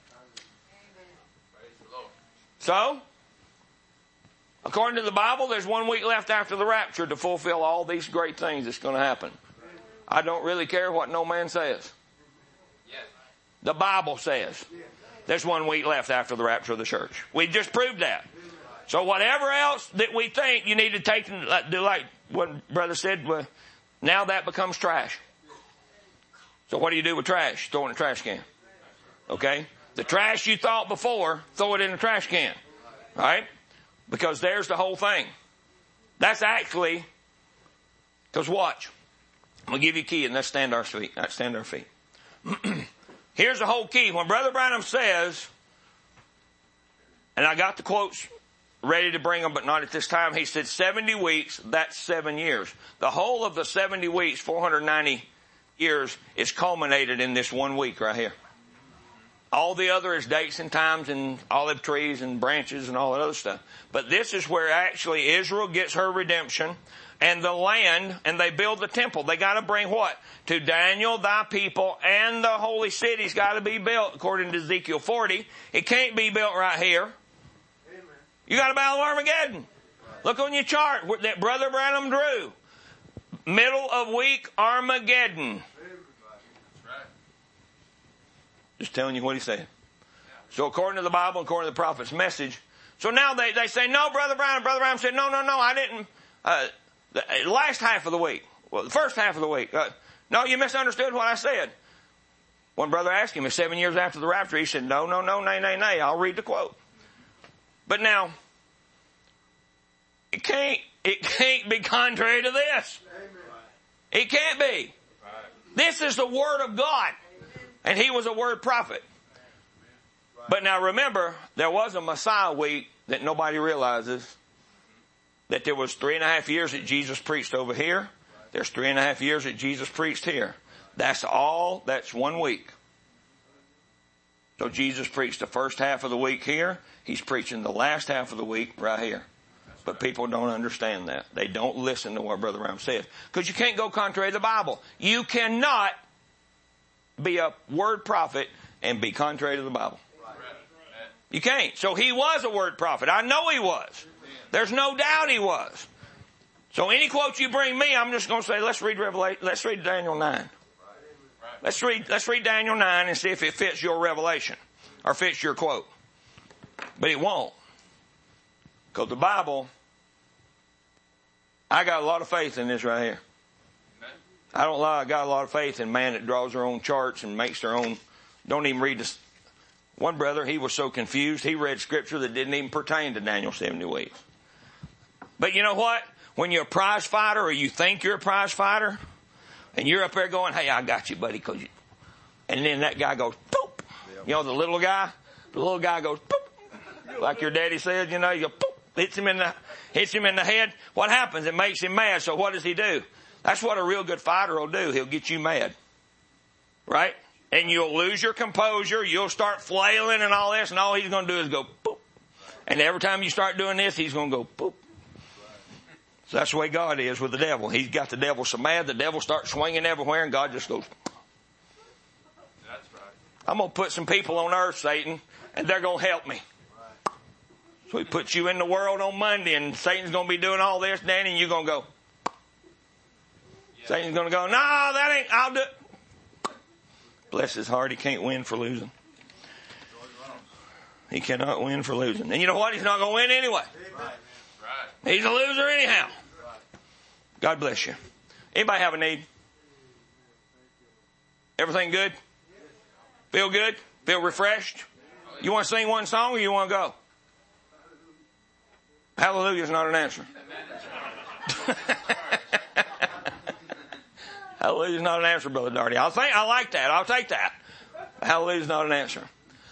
So, according to the Bible, there's one week left after the rapture to fulfill all these great things that's going to happen. I don't really care what no man says. The Bible says there's one week left after the rapture of the church. We just proved that. So whatever else that we think, you need to take and do like what Brother said, well, now that becomes trash. So what do you do with trash? Throw it in a trash can. Okay? The trash you thought before, throw it in the trash can. Right? Because there's the whole thing. That's actually, because watch. I'm going to give you a key and let's stand our feet. Let's stand our feet. Here's the whole key. When Brother Branham says, and I got the quotes ready to bring them, but not at this time. He said seventy weeks, that's seven years. The whole of the seventy weeks, four hundred ninety years, is culminated in this one week right here. All the other is dates and times and olive trees and branches and all that other stuff. But this is where actually Israel gets her redemption and the land, and they build the temple. They got to bring what? To Daniel, thy people, and the holy city's got to be built according to Ezekiel forty. It can't be built right here. Amen. You got to battle Armageddon. Look on your chart that Brother Branham drew. Middle of week Armageddon. Just telling you what he said. So according to the Bible, according to the prophet's message. So now they, they say, no, Brother Branham. Brother Branham said, no, no, no, I didn't. Uh, the last half of the week. Well, the first half of the week. Uh, no, you misunderstood what I said. One brother asked him, it's seven years after the rapture. He said, no, no, no, nay, nay, nay. I'll read the quote. But now, it can't, it can't be contrary to this. It can't be. This is the Word of God. And he was a word prophet. But now remember, there was a Messiah week that nobody realizes. That there was three and a half years that Jesus preached over here. There's three and a half years that Jesus preached here. That's all, that's one week. So Jesus preached the first half of the week here. He's preaching the last half of the week right here. But people don't understand that. They don't listen to what Brother Branham says. Because you can't go contrary to the Bible. You cannot be a word prophet and be contrary to the Bible. You can't. So he was a word prophet. I know he was. There's no doubt he was. So any quote you bring me, I'm just going to say, let's read Revelation. Let's read Daniel nine. Let's read, let's read Daniel nine and see if it fits your revelation or fits your quote. But it won't. Because the Bible, I got a lot of faith in this right here. I don't lie. I got a lot of faith in man that draws their own charts and makes their own, don't even read this. One brother, he was so confused, he read scripture that didn't even pertain to Daniel seventy weeks. But you know what? When you're a prize fighter or you think you're a prize fighter and you're up there going, hey, I got you, buddy. Cause you, and then that guy goes, poop. You know, the little guy, the little guy goes, poop. Like your daddy said, you know, you go, poop. Hits him in the, hits him in the head. What happens? It makes him mad. So what does he do? That's what a real good fighter will do. He'll get you mad. Right? And you'll lose your composure. You'll start flailing and all this. And all he's going to do is go, poop. And every time you start doing this, he's going to go, poop. So that's the way God is with the devil. He's got the devil so mad, the devil starts swinging everywhere, and God just goes. That's right. I'm going to put some people on earth, Satan, and they're going to help me. So he puts you in the world on Monday, and Satan's going to be doing all this, Danny, and you're going to go. Satan's going to go, no, that ain't, I'll do it. Bless his heart, he can't win for losing. He cannot win for losing. And you know what? He's not going to win anyway. He's a loser anyhow. God bless you. Anybody have a need? Everything good? Feel good? Feel refreshed? You want to sing one song or you want to go? Hallelujah is not an answer. Hallelujah is not an answer, Brother Darty. I'll think, I like that. I'll take that. Hallelujah is not an answer.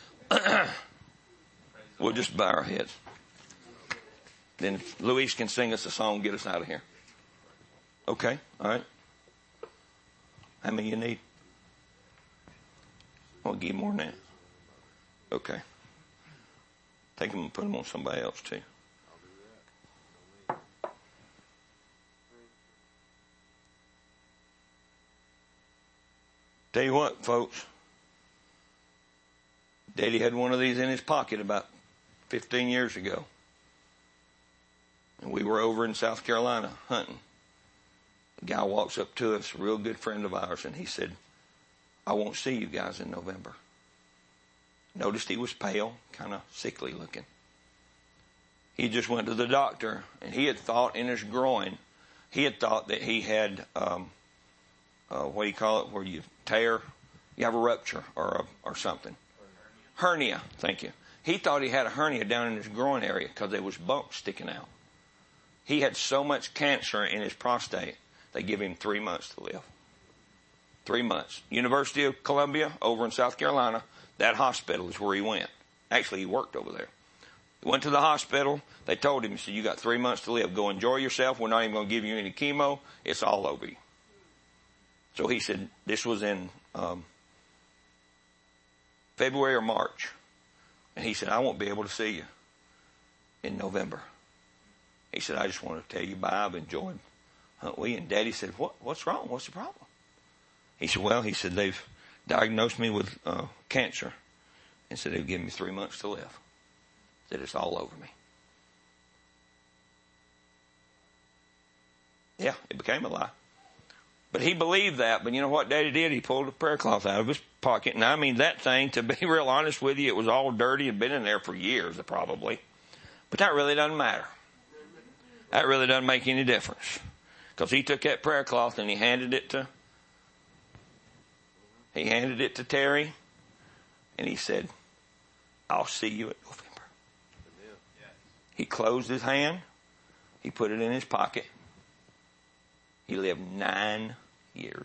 We'll just bow our heads. Then Luis can sing us a song and get us out of here. Okay? All right? How many you need? I'll give you more than that. Okay. Take them and put them on somebody else too. Tell you what, folks. Daddy had one of these in his pocket about fifteen years ago. And we were over in South Carolina hunting. The guy walks up to us, a real good friend of ours, and he said, I won't see you guys in November. Noticed he was pale, kind of sickly looking. He just went to the doctor, and he had thought in his groin, he had thought that he had, um, uh, what do you call it, where you tear, you have a rupture or a, or something. Hernia, thank you. He thought he had a hernia down in his groin area because there was bumps sticking out. He had so much cancer in his prostate, they give him three months to live. Three months. University of Columbia over in South Carolina, that hospital is where he went. Actually, he worked over there. He went to the hospital. They told him, he said, you got three months to live. Go enjoy yourself. We're not even going to give you any chemo. It's all over you. So he said, this was in um, February or March. And he said, I won't be able to see you in November. He said, I just want to tell you bye. I've enjoyed Huntwee. And Daddy said, what, what's wrong? What's the problem? He said, well, he said, they've diagnosed me with uh, cancer and said they've given me three months to live. Said it's all over me. Yeah, it became a lie. But he believed that. But you know what Daddy did? He pulled a prayer cloth out of his pocket. And I mean, that thing, to be real honest with you, it was all dirty and been in there for years, probably. But that really doesn't matter. That really doesn't make any difference. Because he took that prayer cloth and he handed it to He handed it to Terry, and he said, I'll see you in November. He closed his hand. He put it in his pocket. He lived nine years.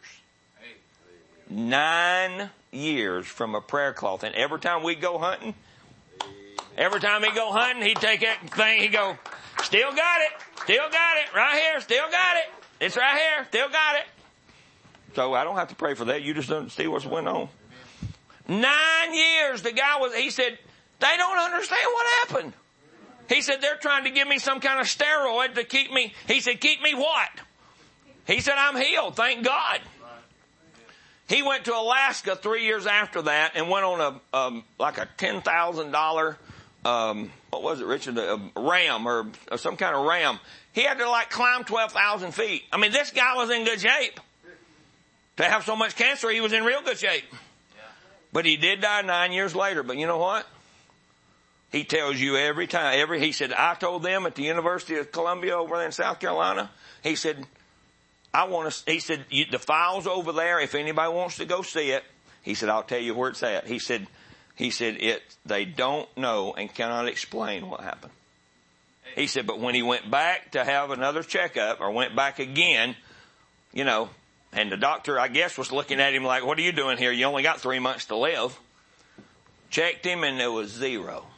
Nine years from a prayer cloth. And every time we go hunting, every time he go hunting, he'd take that thing, he'd go, still got it, still got it, right here, still got it. It's right here, still got it. So I don't have to pray for that. You just don't see what's going on. Nine years the guy was, he said, they don't understand what happened. He said, they're trying to give me some kind of steroid to keep me. He said, keep me what? He said, I'm healed. Thank God. He went to Alaska three years after that and went on a, um, like a ten thousand dollars, um, what was it, Richard? A ram or, or some kind of ram. He had to like climb twelve thousand feet. I mean, this guy was in good shape. To have so much cancer, he was in real good shape. But he did die nine years later. But you know what? He tells you every time, every, he said, I told them at the University of Columbia over there in South Carolina, he said, I want to, he said, you, the file's over there. If anybody wants to go see it, he said, I'll tell you where it's at. He said, he said, it, they don't know and cannot explain what happened. He said, but when he went back to have another checkup or went back again, you know, and the doctor, I guess, was looking at him like, what are you doing here? You only got three months to live. Checked him and there was zero.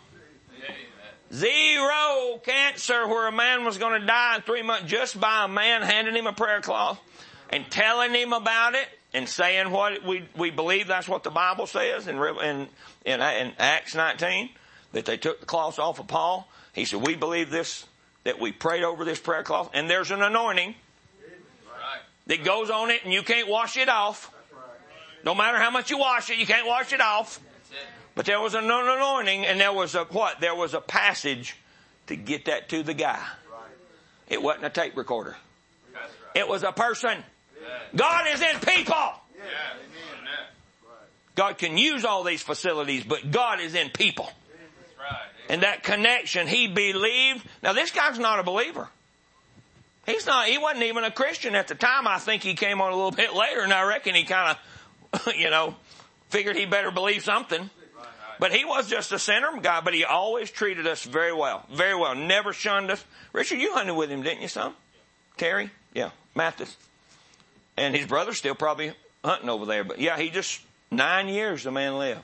Zero cancer where a man was going to die in three months just by a man handing him a prayer cloth and telling him about it and saying what we we believe that's what the Bible says in, in, in, in Acts nineteen, that they took the cloths off of Paul. He said, we believe this, that we prayed over this prayer cloth, and there's an anointing that goes on it and you can't wash it off. No matter how much you wash it, you can't wash it off. But there was an anointing and there was a what? There was a passage to get that to the guy. It wasn't a tape recorder. It was a person. God is in people. God can use all these facilities, but God is in people. And that connection, he believed. Now this guy's not a believer. He's not, he wasn't even a Christian at the time. I think he came on a little bit later, and I reckon he kind of, you know, figured he better believe something. But he was just a sinner guy, but he always treated us very well. Very well. Never shunned us. Richard, you hunted with him, didn't you, son? Terry? Yeah. Mathis. And his brother's still probably hunting over there. But yeah, he just, nine years the man lived.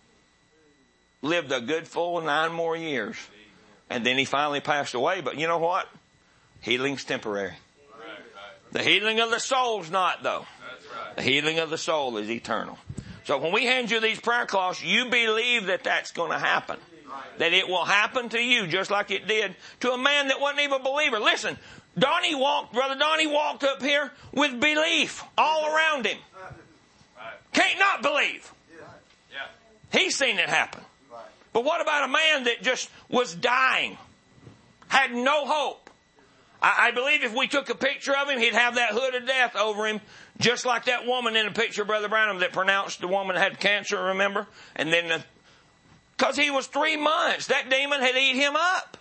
Lived a good full nine more years. And then he finally passed away. But you know what? Healing's temporary. The healing of the soul's not, though. The healing of the soul is eternal. So when we hand you these prayer cloths, you believe that that's going to happen. That it will happen to you just like it did to a man that wasn't even a believer. Listen, Donnie walked, Brother Donnie walked up here with belief all around him. Can't not believe. He's seen it happen. But what about a man that just was dying? Had no hope. I, I believe if we took a picture of him, he'd have that hood of death over him, just like that woman in the picture of Brother Branham that pronounced the woman had cancer, remember? And then, because he was three months, that demon had eat him up.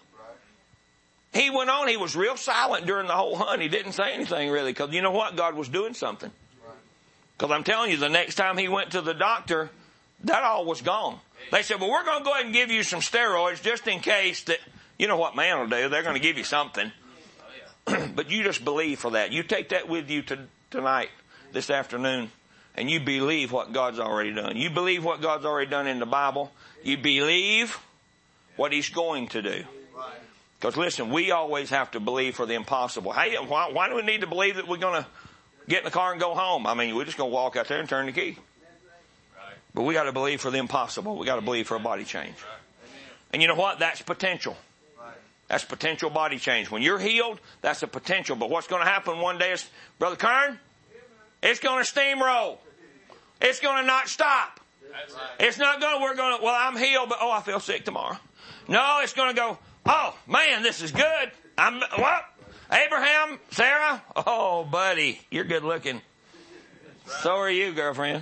He went on, he was real silent during the whole hunt. He didn't say anything really, because you know what? God was doing something. Because I'm telling you, the next time he went to the doctor, that all was gone. They said, well, we're going to go ahead and give you some steroids just in case that, you know what man will do, they're going to give you something. But you just believe for that. You take that with you to, tonight, this afternoon, and you believe what God's already done. You believe what God's already done in the Bible. You believe what he's going to do. Because listen, we always have to believe for the impossible. Hey, why, why do we need to believe that we're going to get in the car and go home? I mean, we're just going to walk out there and turn the key. But we got to believe for the impossible. We got to believe for a body change. And you know what? That's potential. That's potential body change. When you're healed, that's a potential. But what's going to happen one day is, Brother Kern, it's going to steamroll. It's going to not stop. It's not going to, we're going to, well, I'm healed, but oh, I feel sick tomorrow. No, it's going to go, oh, man, this is good. I'm, what? Abraham, Sarah? Oh, buddy, you're good looking. So are you, girlfriend.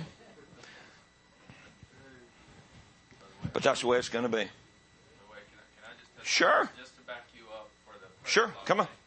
But that's the way it's going to be. Sure. Sure, come on.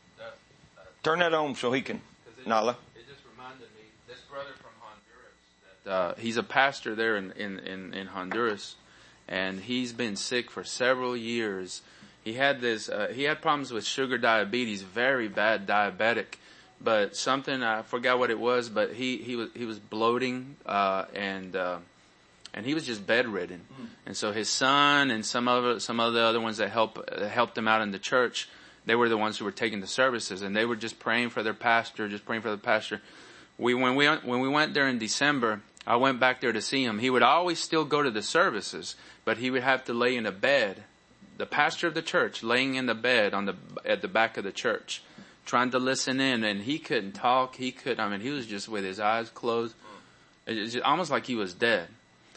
Turn that on so he can. Nala. It just reminded me, this brother from Honduras, that, uh, he's a pastor there in, in, in, in Honduras, and he's been sick for several years. He had this, uh, he had problems with sugar diabetes, very bad diabetic, but something, I forgot what it was, but he, he was, he was bloating, uh, and, uh, and he was just bedridden. Mm. And so his son and some other, some of the other ones that help, uh, helped him out in the church, they were the ones who were taking the services, and they were just praying for their pastor, just praying for the pastor. We, when we, when we went there in December, I went back there to see him. He would always still go to the services, but he would have to lay in a bed. The pastor of the church laying in the bed on the, at the back of the church, trying to listen in, and he couldn't talk. He could, I mean, he was just with his eyes closed. It's just almost like he was dead.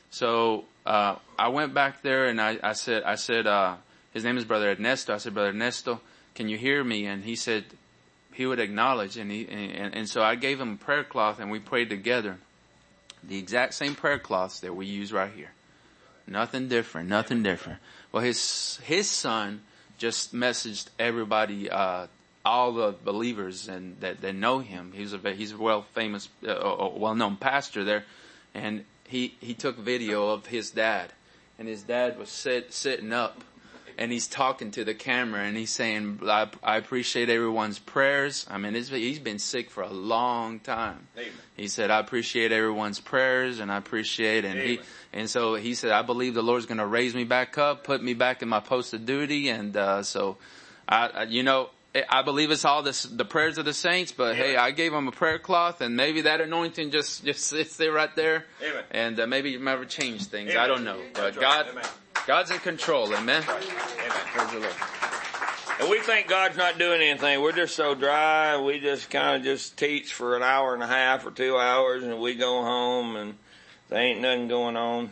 So, uh, I went back there and I, I said, I said, uh, his name is Brother Ernesto. I said, Brother Ernesto, can you hear me? And he said he would acknowledge. And he, and, and so I gave him a prayer cloth and we prayed together. The exact same prayer cloths that we use right here. Nothing different, nothing different. Well, his, his son just messaged everybody, uh, all the believers and that, that know him. He's a, he's a well famous, uh, well known pastor there. And he, he took video of his dad, and his dad was sit, sitting up. And he's talking to the camera and he's saying, I, I appreciate everyone's prayers. I mean, it's, he's been sick for a long time. Amen. He said, I appreciate everyone's prayers and I appreciate, and Amen. he, and so he said, I believe the Lord's going to raise me back up, put me back in my post of duty. And, uh, so I, you know, I believe it's all this, the prayers of the saints, but Amen. Hey, I gave him a prayer cloth and maybe that anointing just, just sits there right there. Amen. And uh, maybe it might change things. Amen. I don't know, but God, Amen. God's in control. Amen. Right. Amen. Praise the Lord. And we think God's not doing anything. We're just so dry. We just kind of just teach for an hour and a half or two hours and we go home and there ain't nothing going on.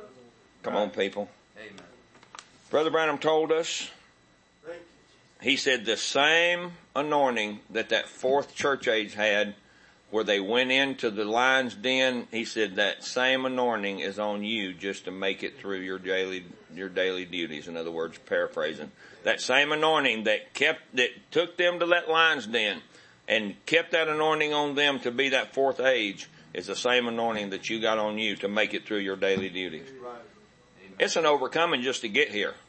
Come right. on, people. Amen. Brother Branham told us, he said the same anointing that that fourth church age had where they went into the lion's den, he said that same anointing is on you just to make it through your daily, your daily duties. In other words, paraphrasing. That same anointing that kept, that took them to that lion's den and kept that anointing on them to be that fourth age is the same anointing that you got on you to make it through your daily duties. It's an overcoming just to get here.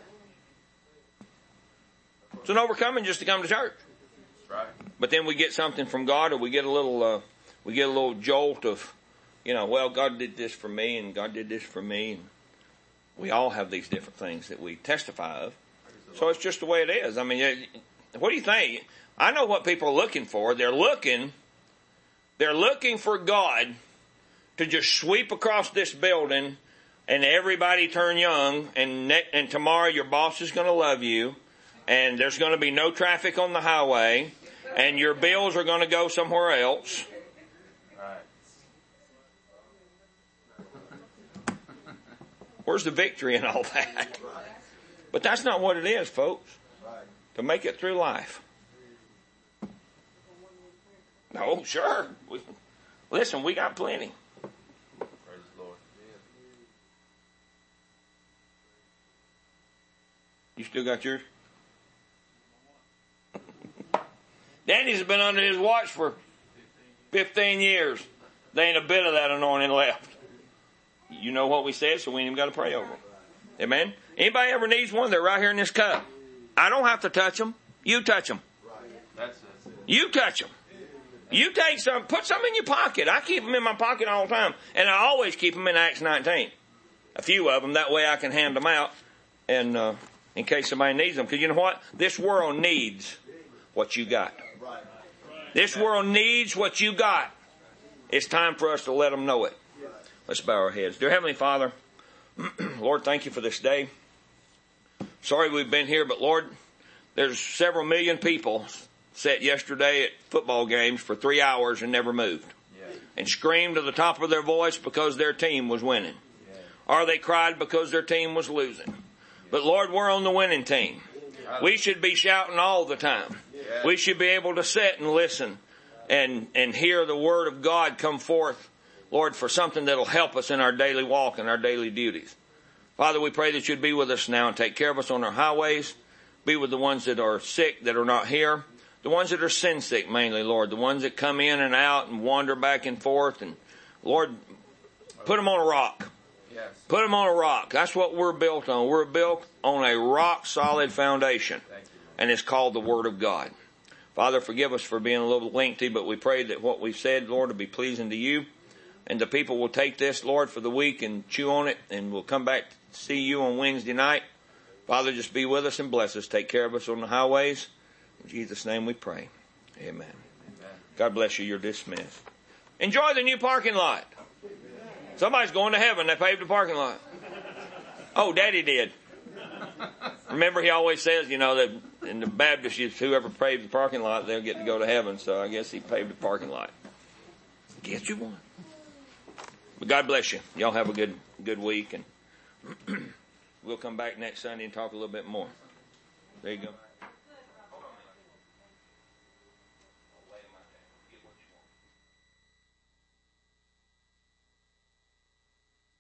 It's an overcoming just to come to church. Right. But then we get something from God, or we get a little, uh, we get a little jolt of, you know, well, God did this for me, and God did this for me. And we all have these different things that we testify of. So it's just the way it is. I mean, what do you think? I know what people are looking for. They're looking, they're looking for God to just sweep across this building, and everybody turn young, and ne- and tomorrow your boss is going to love you, and there's going to be no traffic on the highway. And your bills are going to go somewhere else. Where's the victory in all that? But that's not what it is, folks. To make it through life. No, sure. We, listen, we got plenty. Praise the Lord. You still got yours? Danny's been under his watch for fifteen years. There ain't a bit of that anointing left. You know what we said, so we ain't even got to pray over them. Amen? Anybody ever needs one? They're right here in this cup. I don't have to touch them. You touch them. You touch them. You take some, put some in your pocket. I keep them in my pocket all the time. And I always keep them in Acts nineteen. A few of them. That way I can hand them out and uh, in case somebody needs them. Because you know what? This world needs what you got. This world needs what you got. It's time for us to let them know it. Let's bow our heads. Dear Heavenly Father, Lord, thank you for this day. Sorry we've been here, but Lord, there's several million people sat yesterday at football games for three hours and never moved. Yeah. And screamed to the top of their voice because their team was winning. Yeah. Or they cried because their team was losing. But Lord, we're on the winning team. We should be shouting all the time. Yeah. We should be able to sit and listen and, and hear the word of God come forth, Lord, for something that'll help us in our daily walk and our daily duties. Father, we pray that you'd be with us now and take care of us on our highways. Be with the ones that are sick, that are not here. The ones that are sin sick mainly, Lord. The ones that come in and out and wander back and forth. And Lord, put them on a rock. Yes. Put them on a rock. That's what we're built on. We're built on a rock solid foundation. And it's called the Word of God. Father, forgive us for being a little lengthy, but we pray that what we've said, Lord, will be pleasing to you. And the people will take this, Lord, for the week and chew on it. And we'll come back to see you on Wednesday night. Father, just be with us and bless us. Take care of us on the highways. In Jesus' name we pray. Amen. Amen. God bless you. You're dismissed. Enjoy the new parking lot. Somebody's going to heaven. They paved the parking lot. Oh, Daddy did. Remember, he always says, you know, that in the Baptist, whoever paved the parking lot, they'll get to go to heaven. So I guess he paved the parking lot. Get you one. But God bless you. Y'all have a good, good week. And we'll come back next Sunday and talk a little bit more. There you go.